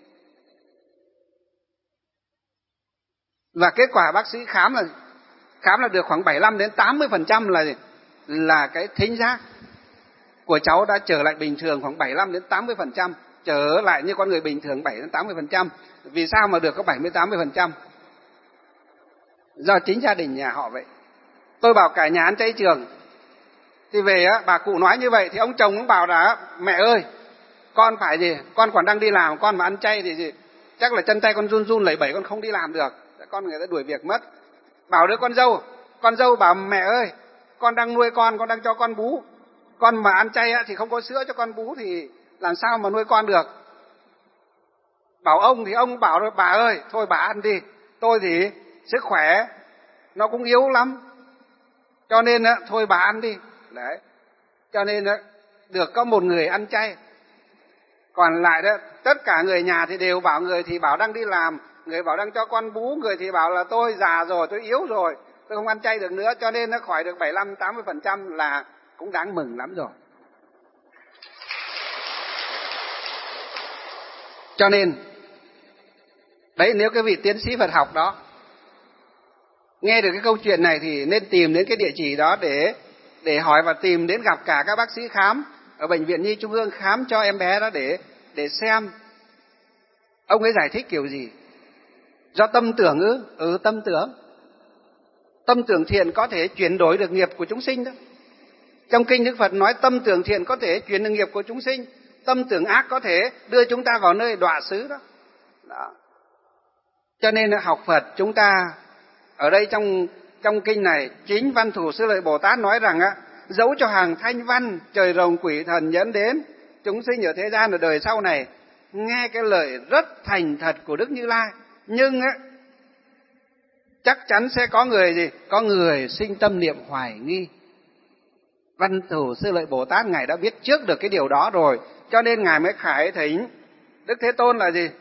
Và kết quả bác sĩ khám là khám là được khoảng bảy mươi lăm đến tám mươi phần trăm là là cái thính giác của cháu đã trở lại bình thường, khoảng bảy mươi lăm đến tám mươi phần trăm, trở lại như con người bình thường bảy đến tám mươi phần trăm. Vì sao mà được có bảy mươi tám mươi phần trăm? Do chính gia đình nhà họ vậy. Tôi bảo cả nhà ăn chay trường, thì về á, bà cụ nói như vậy thì ông chồng cũng bảo là mẹ ơi, con phải gì, con còn đang đi làm, con mà ăn chay thì gì, chắc là chân tay con run run lẩy bẩy, con không đi làm được, con người ta đuổi việc mất. Bảo đứa con dâu, con dâu bảo mẹ ơi, con đang nuôi con, con đang cho con bú, con mà ăn chay á, thì không có sữa cho con bú thì làm sao mà nuôi con được. Bảo ông thì ông bảo bà ơi, thôi bà ăn đi, tôi thì sức khỏe nó cũng yếu lắm, cho nên á, thôi bà ăn đi. Đấy, cho nên á, được có một người ăn chay, còn lại đó tất cả người nhà thì đều bảo, người thì bảo đang đi làm, người bảo đang cho con bú, người thì bảo là tôi già rồi, tôi yếu rồi, tôi không ăn chay được nữa, cho nên nó khỏi được bảy mươi lăm tám mươi phần trăm là cũng đáng mừng lắm rồi. Cho nên đấy, nếu cái vị tiến sĩ Phật học đó nghe được cái câu chuyện này thì nên tìm đến cái địa chỉ đó để để hỏi, và tìm đến gặp cả các bác sĩ khám ở Bệnh viện Nhi Trung ương khám cho em bé đó để để xem ông ấy giải thích kiểu gì. Do tâm tưởng ư? Ừ, tâm tưởng. Tâm tưởng thiện có thể chuyển đổi được nghiệp của chúng sinh đó. Trong kinh Đức Phật nói tâm tưởng thiện có thể chuyển được nghiệp của chúng sinh, tâm tưởng ác có thể đưa chúng ta vào nơi đọa xứ đó. Đó. Cho nên học Phật chúng ta ở đây trong trong kinh này, chính Văn Thủ Sư Lợi Bồ Tát nói rằng á, dẫu cho hàng thanh văn, trời rồng quỷ thần dẫn đến chúng sinh ở thế gian ở đời sau này nghe cái lời rất thành thật của Đức Như Lai, nhưng á chắc chắn sẽ có người gì? Có người sinh tâm niệm hoài nghi. Văn Thủ Sư Lợi Bồ Tát ngài đã biết trước được cái điều đó rồi, cho nên ngài mới khải thỉnh Đức Thế Tôn là gì?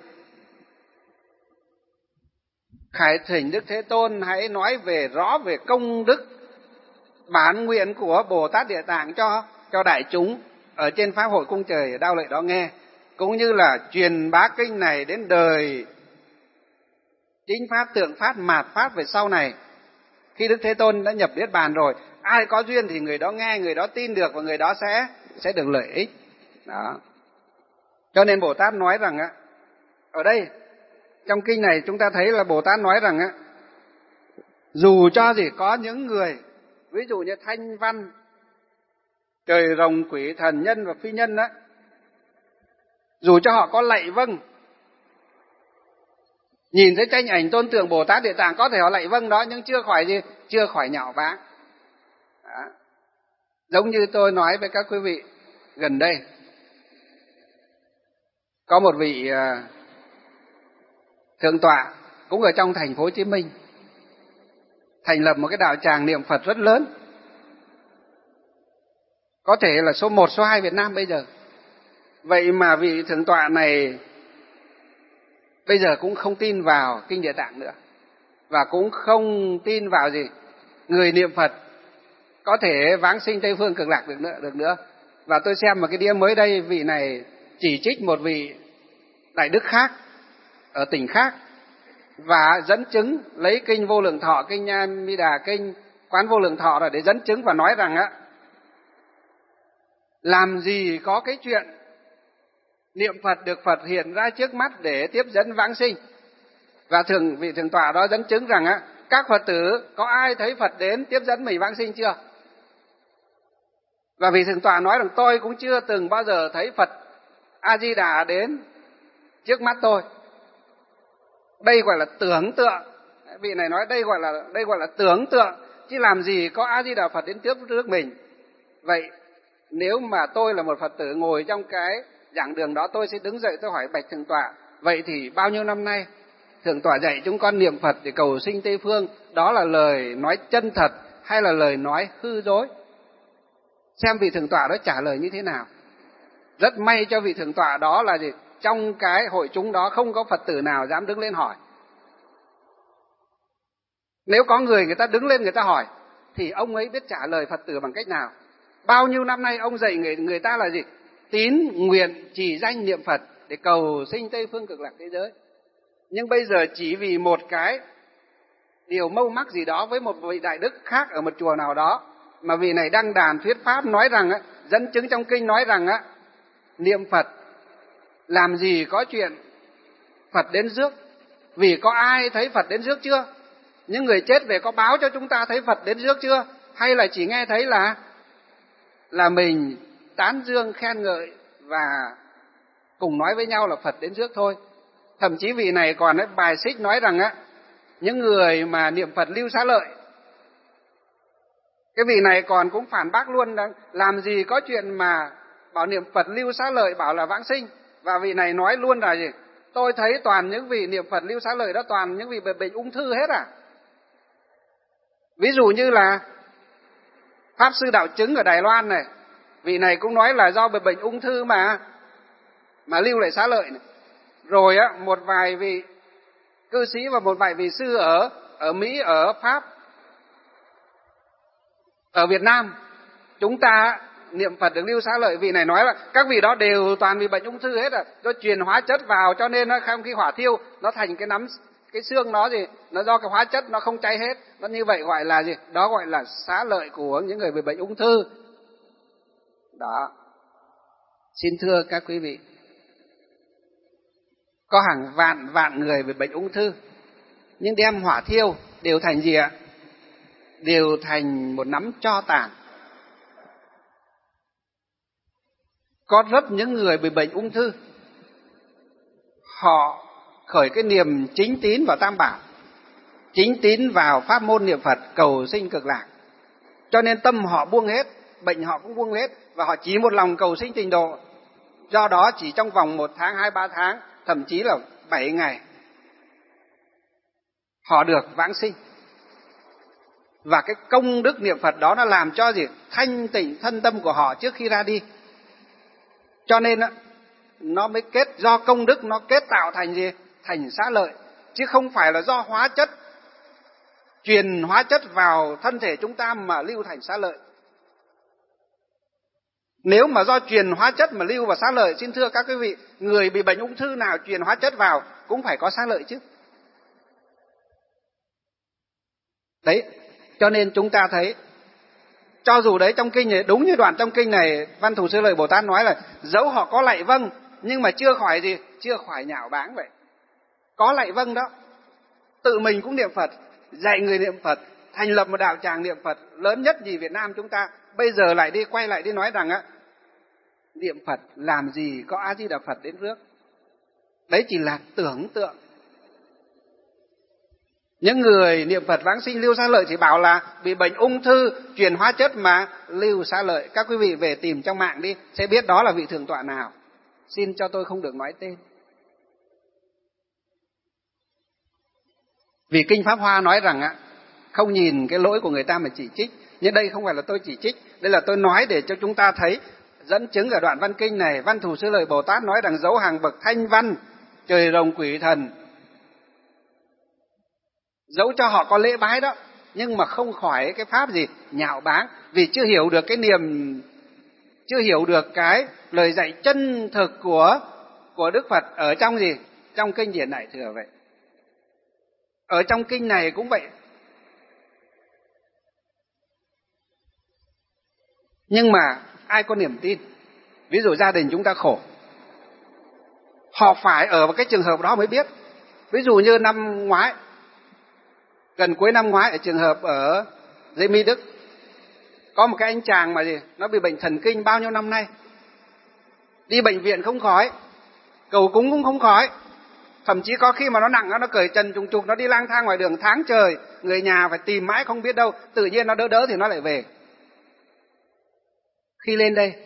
Khải thỉnh Đức Thế Tôn hãy nói về rõ về công đức bản nguyện của Bồ Tát Địa Tạng cho cho đại chúng ở trên pháp hội cung trời Đao Lợi đó nghe, cũng như là truyền bá kinh này đến đời chính pháp, tượng pháp, mạt pháp về sau này. Khi Đức Thế Tôn đã nhập Niết Bàn rồi, ai có duyên thì người đó nghe, người đó tin được, và người đó sẽ sẽ được lợi ích. Đó. Cho nên Bồ Tát nói rằng á, ở đây trong kinh này chúng ta thấy là Bồ Tát nói rằng á, dù cho gì có những người ví dụ như thanh văn, trời rồng quỷ thần nhân và phi nhân á, dù cho họ có lạy vâng, nhìn thấy tranh ảnh tôn tượng Bồ Tát Địa Tạng có thể họ lạy vâng đó, nhưng chưa khỏi gì, chưa khỏi nhạo báng. Giống như tôi nói với các quý vị gần đây, có một vị thượng tọa cũng ở trong thành phố Hồ Chí Minh thành lập một cái đạo tràng niệm Phật rất lớn, có thể là số một, số hai Việt Nam bây giờ. Vậy mà vị thượng tọa này bây giờ cũng không tin vào Kinh Địa Tạng nữa, và cũng không tin vào gì người niệm Phật có thể vãng sinh Tây Phương Cực Lạc được nữa, được nữa. Và tôi xem một cái đĩa mới đây, vị này chỉ trích một vị đại đức khác ở tỉnh khác và dẫn chứng lấy kinh Vô Lượng Thọ, kinh A Di Đà, kinh Quán Vô Lượng Thọ rồi để dẫn chứng và nói rằng á, làm gì có cái chuyện niệm Phật được Phật hiện ra trước mắt để tiếp dẫn vãng sinh. Và thường vị thượng tọa đó dẫn chứng rằng á, các Phật tử có ai thấy Phật đến tiếp dẫn mình vãng sinh chưa? Và vị thượng tọa nói rằng tôi cũng chưa từng bao giờ thấy Phật A Di Đà đến trước mắt tôi. Đây gọi là tưởng tượng. Vị này nói đây gọi là đây gọi là tưởng tượng, chứ làm gì có A Di Đà Phật đến tiếp trước mình. Vậy nếu mà tôi là một Phật tử ngồi trong cái giảng đường đó, tôi sẽ đứng dậy tôi hỏi bạch thượng tọa, vậy thì bao nhiêu năm nay thượng tọa dạy chúng con niệm Phật để cầu sinh Tây Phương, đó là lời nói chân thật hay là lời nói hư dối? Xem vị thượng tọa đó trả lời như thế nào. Rất may cho vị thượng tọa đó là gì? Trong cái hội chúng đó không có Phật tử nào dám đứng lên hỏi. Nếu có người người ta đứng lên người ta hỏi thì ông ấy biết trả lời Phật tử bằng cách nào. Bao nhiêu năm nay ông dạy người, người ta là gì? Tín nguyện trì danh niệm Phật để cầu sinh Tây Phương Cực Lạc thế giới. Nhưng bây giờ chỉ vì một cái điều mâu mắc gì đó với một vị đại đức khác ở một chùa nào đó, mà vị này đăng đàn thuyết pháp nói rằng á, dẫn chứng trong kinh nói rằng á, niệm Phật làm gì có chuyện Phật đến rước, vì có ai thấy Phật đến rước chưa? Những người chết về có báo cho chúng ta thấy Phật đến rước chưa? Hay là chỉ nghe thấy là là mình tán dương khen ngợi và cùng nói với nhau là Phật đến rước thôi? Thậm chí vị này còn ấy, bài xích nói rằng á, những người mà niệm Phật lưu xá lợi, cái vị này còn cũng phản bác luôn rằng làm gì có chuyện mà bảo niệm Phật lưu xá lợi bảo là vãng sinh. Và vị này nói luôn là gì? Tôi thấy toàn những vị niệm Phật lưu xá lợi đó toàn những vị bệnh, bệnh ung thư hết à. Ví dụ như là Pháp Sư Đạo Chứng ở Đài Loan này, vị này cũng nói là do bệnh ung thư mà mà lưu lại xá lợi này. Rồi á, một vài vị cư sĩ và một vài vị sư ở ở Mỹ, ở Pháp, ở Việt Nam, chúng ta niệm Phật được lưu xá lợi, vị này nói là các vị đó đều toàn bị bệnh ung thư hết à, do truyền hóa chất vào cho nên nó không, khi hỏa thiêu nó thành cái nắm cái xương nó gì, nó do cái hóa chất nó không cháy hết, nó như vậy gọi là gì? Đó gọi là xá lợi của những người bị bệnh ung thư. Đó. Xin thưa các quý vị, có hàng vạn vạn người bị bệnh ung thư, nhưng đem hỏa thiêu đều thành gì ạ? Đều thành một nắm tro tàn. Có rất những người bị bệnh ung thư, họ khởi cái niềm chính tín vào Tam Bảo, chính tín vào pháp môn niệm Phật cầu sinh Cực Lạc, cho nên tâm họ buông hết, bệnh họ cũng buông hết, và họ chỉ một lòng cầu sinh tịnh độ. Do đó chỉ trong vòng một tháng, hai ba tháng, thậm chí là bảy ngày, họ được vãng sinh. Và cái công đức niệm Phật đó nó làm cho gì? Thanh tịnh thân tâm của họ trước khi ra đi. Cho nên nó mới kết, do công đức nó kết tạo thành gì? Thành xá lợi, chứ không phải là do hóa chất, truyền hóa chất vào thân thể chúng ta mà lưu thành xá lợi. Nếu mà do truyền hóa chất mà lưu vào xá lợi, xin thưa các quý vị, người bị bệnh ung thư nào truyền hóa chất vào cũng phải có xá lợi chứ. Đấy, cho nên chúng ta thấy, cho dù đấy trong kinh này, đúng như đoạn trong kinh này, Văn Thù Sư Lợi Bồ Tát nói là dẫu họ có lạy vâng, nhưng mà chưa khỏi gì? Chưa khỏi nhạo báng vậy. Có lạy vâng đó, tự mình cũng niệm Phật, dạy người niệm Phật, thành lập một đạo tràng niệm Phật lớn nhất gì Việt Nam chúng ta, bây giờ lại đi quay lại đi nói rằng á, niệm Phật làm gì có A Di Đà Phật đến rước. Đấy chỉ là tưởng tượng. Những người niệm Phật vãng sinh Lưu Xá Lợi chỉ bảo là bị bệnh ung thư truyền hóa chất mà Lưu Xá Lợi. Các quý vị về tìm trong mạng đi, sẽ biết đó là vị thượng tọa nào. Xin cho tôi không được nói tên. Vì Kinh Pháp Hoa nói rằng á, không nhìn cái lỗi của người ta mà chỉ trích. Nhưng đây không phải là tôi chỉ trích, đây là tôi nói để cho chúng ta thấy. Dẫn chứng ở đoạn văn kinh này, Văn Thù Sư Lợi Bồ Tát nói rằng dấu hàng bậc thanh văn, trời rồng quỷ thần, dẫu cho họ có lễ bái đó, nhưng mà không khỏi cái pháp gì nhạo báng, vì chưa hiểu được cái niềm, chưa hiểu được cái lời dạy chân thực của của Đức Phật ở trong gì, trong kinh Điển Đại Thừa vậy. Ở trong kinh này cũng vậy. Nhưng mà ai có niềm tin? Ví dụ gia đình chúng ta khổ, họ phải ở cái trường hợp đó mới biết. Ví dụ như năm ngoái, gần cuối năm ngoái, ở trường hợp ở dây Mi Đức, có một cái anh chàng mà gì, nó bị bệnh thần kinh bao nhiêu năm nay, đi bệnh viện không khỏi, cầu cúng cũng không khỏi, thậm chí có khi mà nó nặng nó cởi trần trùng trục, nó đi lang thang ngoài đường tháng trời, người nhà phải tìm mãi không biết đâu, tự nhiên nó đỡ đỡ thì nó lại về. Khi lên đây,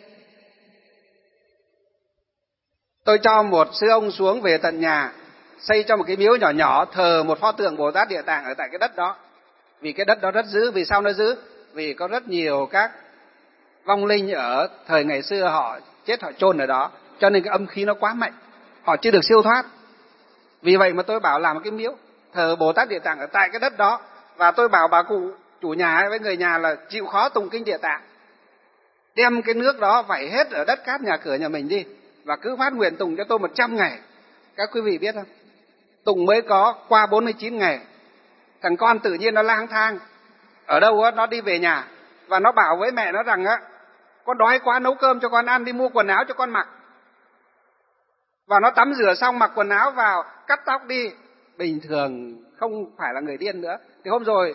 tôi cho một sư ông xuống về tận nhà, xây cho một cái miếu nhỏ nhỏ, thờ một pho tượng Bồ Tát Địa Tạng ở tại cái đất đó. Vì cái đất đó rất giữ. Vì sao nó giữ? Vì có rất nhiều các vong linh ở thời ngày xưa họ chết, họ chôn ở đó, cho nên cái âm khí nó quá mạnh, họ chưa được siêu thoát. Vì vậy mà tôi bảo làm một cái miếu thờ Bồ Tát Địa Tạng ở tại cái đất đó. Và tôi bảo bà cụ chủ nhà với người nhà là chịu khó tụng kinh Địa Tạng, đem cái nước đó vẩy hết ở đất cát nhà cửa nhà mình đi, và cứ phát nguyện tụng cho tôi một trăm ngày. Các quý vị biết không? Tụng mới có qua bốn mươi chín ngày, thằng con tự nhiên nó lang thang ở đâu á, nó đi về nhà và nó bảo với mẹ nó rằng á, con đói quá, nấu cơm cho con ăn, đi mua quần áo cho con mặc. Và nó tắm rửa xong mặc quần áo vào, cắt tóc đi, bình thường không phải là người điên nữa. Thì hôm rồi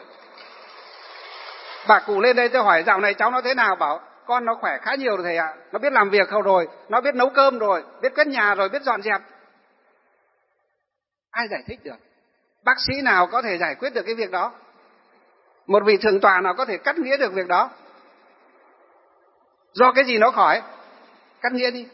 bà cụ lên đây tôi hỏi dạo này cháu nó thế nào, bảo con nó khỏe khá nhiều rồi thầy ạ, nó biết làm việc không rồi, nó biết nấu cơm rồi, biết quét nhà rồi, biết dọn dẹp. Ai giải thích được? Bác sĩ nào có thể giải quyết được cái việc đó? Một vị thượng tọa nào có thể cắt nghĩa được việc đó? Do cái gì nó khỏi? Cắt nghĩa đi.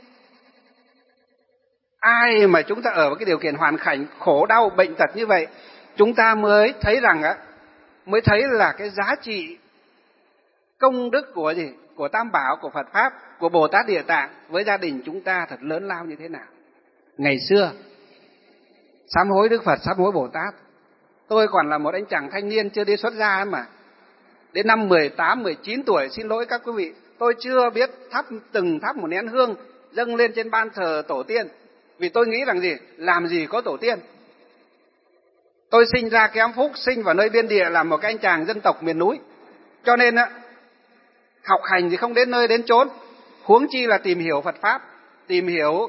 Ai mà chúng ta ở với cái điều kiện hoàn cảnh khổ đau bệnh tật như vậy, chúng ta mới thấy rằng á, mới thấy là cái giá trị công đức của gì, của Tam Bảo, của Phật Pháp, của Bồ Tát Địa Tạng với gia đình chúng ta thật lớn lao như thế nào. Ngày xưa sám hối Đức Phật, sám hối Bồ Tát, tôi còn là một anh chàng thanh niên chưa đi xuất gia mà, đến năm mười tám, mười chín tuổi, xin lỗi các quý vị, tôi chưa biết thắp từng thắp một nén hương dâng lên trên ban thờ tổ tiên, vì tôi nghĩ rằng gì, làm gì có tổ tiên. Tôi sinh ra kém phúc, sinh vào nơi biên địa, là một cái anh chàng dân tộc miền núi, cho nên á, học hành thì không đến nơi đến chốn, huống chi là tìm hiểu Phật Pháp, tìm hiểu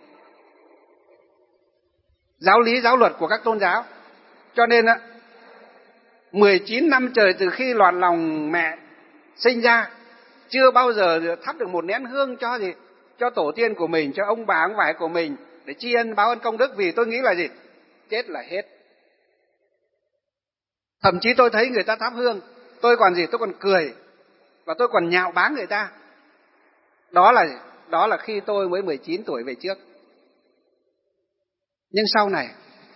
giáo lý giáo luật của các tôn giáo. Cho nên á, mười chín năm trời từ khi loạn lòng mẹ sinh ra, chưa bao giờ thắp được một nén hương cho gì, cho tổ tiên của mình, cho ông bà ông vải của mình, để tri ân báo ân công đức. Vì tôi nghĩ là gì, chết là hết. Thậm chí tôi thấy người ta thắp hương, tôi còn gì, tôi còn cười và tôi còn nhạo báng người ta. Đó là đó là khi tôi mới mười chín tuổi về trước. Nhưng sau này,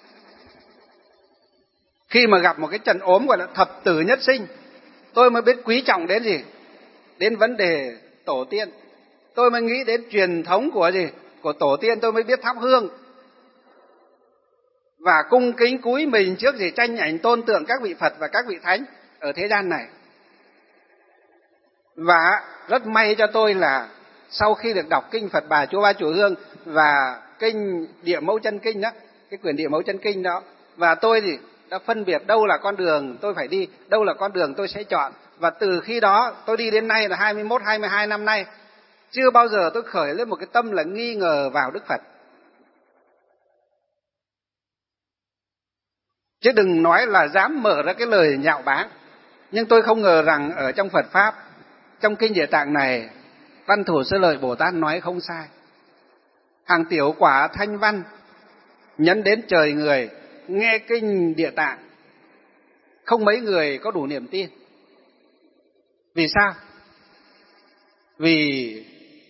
khi mà gặp một cái trận ốm gọi là thập tử nhất sinh, tôi mới biết quý trọng đến gì, đến vấn đề tổ tiên. Tôi mới nghĩ đến truyền thống của gì, của tổ tiên. Tôi mới biết thắp hương và cung kính cúi mình trước gì, tranh ảnh tôn tượng các vị Phật và các vị Thánh ở thế gian này. Và rất may cho tôi là sau khi được đọc kinh Phật Bà Chúa Ba Chùa Hương và kinh Địa Mẫu Chân Kinh đó, cái quyển Địa Mẫu Chân Kinh đó, và tôi thì đã phân biệt đâu là con đường tôi phải đi, đâu là con đường tôi sẽ chọn. Và từ khi đó tôi đi đến nay là hai mươi mốt, hai mươi hai năm nay, chưa bao giờ tôi khởi lên một cái tâm là nghi ngờ vào Đức Phật. Chứ đừng nói là dám mở ra cái lời nhạo báng. Nhưng tôi không ngờ rằng ở trong Phật Pháp, trong kinh Địa Tạng này, Văn Thù Sư Lợi Bồ Tát nói không sai. Hàng tiểu quả thanh văn nhấn đến trời người, nghe kinh Địa Tạng không mấy người có đủ niềm tin. Vì sao? Vì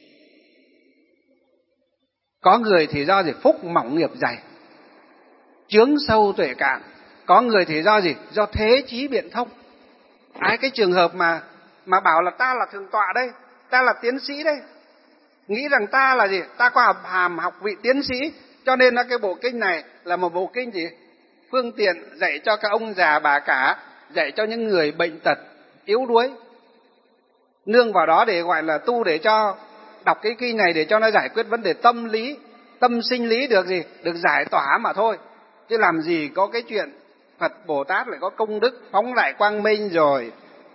có người thì do gì? Phúc mỏng nghiệp dày, chướng sâu tuệ cạn. Có người thì do gì? Do thế chí biện thông. Ai cái trường hợp mà mà bảo là ta là thượng tọa đây, ta là tiến sĩ đây, nghĩ rằng ta là gì? Ta có hàm học vị tiến sĩ, cho nên là cái bộ kinh này là một bộ kinh gì? Phương tiện dạy cho các ông già bà cả, dạy cho những người bệnh tật, yếu đuối. Nương vào đó để gọi là tu, để cho đọc cái kinh này để cho nó giải quyết vấn đề tâm lý, tâm sinh lý được gì? Được giải tỏa mà thôi. Chứ làm gì có cái chuyện Phật Bồ Tát lại có công đức phóng đại quang minh rồi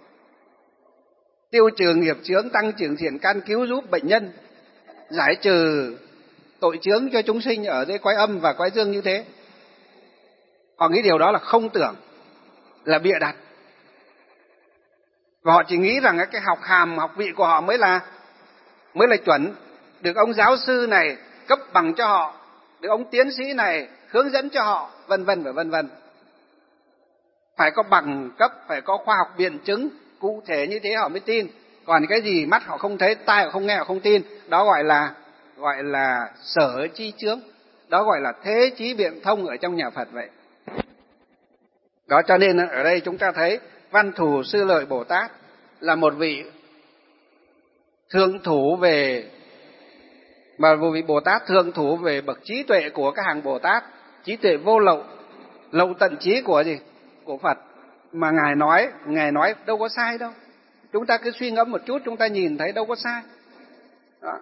tiêu trừ nghiệp chướng, tăng trưởng thiện căn, cứu giúp bệnh nhân, giải trừ tội chướng cho chúng sinh ở dưới cõi âm và cõi dương như thế. Họ nghĩ điều đó là không tưởng, là bịa đặt. Và họ chỉ nghĩ rằng cái học hàm, học vị của họ mới là mới là chuẩn, được ông giáo sư này cấp bằng cho họ, được ông tiến sĩ này hướng dẫn cho họ, vân vân và vân vân. Phải có bằng cấp, phải có khoa học biện chứng cụ thể như thế họ mới tin. Còn cái gì mắt họ không thấy, tai họ không nghe, họ không tin, đó gọi là gọi là sở chi chướng, đó gọi là thế chí biện thông ở trong nhà Phật vậy. Đó, cho nên ở đây chúng ta thấy Văn Thù Sư Lợi Bồ Tát là một vị thượng thủ về, mà một vị Bồ Tát thượng thủ về bậc trí tuệ của các hàng Bồ Tát, trí tuệ vô lậu, lậu tận trí của gì? Của Phật. Mà Ngài nói, Ngài nói đâu có sai đâu. Chúng ta cứ suy ngẫm một chút, chúng ta nhìn thấy đâu có sai. Đó.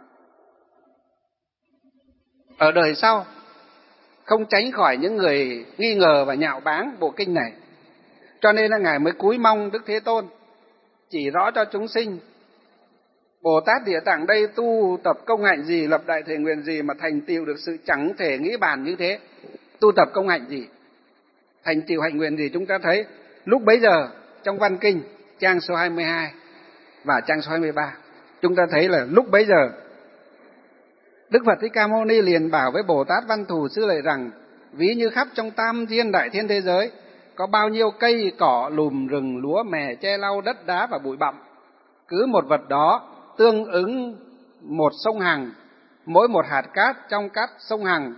Ở đời sau, không tránh khỏi những người nghi ngờ và nhạo báng bộ kinh này. Cho nên là Ngài mới cúi mong Đức Thế Tôn chỉ rõ cho chúng sinh Bồ Tát Địa Tạng đây tu tập công hạnh gì, lập đại thể nguyện gì mà thành tựu được sự chẳng thể nghĩ bàn như thế. Tu tập công hạnh gì, thành tựu hạnh nguyện gì. Chúng ta thấy lúc bấy giờ trong văn kinh trang số hai mươi hai và trang số hai mươi ba, chúng ta thấy là lúc bấy giờ Đức Phật Thích Ca Mâu Ni liền bảo với Bồ Tát Văn Thù Sư Lợi rằng: ví như khắp trong tam thiên đại thiên thế giới có bao nhiêu cây cỏ, lùm rừng, lúa mè, che lau, đất đá và bụi bặm, cứ một vật đó tương ứng một sông Hằng, mỗi một hạt cát trong các sông Hằng,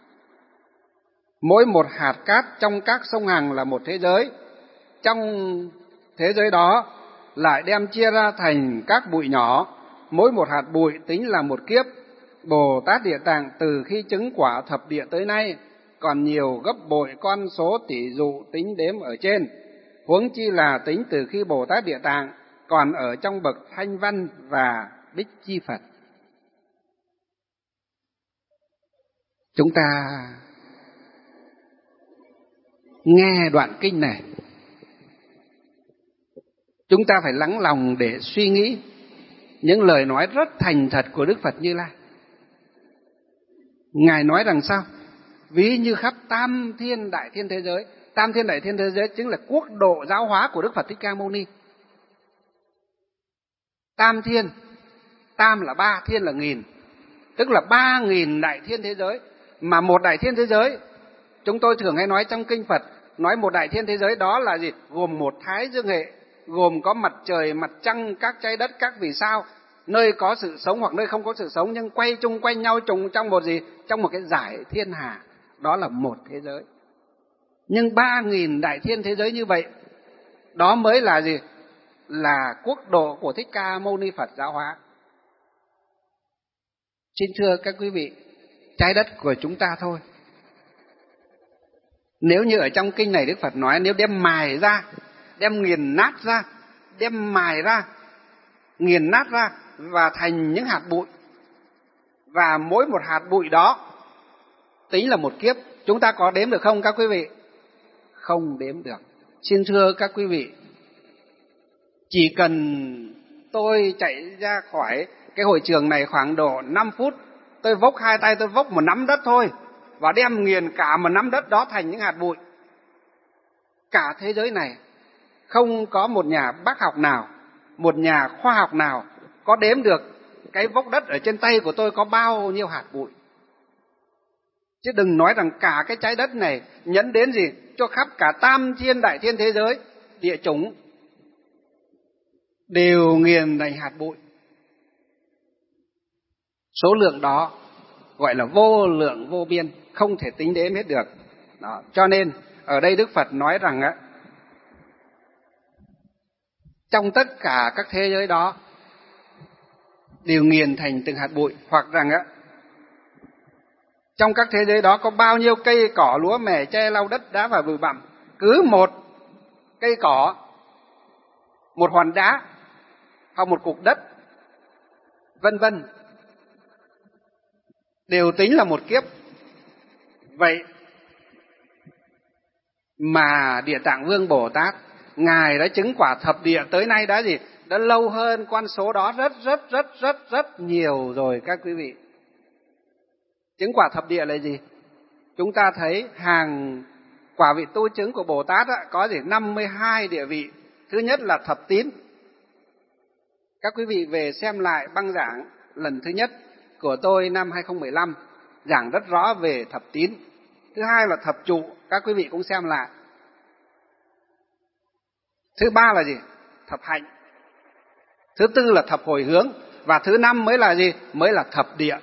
mỗi một hạt cát trong các sông Hằng là một thế giới. Trong thế giới đó lại đem chia ra thành các bụi nhỏ, mỗi một hạt bụi tính là một kiếp. Bồ Tát Địa Tạng từ khi chứng quả thập địa tới nay còn nhiều gấp bội con số tỷ dụ tính đếm ở trên, huống chi là tính từ khi Bồ Tát Địa Tạng còn ở trong bậc Thanh Văn và Bích Chi Phật. Chúng ta nghe đoạn kinh này, chúng ta phải lắng lòng để suy nghĩ những lời nói rất thành thật của Đức Phật Như Lai. Ngài nói rằng sao? Ví như khắp tam thiên đại thiên thế giới. Tam thiên đại thiên thế giới chính là quốc độ giáo hóa của Đức Phật Thích Ca Mâu Ni. Tam thiên, tam là ba, thiên là nghìn, tức là ba nghìn đại thiên thế giới. Mà một đại thiên thế giới, chúng tôi thường hay nói trong kinh Phật, nói một đại thiên thế giới đó là gì? Gồm một thái dương hệ, gồm có mặt trời, mặt trăng, các trái đất, các vì sao, nơi có sự sống hoặc nơi không có sự sống, nhưng quay chung quanh nhau trùng trong một gì? Trong một cái giải thiên hà, đó là một thế giới. Nhưng ba nghìn đại thiên thế giới như vậy, đó mới là gì? Là quốc độ của Thích Ca Mâu Ni Phật giáo hóa. Xin thưa các quý vị, trái đất của chúng ta thôi. Nếu như ở trong kinh này Đức Phật nói, nếu đem mài ra, đem nghiền nát ra, đem mài ra, nghiền nát ra và thành những hạt bụi, và mỗi một hạt bụi đó tính là một kiếp, chúng ta có đếm được không các quý vị? Không đếm được. Xin thưa các quý vị, chỉ cần tôi chạy ra khỏi cái hội trường này khoảng độ năm phút, tôi vốc hai tay, tôi vốc một nắm đất thôi, và đem nghiền cả một nắm đất đó thành những hạt bụi. Cả thế giới này không có một nhà bác học nào, một nhà khoa học nào có đếm được cái vốc đất ở trên tay của tôi có bao nhiêu hạt bụi. Chứ đừng nói rằng cả cái trái đất này nhẫn đến gì cho khắp cả tam thiên đại thiên thế giới địa chủng đều nghiền thành hạt bụi. Số lượng đó gọi là vô lượng vô biên, không thể tính đếm hết được. Đó. Cho nên ở đây Đức Phật nói rằng á, trong tất cả các thế giới đó đều nghiền thành từng hạt bụi, hoặc rằng á, trong các thế giới đó có bao nhiêu cây cỏ lúa mè tre lau đất đá và bụi bặm, cứ một cây cỏ, một hòn đá hoặc một cục đất, vân vân, đều tính là một kiếp. Vậy mà Địa Tạng Vương Bồ Tát, Ngài đã chứng quả thập địa tới nay đã gì? Đã lâu hơn con số đó rất rất rất rất rất nhiều rồi các quý vị. Chứng quả thập địa là gì? Chúng ta thấy hàng quả vị tu chứng của Bồ Tát á, có gì? năm mươi hai địa vị. Thứ nhất là thập tín. Các quý vị về xem lại băng giảng lần thứ nhất của tôi năm hai không một năm, giảng rất rõ về thập tín. Thứ hai là thập trụ, các quý vị cũng xem lại. Thứ ba là gì? Thập hạnh. Thứ tư là thập hồi hướng. Và thứ năm mới là gì? Mới là thập địa.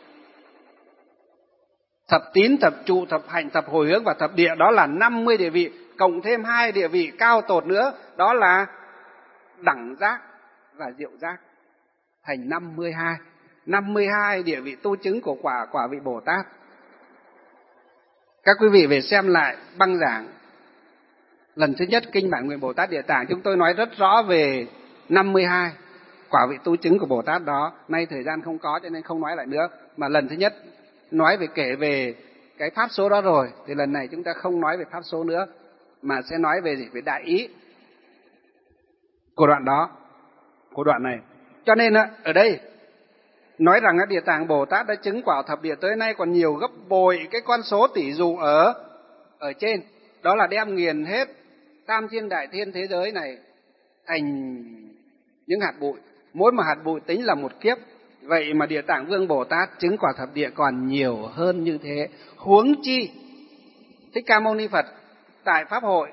Thập tín, thập trụ, thập hạnh, thập hồi hướng và thập địa, đó là năm mươi địa vị, cộng thêm hai địa vị cao tột nữa, đó là đẳng giác và diệu giác, thành năm mươi hai. năm mươi hai địa vị tu chứng của quả quả vị Bồ Tát. Các quý vị về xem lại băng giảng lần thứ nhất kinh Bản Nguyện Bồ Tát Địa Tạng, chúng tôi nói rất rõ về năm mươi hai quả vị tu chứng của Bồ Tát đó. Nay thời gian không có cho nên không nói lại nữa, mà lần thứ nhất nói về kể về cái pháp số đó rồi, thì lần này chúng ta không nói về pháp số nữa, mà sẽ nói về gì? Về đại ý của đoạn đó, của đoạn này. Cho nên ở đây nói rằng Địa Tạng Bồ Tát đã chứng quả thập địa tới nay còn nhiều gấp bội cái con số tỷ dụ ở ở trên, đó là đem nghiền hết tam thiên đại thiên thế giới này thành những hạt bụi, mỗi một hạt bụi tính là một kiếp. Vậy mà Địa Tạng Vương Bồ Tát chứng quả thập địa còn nhiều hơn như thế. Huống chi Thích Ca Mâu Ni Phật tại Pháp hội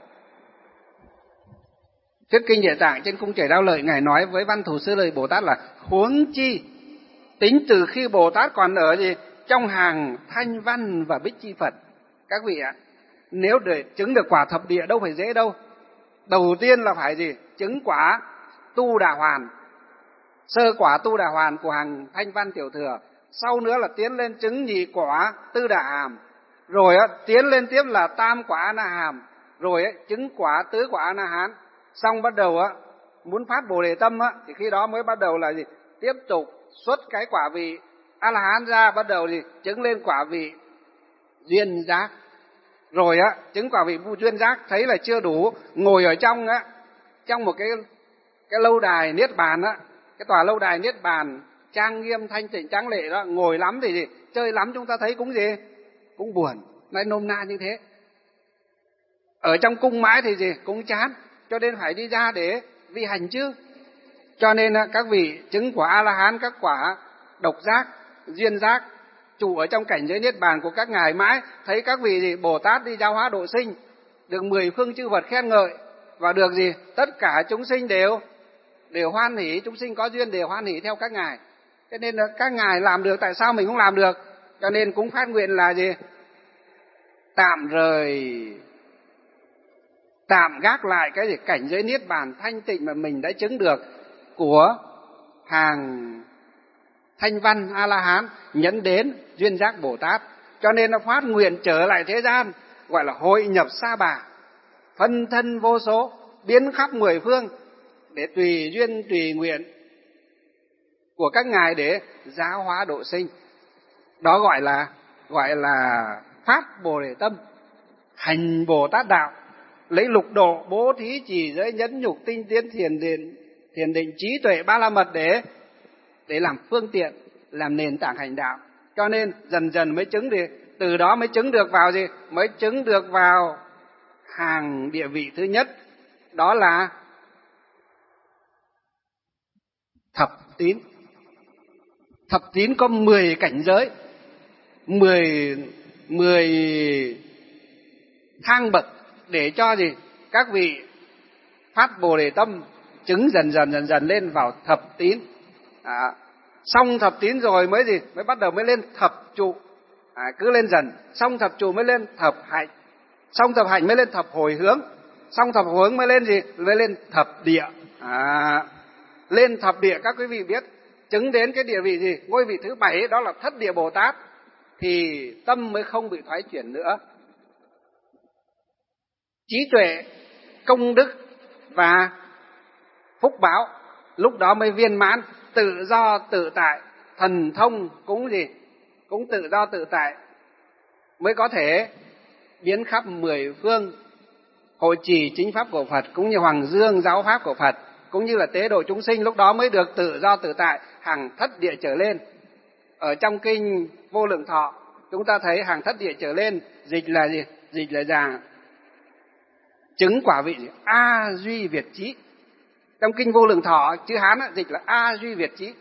thuyết kinh Địa Tạng trên cung Trời Đao Lợi, Ngài nói với Văn Thù Sư Lợi Bồ Tát là huống chi tính từ khi Bồ Tát còn ở gì? Trong hàng Thanh Văn và Bích Chi Phật. Các vị ạ, nếu để chứng được quả thập địa đâu phải dễ đâu. Đầu tiên là phải gì? Chứng quả Tu Đà Hoàn, sơ quả Tu Đà Hoàn của hàng Thanh Văn Tiểu Thừa. Sau nữa là tiến lên chứng nhị quả Tư Đà Hàm. Rồi á, tiến lên tiếp là tam quả A Na Hàm. Rồi á, chứng quả tứ quả A Na Hán. Xong bắt đầu á, muốn phát Bồ Đề Tâm á, thì khi đó mới bắt đầu là gì? Tiếp tục xuất cái quả vị A La Hán ra, bắt đầu gì? Chứng lên quả vị duyên giác. Rồi á, chứng quả vị duyên giác thấy là chưa đủ, ngồi ở trong á, trong một cái cái lâu đài niết bàn á, cái tòa lâu đài niết bàn trang nghiêm thanh tịnh tráng lệ đó, ngồi lắm thì gì? Chơi lắm, chúng ta thấy cũng gì? Cũng buồn, nói nôm na như thế. Ở trong cung mãi thì gì? Cũng chán, cho nên phải đi ra để vi hành chứ. Cho nên các vị chứng quả A La Hán, các quả độc giác, duyên giác, trụ ở trong cảnh giới niết bàn của các ngài mãi, thấy các vị gì? Bồ Tát đi giáo hóa độ sinh, được mười phương chư Phật khen ngợi, và được gì? Tất cả chúng sinh đều đều hoan hỷ, chúng sinh có duyên đều hoan hỷ theo các ngài. Cho nên là các ngài làm được, tại sao mình không làm được? Cho nên cũng phát nguyện là gì? Tạm rời, tạm gác lại cái gì? Cảnh giới niết bàn thanh tịnh mà mình đã chứng được của hàng Thanh Văn A La Hán, nhấn đến duyên giác Bồ Tát. Cho nên nó phát nguyện trở lại thế gian, gọi là hội nhập Sa Bà, phân thân vô số, biến khắp mười phương, để tùy duyên tùy nguyện của các ngài để giáo hóa độ sinh. Đó gọi là gọi là phát Bồ Đề Tâm, hành Bồ Tát đạo, lấy lục độ bố thí trì giới nhẫn nhục tinh tiến thiền định thiền định trí tuệ ba la mật để để làm phương tiện, làm nền tảng hành đạo. Cho nên dần dần mới chứng được, từ đó mới chứng được vào gì? Mới chứng được vào hàng địa vị thứ nhất, đó là thập tín. Thập tín có mười cảnh giới, mười mười thang bậc để cho gì? Các vị phát Bồ Đề tâm, chứng dần dần dần dần lên vào thập tín. À, xong thập tín rồi mới gì? Mới bắt đầu mới lên thập trụ. À, cứ lên dần, xong thập trụ mới lên thập hạnh, xong thập hạnh mới lên thập hồi hướng, xong thập hồi hướng mới lên gì? Mới lên thập địa. À, lên thập địa các quý vị biết, chứng đến cái địa vị gì? Ngôi vị thứ bảy, đó là thất địa Bồ Tát, thì tâm mới không bị thoái chuyển nữa. Trí tuệ, công đức và phúc báo lúc đó mới viên mãn, tự do tự tại, thần thông cũng gì? Cũng tự do tự tại, mới có thể biến khắp mười phương, hộ trì chính pháp của Phật, cũng như hoàng dương giáo pháp của Phật, cũng như là tế độ chúng sinh, lúc đó mới được tự do tự tại, hàng thất địa trở lên. Ở trong kinh Vô Lượng Thọ, chúng ta thấy hàng thất địa trở lên, dịch là gì? Dịch là già chứng quả vị A Duy Việt Chí. Trong kinh Vô Lượng Thọ, chữ Hán dịch là A Duy Việt Chí.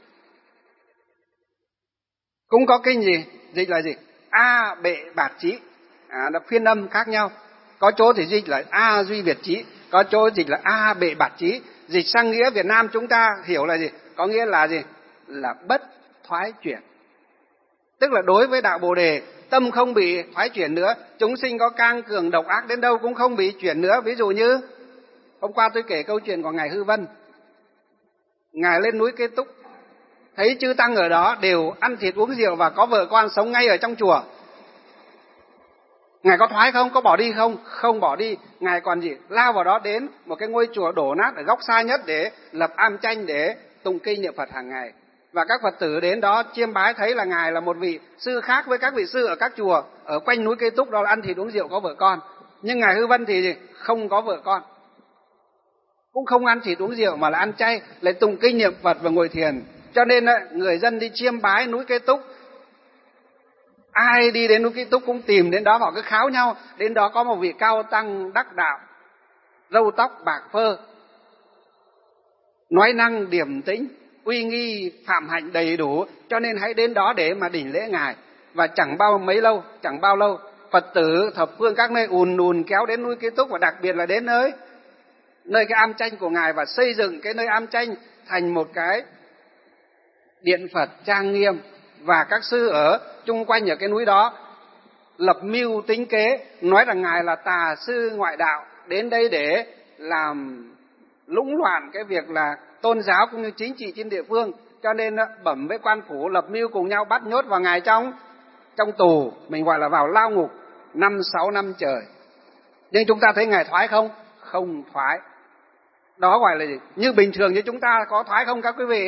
Cũng có kinh gì? Dịch là gì? A Bệ Bạt Chí. À, là phiên âm khác nhau. Có chỗ thì dịch là A Duy Việt Chí, có chỗ dịch là A Bệ Bạt Chí. Dịch sang nghĩa Việt Nam chúng ta hiểu là gì? Có nghĩa là gì? Là bất thoái chuyển. Tức là đối với đạo Bồ Đề, tâm không bị thoái chuyển nữa. Chúng sinh có cang cường độc ác đến đâu cũng không bị chuyển nữa. Ví dụ như hôm qua tôi kể câu chuyện của Ngài Hư Vân. Ngài lên núi Kế Túc, thấy chư tăng ở đó đều ăn thịt uống rượu và có vợ con sống ngay ở trong chùa. Ngài có thoái không? Có bỏ đi không? Không bỏ đi. Ngài còn gì? Lao vào đó, đến một cái ngôi chùa đổ nát ở góc xa nhất để lập am tranh để tụng kinh niệm Phật hàng ngày. Và các Phật tử đến đó chiêm bái, thấy là Ngài là một vị sư khác với các vị sư ở các chùa ở quanh núi Kế Túc, đó là ăn thịt uống rượu có vợ con. Nhưng Ngài Hư Vân thì gì? Không có vợ con, cũng không ăn thịt uống rượu mà là ăn chay, lại tụng kinh niệm Phật và ngồi thiền. Cho nên người dân đi chiêm bái núi Kế Túc, ai đi đến núi Kế Túc cũng tìm đến đó, họ cứ kháo nhau. Đến đó có một vị cao tăng đắc đạo, râu tóc bạc phơ, nói năng điềm tĩnh, uy nghi phạm hạnh đầy đủ, cho nên hãy đến đó để mà đảnh lễ Ngài. Và chẳng bao mấy lâu, chẳng bao lâu, Phật tử thập phương các nơi ùn ùn kéo đến núi Kế Túc, và đặc biệt là đến nơi nơi cái am tranh của Ngài, và xây dựng cái nơi am tranh thành một cái điện Phật trang nghiêm. Và các sư ở chung quanh ở cái núi đó lập mưu tính kế, nói rằng Ngài là tà sư ngoại đạo, đến đây để làm lũng loạn cái việc là tôn giáo cũng như chính trị trên địa phương. Cho nên bẩm với quan phủ, lập mưu cùng nhau bắt nhốt vào Ngài trong trong tù, mình gọi là vào lao ngục năm sáu năm trời. Nhưng chúng ta thấy Ngài thoái không? Không thoái. Đó gọi là gì? Như bình thường như chúng ta có thoái không các quý vị?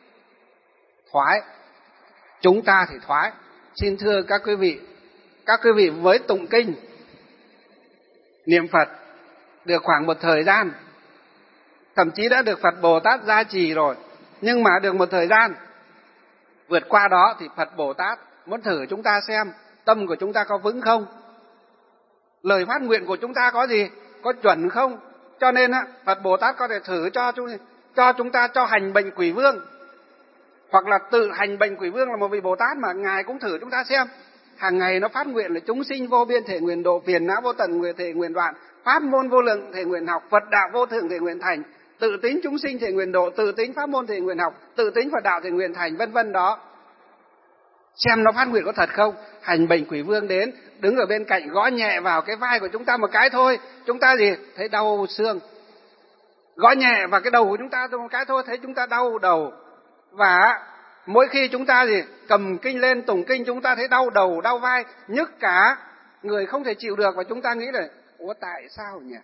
Thoái. Chúng ta thì thoái. Xin thưa các quý vị, các quý vị với tụng kinh, niệm Phật được khoảng một thời gian, thậm chí đã được Phật Bồ Tát gia trì rồi, nhưng mà được một thời gian vượt qua đó thì Phật Bồ Tát muốn thử chúng ta xem tâm của chúng ta có vững không, lời phát nguyện của chúng ta có gì, có chuẩn không. Cho nên Phật Bồ Tát có thể thử cho chúng, cho chúng ta cho hành bệnh quỷ vương, hoặc là tự hành bệnh quỷ vương là một vị Bồ Tát mà Ngài cũng thử chúng ta xem. Hàng ngày nó phát nguyện là chúng sinh vô biên thể nguyện độ, phiền não vô tận nguyện thể nguyện đoạn, pháp môn vô lượng thể nguyện học, Phật đạo vô thượng thể nguyện thành, tự tính chúng sinh thể nguyện độ, tự tính pháp môn thể nguyện học, tự tính Phật đạo thể nguyện thành, vân vân đó. Xem nó phát nguyện có thật không? Hành bệnh quỷ vương đến, đứng ở bên cạnh gõ nhẹ vào cái vai của chúng ta một cái thôi, chúng ta gì? Thấy đau xương. Gõ nhẹ vào cái đầu của chúng ta một cái thôi, thấy chúng ta đau đầu. Và mỗi khi chúng ta gì? Cầm kinh lên tụng kinh, chúng ta thấy đau đầu, đau vai, nhức cả người không thể chịu được, và chúng ta nghĩ là ủa tại sao nhỉ?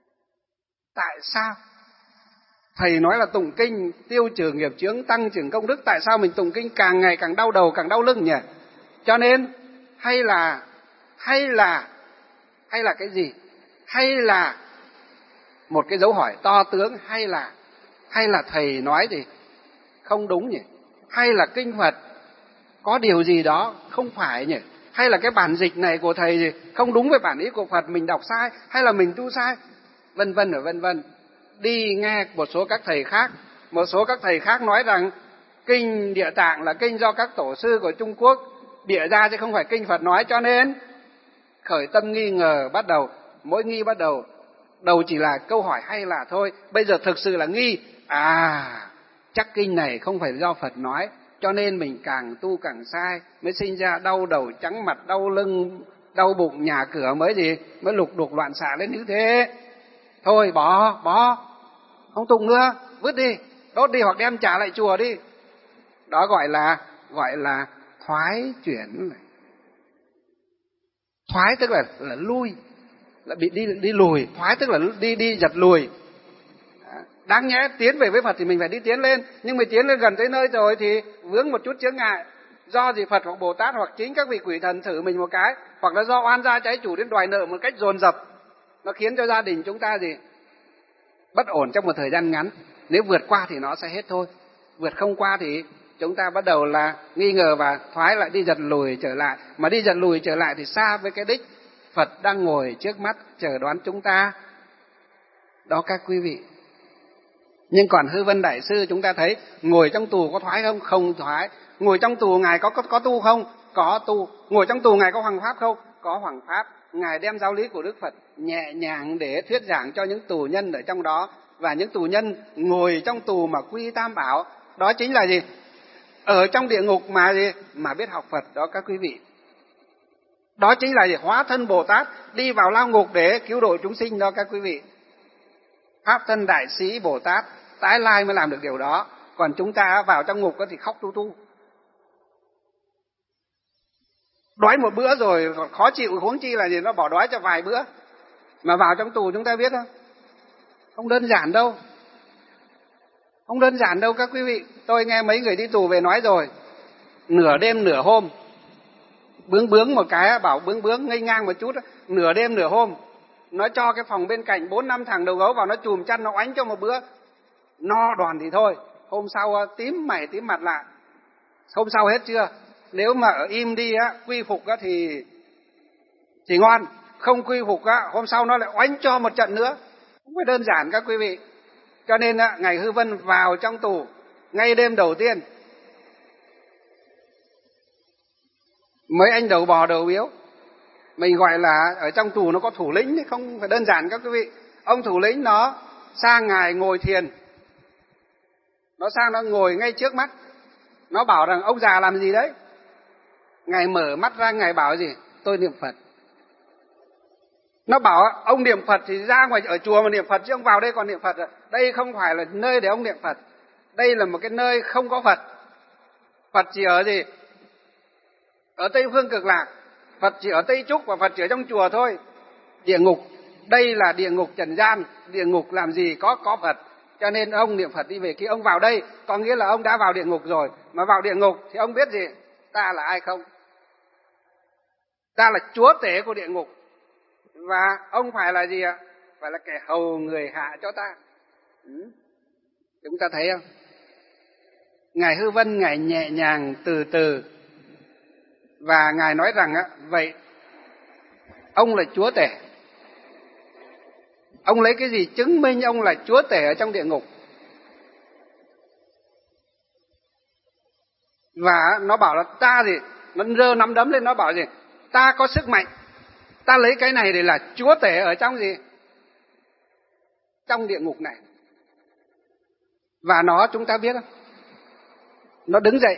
Tại sao? Thầy nói là tụng kinh tiêu trừ nghiệp chướng, tăng trưởng công đức, tại sao mình tụng kinh càng ngày càng đau đầu, càng đau lưng nhỉ? Cho nên hay là hay là hay là cái gì? Hay là một cái dấu hỏi to tướng, hay là hay là thầy nói thì không đúng nhỉ? Hay là kinh Phật có điều gì đó không phải nhỉ? Hay là cái bản dịch này của thầy gì không đúng với bản ý của Phật, mình đọc sai, hay là mình tu sai, vân vân ở vân vân. Đi nghe một số các thầy khác, một số các thầy khác nói rằng kinh Địa Tạng là kinh do các tổ sư của Trung Quốc bịa ra chứ không phải kinh Phật nói, cho nên khởi tâm nghi ngờ, bắt đầu mỗi nghi bắt đầu đầu chỉ là câu hỏi hay là thôi. Bây giờ thực sự là nghi, à chắc kinh này không phải do Phật nói, cho nên mình càng tu càng sai, mới sinh ra đau đầu trắng mặt, đau lưng, đau bụng, nhà cửa mới gì, mới lục đục loạn xạ lên như thế. Thôi bỏ, bỏ, không tụng nữa, vứt đi, đốt đi hoặc đem trả lại chùa đi. Đó gọi là gọi là thoái chuyển. Thoái tức là là lui, là bị đi đi lùi, thoái tức là đi đi giật lùi. Đáng nhẽ tiến về với Phật thì mình phải đi tiến lên, nhưng mà tiến lên gần tới nơi rồi thì vướng một chút chướng ngại. Do gì Phật hoặc Bồ Tát hoặc chính các vị quỷ thần thử mình một cái, hoặc là do oan gia trái chủ đến đòi nợ một cách dồn dập, nó khiến cho gia đình chúng ta gì bất ổn trong một thời gian ngắn. Nếu vượt qua thì nó sẽ hết thôi, vượt không qua thì chúng ta bắt đầu là nghi ngờ và thoái lại, đi giật lùi trở lại. Mà đi giật lùi trở lại thì xa với cái đích Phật đang ngồi trước mắt chờ đoán chúng ta. Đó các quý vị. Nhưng còn Hư Vân Đại Sư chúng ta thấy ngồi trong tù có thoái không? Không thoái. Ngồi trong tù Ngài có, có, có tu không? Có tu. Ngồi trong tù Ngài có hoằng pháp không? Có hoằng pháp. Ngài đem giáo lý của Đức Phật nhẹ nhàng để thuyết giảng cho những tù nhân ở trong đó. Và những tù nhân ngồi trong tù mà quy tam bảo, đó chính là gì? Ở trong địa ngục mà gì? Mà biết học Phật đó các quý vị. Đó chính là gì? Hóa thân Bồ Tát đi vào lao ngục để cứu độ chúng sinh đó các quý vị. Pháp thân Đại Sĩ Bồ Tát tái lai mới làm được điều đó. Còn chúng ta vào trong ngục thì khóc tu tu. Đói một bữa rồi khó chịu, huống chi là gì? Nó bỏ đói cho vài bữa. Mà vào trong tù chúng ta biết không? Không đơn giản đâu. Không đơn giản đâu các quý vị. Tôi nghe mấy người đi tù về nói rồi. Nửa đêm nửa hôm, bướng bướng một cái, bảo bướng bướng ngây ngang một chút, nửa đêm nửa hôm, nó cho cái phòng bên cạnh bốn năm thằng đầu gấu vào, nó chùm chăn, nó oánh cho một bữa. No đòn thì thôi, hôm sau tím mày tím mặt lại. Hôm sau hết chưa? Nếu mà ở im đi á, quy phục á thì thì ngon, không quy phục á, hôm sau nó lại oánh cho một trận nữa. Không phải đơn giản các quý vị. Cho nên á, ngày Hư Vân vào trong tù ngay đêm đầu tiên, mấy anh đầu bò đầu biếu, mình gọi là ở trong tù nó có thủ lĩnh, không phải đơn giản các quý vị. Ông thủ lĩnh nó sang Ngài ngồi thiền, nó sang nó ngồi ngay trước mắt, nó bảo rằng ông già làm gì đấy. Ngài mở mắt ra, Ngài bảo gì? Tôi niệm Phật. Nó bảo ông niệm Phật thì ra ngoài ở chùa mà niệm Phật, chứ ông vào đây còn niệm Phật à? Đây không phải là nơi để ông niệm Phật, đây là một cái nơi không có Phật. Phật chỉ ở gì? Ở Tây Phương Cực Lạc. Phật chỉ ở Tây Trúc và Phật chỉ ở trong chùa thôi. Địa ngục, đây là địa ngục trần gian, địa ngục làm gì có có Phật. Cho nên ông niệm Phật đi về kia, ông vào đây có nghĩa là ông đã vào địa ngục rồi. Mà vào địa ngục thì ông biết gì? Ta là ai không? Ta là chúa tể của địa ngục. Và ông phải là gì ạ? Phải là kẻ hầu người hạ cho ta. Ừ. Chúng ta thấy không? Ngài Hư Vân, Ngài nhẹ nhàng từ từ. Và Ngài nói rằng á, vậy ông là chúa tể. Ông lấy cái gì chứng minh ông là chúa tể ở trong địa ngục? Và nó bảo là ta gì? Nó giơ nắm đấm lên, nó bảo gì? Ta có sức mạnh. Ta lấy cái này để là chúa tể ở trong gì? Trong địa ngục này. Và nó, chúng ta biết không? Nó đứng dậy.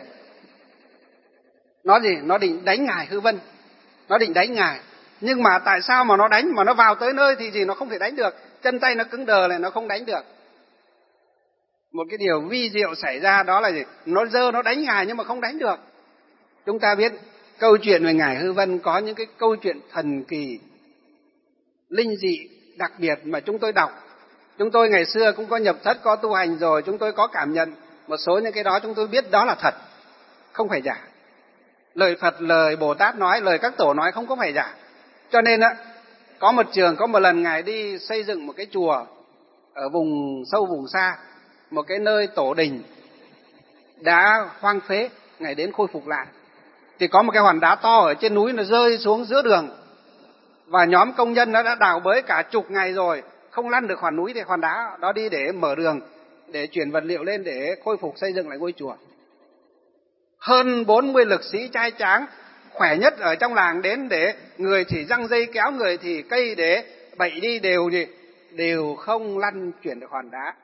Nó gì? Nó định đánh Ngài Hư Vân. Nó định đánh Ngài. Nhưng mà tại sao mà nó đánh? Mà nó vào tới nơi thì gì? Nó không thể đánh được. Chân tay nó cứng đờ này, nó không đánh được. Một cái điều vi diệu xảy ra đó là gì? Nó giơ, nó đánh Ngài nhưng mà không đánh được. Chúng ta biết câu chuyện về Ngài Hư Vân có những cái câu chuyện thần kỳ, linh dị, đặc biệt mà chúng tôi đọc. Chúng tôi ngày xưa cũng có nhập thất, có tu hành rồi, chúng tôi có cảm nhận. Một số những cái đó chúng tôi biết đó là thật, không phải giả. Lời Phật, lời Bồ Tát nói, lời các tổ nói không có phải giả. Cho nên á, có một trường, có một lần Ngài đi xây dựng một cái chùa ở vùng sâu vùng xa, một cái nơi tổ đình đã hoang phế, Ngài đến khôi phục lại. Thì có một cái hòn đá to ở trên núi nó rơi xuống giữa đường. Và nhóm công nhân nó đã đào bới cả chục ngày rồi, không lăn được hòn núi thì hòn đá đó đi để mở đường, để chuyển vật liệu lên để khôi phục xây dựng lại ngôi chùa. Hơn bốn mươi lực sĩ trai tráng, khỏe nhất ở trong làng đến để người thì răng dây kéo, người thì cây để bậy đi đều gì, đều không lăn chuyển được hòn đá.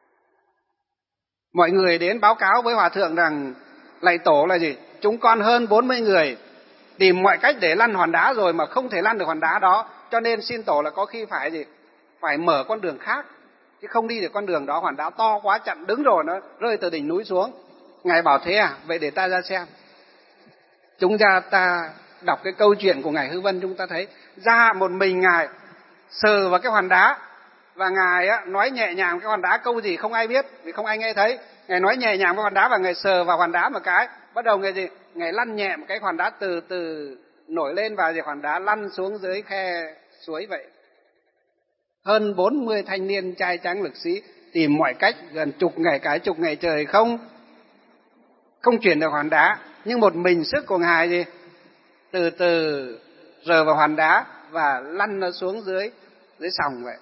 Mọi người đến báo cáo với Hòa Thượng rằng lạy Tổ là gì? Chúng con hơn bốn mươi người tìm mọi cách để lăn hòn đá rồi mà không thể lăn được hòn đá đó, cho nên xin Tổ là có khi phải gì? Phải mở con đường khác, chứ không đi được con đường đó, hòn đá to quá chặn đứng rồi, nó rơi từ đỉnh núi xuống. Ngài bảo thế à? Vậy để ta ra xem. Chúng ta ta đọc cái câu chuyện của Ngài Hư Vân, chúng ta thấy ra một mình Ngài sờ vào cái hòn đá, và Ngài á, nói nhẹ nhàng cái hòn đá, câu gì không ai biết vì không ai nghe thấy. Ngài nói nhẹ nhàng với hòn đá và Ngài sờ vào hòn đá một cái, bắt đầu Ngài gì? Ngài lăn nhẹ một cái hòn đá từ từ nổi lên và gì hòn đá lăn xuống dưới khe suối vậy. Hơn bốn mươi thanh niên trai tráng lực sĩ tìm mọi cách gần chục ngày, cái chục ngày trời không không chuyển được hòn đá, nhưng một mình sức của Ngài gì? Từ từ rờ vào hòn đá và lăn nó xuống dưới dưới sòng vậy.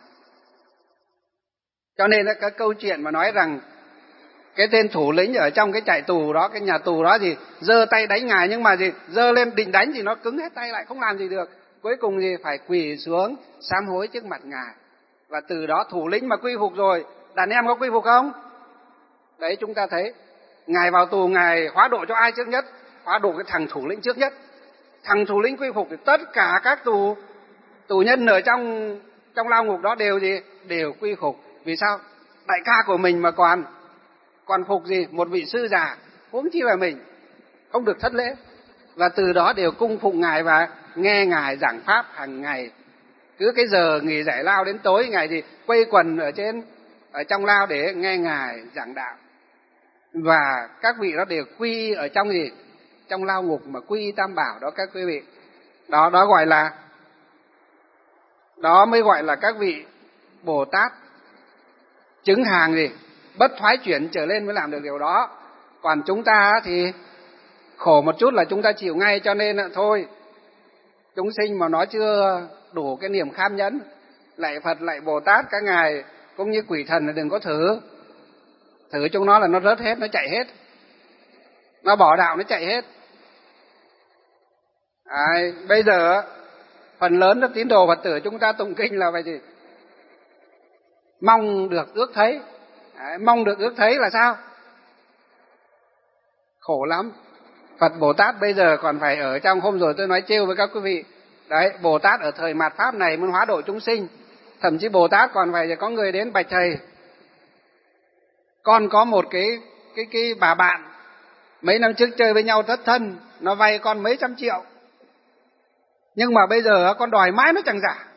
Cho nên là cái câu chuyện mà nói rằng cái tên thủ lĩnh ở trong cái trại tù đó, cái nhà tù đó gì, giơ tay đánh Ngài, nhưng mà gì, giơ lên định đánh thì nó cứng hết tay lại, không làm gì được. Cuối cùng gì, phải quỳ xuống sám hối trước mặt Ngài. Và từ đó thủ lĩnh mà quy phục rồi, đàn em có quy phục không? Đấy, chúng ta thấy Ngài vào tù, Ngài hóa độ cho ai trước nhất? Hóa độ cái thằng thủ lĩnh trước nhất. Thằng thủ lĩnh quy phục thì tất cả các tù tù nhân ở trong trong lao ngục đó đều gì? Đều quy phục. Vì sao? Đại ca của mình mà còn còn phục gì? Một vị sư già, huống chi là mình, không được thất lễ. Và từ đó đều cung phụng Ngài và nghe Ngài giảng pháp hàng ngày. Cứ cái giờ nghỉ giải lao đến tối, Ngài thì quây quần ở trên ở trong lao để nghe Ngài giảng đạo. Và các vị đó đều quy ở trong gì? Trong lao ngục mà quy tam bảo đó các quý vị. Đó đó gọi là đó mới gọi là các vị Bồ Tát chứng hàng gì? Bất thoái chuyển trở lên mới làm được điều đó. Còn chúng ta thì khổ một chút là chúng ta chịu ngay, cho nên thôi, chúng sinh mà nó chưa đủ cái niềm kham nhẫn, lạy Phật lạy Bồ Tát các ngài cũng như quỷ thần là đừng có thử. Thử chúng nó là nó rớt hết, nó chạy hết, nó bỏ đạo nó chạy hết. À, bây giờ phần lớn các tín đồ Phật tử chúng ta tụng kinh là vậy gì? Mong được ước thấy. Đấy, mong được ước thấy là sao? Khổ lắm. Phật Bồ Tát bây giờ còn phải ở trong, hôm rồi tôi nói trêu với các quý vị, đấy, Bồ Tát ở thời mạt Pháp này muốn hóa độ chúng sinh, thậm chí Bồ Tát còn phải có người đến bạch thầy, con có một cái cái cái bà bạn mấy năm trước chơi với nhau thất thân, nó vay con mấy trăm triệu, nhưng mà bây giờ con đòi mãi nó chẳng trả,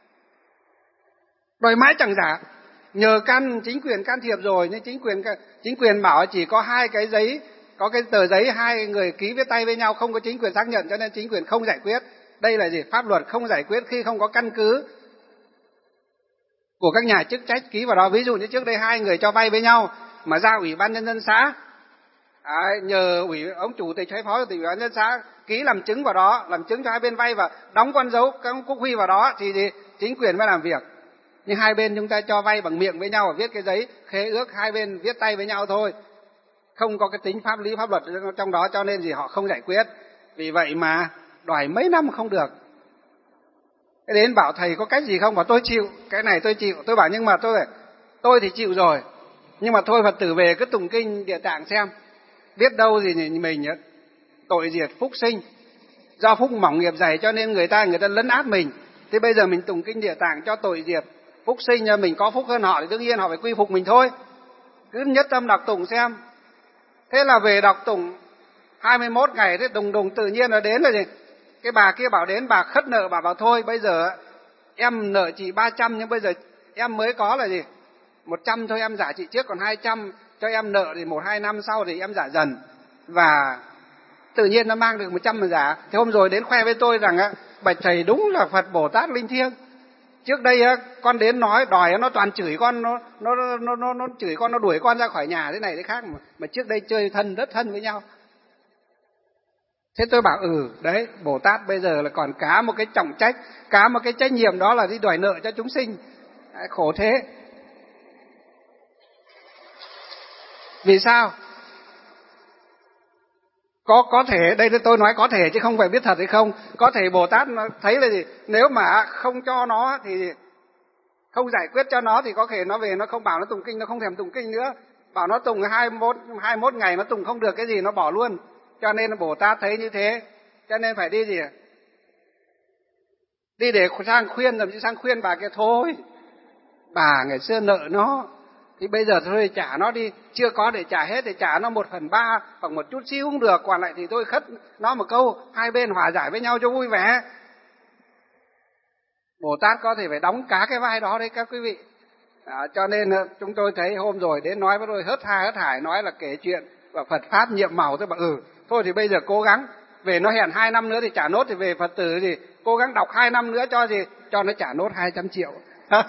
đòi mãi chẳng trả. Nhờ can chính quyền can thiệp rồi, nhưng chính quyền chính quyền bảo chỉ có hai cái giấy, có cái tờ giấy hai người ký viết tay với nhau, không có chính quyền xác nhận, cho nên chính quyền không giải quyết. Đây là gì? Pháp luật không giải quyết khi không có căn cứ của các nhà chức trách ký vào đó. Ví dụ như trước đây hai người cho vay với nhau mà ra ủy ban nhân dân xã, à, nhờ ủy ông chủ tịch hay phó chủ tịch ủy ban nhân dân xã ký làm chứng vào đó, làm chứng cho hai bên vay và đóng con dấu các quốc huy vào đó thì gì? Chính quyền mới làm việc. Nhưng hai bên chúng ta cho vay bằng miệng với nhau, viết cái giấy khế ước hai bên viết tay với nhau thôi, không có cái tính pháp lý pháp luật trong đó, cho nên gì họ không giải quyết. Vì vậy mà đòi mấy năm không được. Cái đến bảo thầy có cách gì không? Bảo tôi chịu, cái này tôi chịu. Tôi bảo nhưng mà tôi tôi thì chịu rồi, nhưng mà thôi Phật tử về cứ tụng kinh Địa Tạng xem, biết đâu gì mình tội diệt phúc sinh, do phúc mỏng nghiệp dày cho nên người ta người ta lấn át mình. Thế bây giờ mình tụng kinh Địa Tạng cho tội diệt phúc sinh, mình có phúc hơn họ thì đương nhiên họ phải quy phục mình thôi. Cứ nhất tâm đọc tụng xem. Thế là về đọc tụng hai mươi mốt ngày, thế đùng đùng tự nhiên là đến rồi gì? Cái bà kia bảo đến, bà khất nợ, bà bảo thôi bây giờ em nợ chị ba trăm, nhưng bây giờ em mới có là gì? một trăm thôi, em trả chị trước, còn hai trăm cho em nợ thì một hai năm sau thì em trả dần. Và tự nhiên nó mang được một trăm mà trả. Thế hôm rồi đến khoe với tôi rằng á, bạch thầy đúng là Phật Bồ Tát linh thiêng. Trước đây á, con đến nói đòi nó toàn chửi con, nó nó nó nó nó chửi con, nó đuổi con ra khỏi nhà thế này thế khác mà, mà trước đây chơi thân rất thân với nhau. Thế tôi bảo ừ đấy, Bồ Tát bây giờ là còn cá một cái trọng trách, cá một cái trách nhiệm đó là đi đòi nợ cho chúng sinh. Đấy, khổ thế. Vì sao? Có có thể, đây tôi nói có thể chứ không phải biết thật hay không. Có thể Bồ Tát nó thấy là gì? Nếu mà không cho nó thì Không giải quyết cho nó thì có thể nó về nó không bảo nó tụng kinh, nó không thèm tụng kinh nữa. Bảo nó tụng hai mươi mốt, hai mươi mốt ngày nó tụng không được cái gì nó bỏ luôn. Cho nên Bồ Tát thấy như thế, cho nên phải đi gì? Đi để sang khuyên, thậm chí sang khuyên bà kia thôi. Bà ngày xưa nợ nó, thì bây giờ thôi trả nó đi, chưa có để trả hết thì trả nó một phần ba hoặc một chút xíu cũng được, còn lại thì tôi khất nó một câu, hai bên hòa giải với nhau cho vui vẻ. Bồ Tát có thể phải đóng cả cái vai đó đấy các quý vị. À, cho nên chúng tôi thấy hôm rồi đến nói với tôi hớt ha hớt hải, nói là kể chuyện và Phật Pháp nhiệm màu. Tôi bảo ừ, thôi thì bây giờ cố gắng, về nó hẹn hai năm nữa thì trả nốt, thì về Phật tử thì cố gắng đọc hai năm nữa cho gì, cho nó trả nốt hai trăm triệu.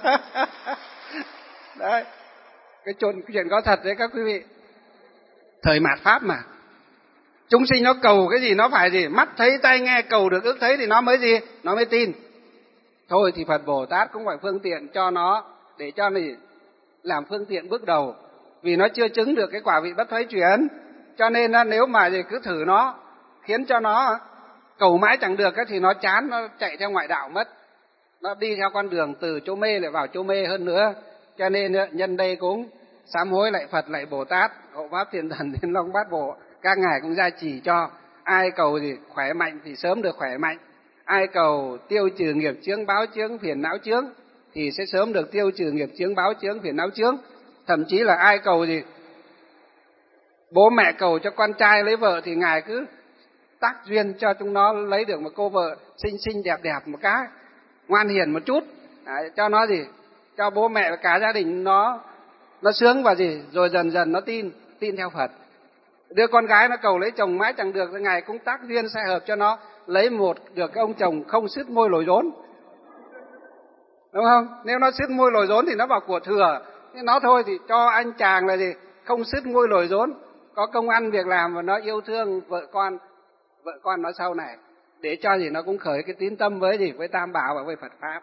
Đấy, cái chuyện, cái chuyện có thật đấy các quý vị. Thời mạt Pháp mà, chúng sinh nó cầu cái gì nó phải gì, mắt thấy tai nghe cầu được ước thấy thì nó mới gì, nó mới tin. Thôi thì Phật Bồ Tát cũng phải phương tiện cho nó, để cho nó làm phương tiện bước đầu, vì nó chưa chứng được cái quả vị bất thoái chuyển. Cho nên nếu mà gì cứ thử nó, khiến cho nó cầu mãi chẳng được thì nó chán, nó chạy theo ngoại đạo mất, nó đi theo con đường từ chỗ mê lại vào chỗ mê hơn nữa. Cho nên nhân đây cũng sám hối lại Phật, lại Bồ Tát, hộ pháp Thiên Thần Thiên Long Bát Bộ, các ngài cũng gia trì cho. Ai cầu gì khỏe mạnh thì sớm được khỏe mạnh, ai cầu tiêu trừ nghiệp chướng báo chướng phiền não chướng thì sẽ sớm được tiêu trừ nghiệp chướng báo chướng phiền não chướng. Thậm chí là ai cầu gì bố mẹ cầu cho con trai lấy vợ thì ngài cứ tác duyên cho chúng nó lấy được một cô vợ xinh xinh đẹp đẹp một cái, ngoan hiền một chút. Đấy, cho nó gì, cho bố mẹ và cả gia đình nó nó sướng và gì, rồi dần dần nó tin tin theo Phật. Đứa con gái nó cầu lấy chồng mãi chẳng được thì ngài cũng tác duyên sai hợp cho nó lấy một được cái ông chồng không sứt môi lồi rốn, đúng không? Nếu nó sứt môi lồi rốn thì nó vào của thừa, nhưng nó thôi thì cho anh chàng là gì, không sứt môi lồi rốn, có công ăn việc làm và nó yêu thương vợ con vợ con nó sau này, để cho gì nó cũng khởi cái tín tâm với gì, với Tam Bảo và với Phật Pháp,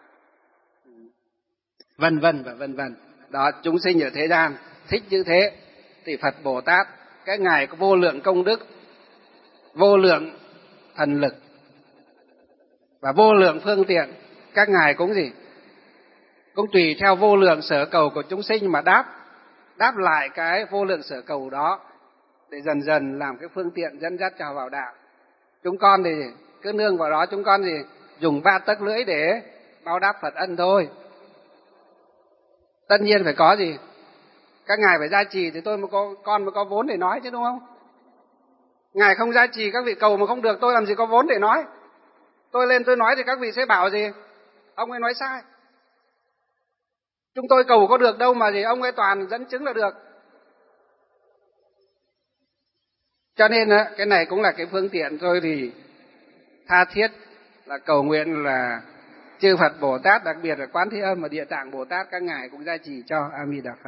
vân vân và vân vân. Đó, chúng sinh ở thế gian thích như thế thì Phật Bồ Tát cái ngài có vô lượng công đức, vô lượng thần lực và vô lượng phương tiện, các ngài cũng gì, cũng tùy theo vô lượng sở cầu của chúng sinh mà đáp đáp lại cái vô lượng sở cầu đó, để dần dần làm cái phương tiện dẫn dắt cho vào đạo. Chúng con thì cứ nương vào đó, chúng con gì dùng ba tấc lưỡi để báo đáp Phật ân thôi. Tất nhiên phải có gì, các ngài phải gia trì thì tôi mới có, con mới có vốn để nói chứ, đúng không? Ngài không gia trì, các vị cầu mà không được, tôi làm gì có vốn để nói. Tôi lên tôi nói thì các vị sẽ bảo gì, ông ấy nói sai. Chúng tôi cầu có được đâu mà gì, ông ấy toàn dẫn chứng là được. Cho nên cái này cũng là cái phương tiện thôi, thì tha thiết là cầu nguyện là chư Phật Bồ Tát, đặc biệt là Quán Thế Âm và Địa Tạng Bồ Tát, các ngài cũng gia trì cho. A Di Đà Phật.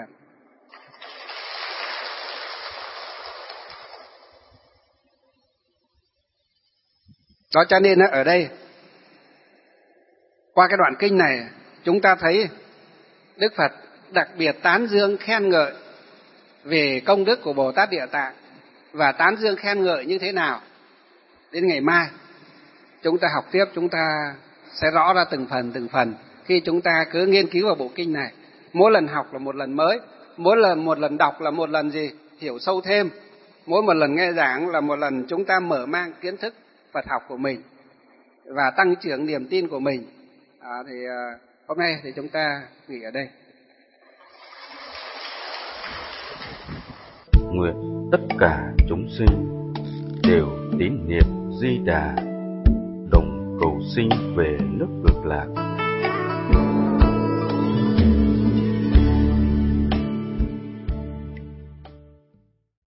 Đó, cho nên ở đây qua cái đoạn kinh này chúng ta thấy Đức Phật đặc biệt tán dương khen ngợi về công đức của Bồ Tát Địa Tạng, và tán dương khen ngợi như thế nào đến ngày mai chúng ta học tiếp, chúng ta sẽ rõ ra từng phần từng phần khi chúng ta cứ nghiên cứu vào bộ kinh này. Mỗi lần học là một lần mới, mỗi lần một lần đọc là một lần gì hiểu sâu thêm, mỗi một lần nghe giảng là một lần chúng ta mở mang kiến thức Phật học của mình và tăng trưởng niềm tin của mình. À, thì uh, hôm nay thì chúng ta nghỉ ở đây. Nguyện tất cả chúng sinh đều tín niệm Di Đà, đồng cầu sinh về nước Cực Lạc.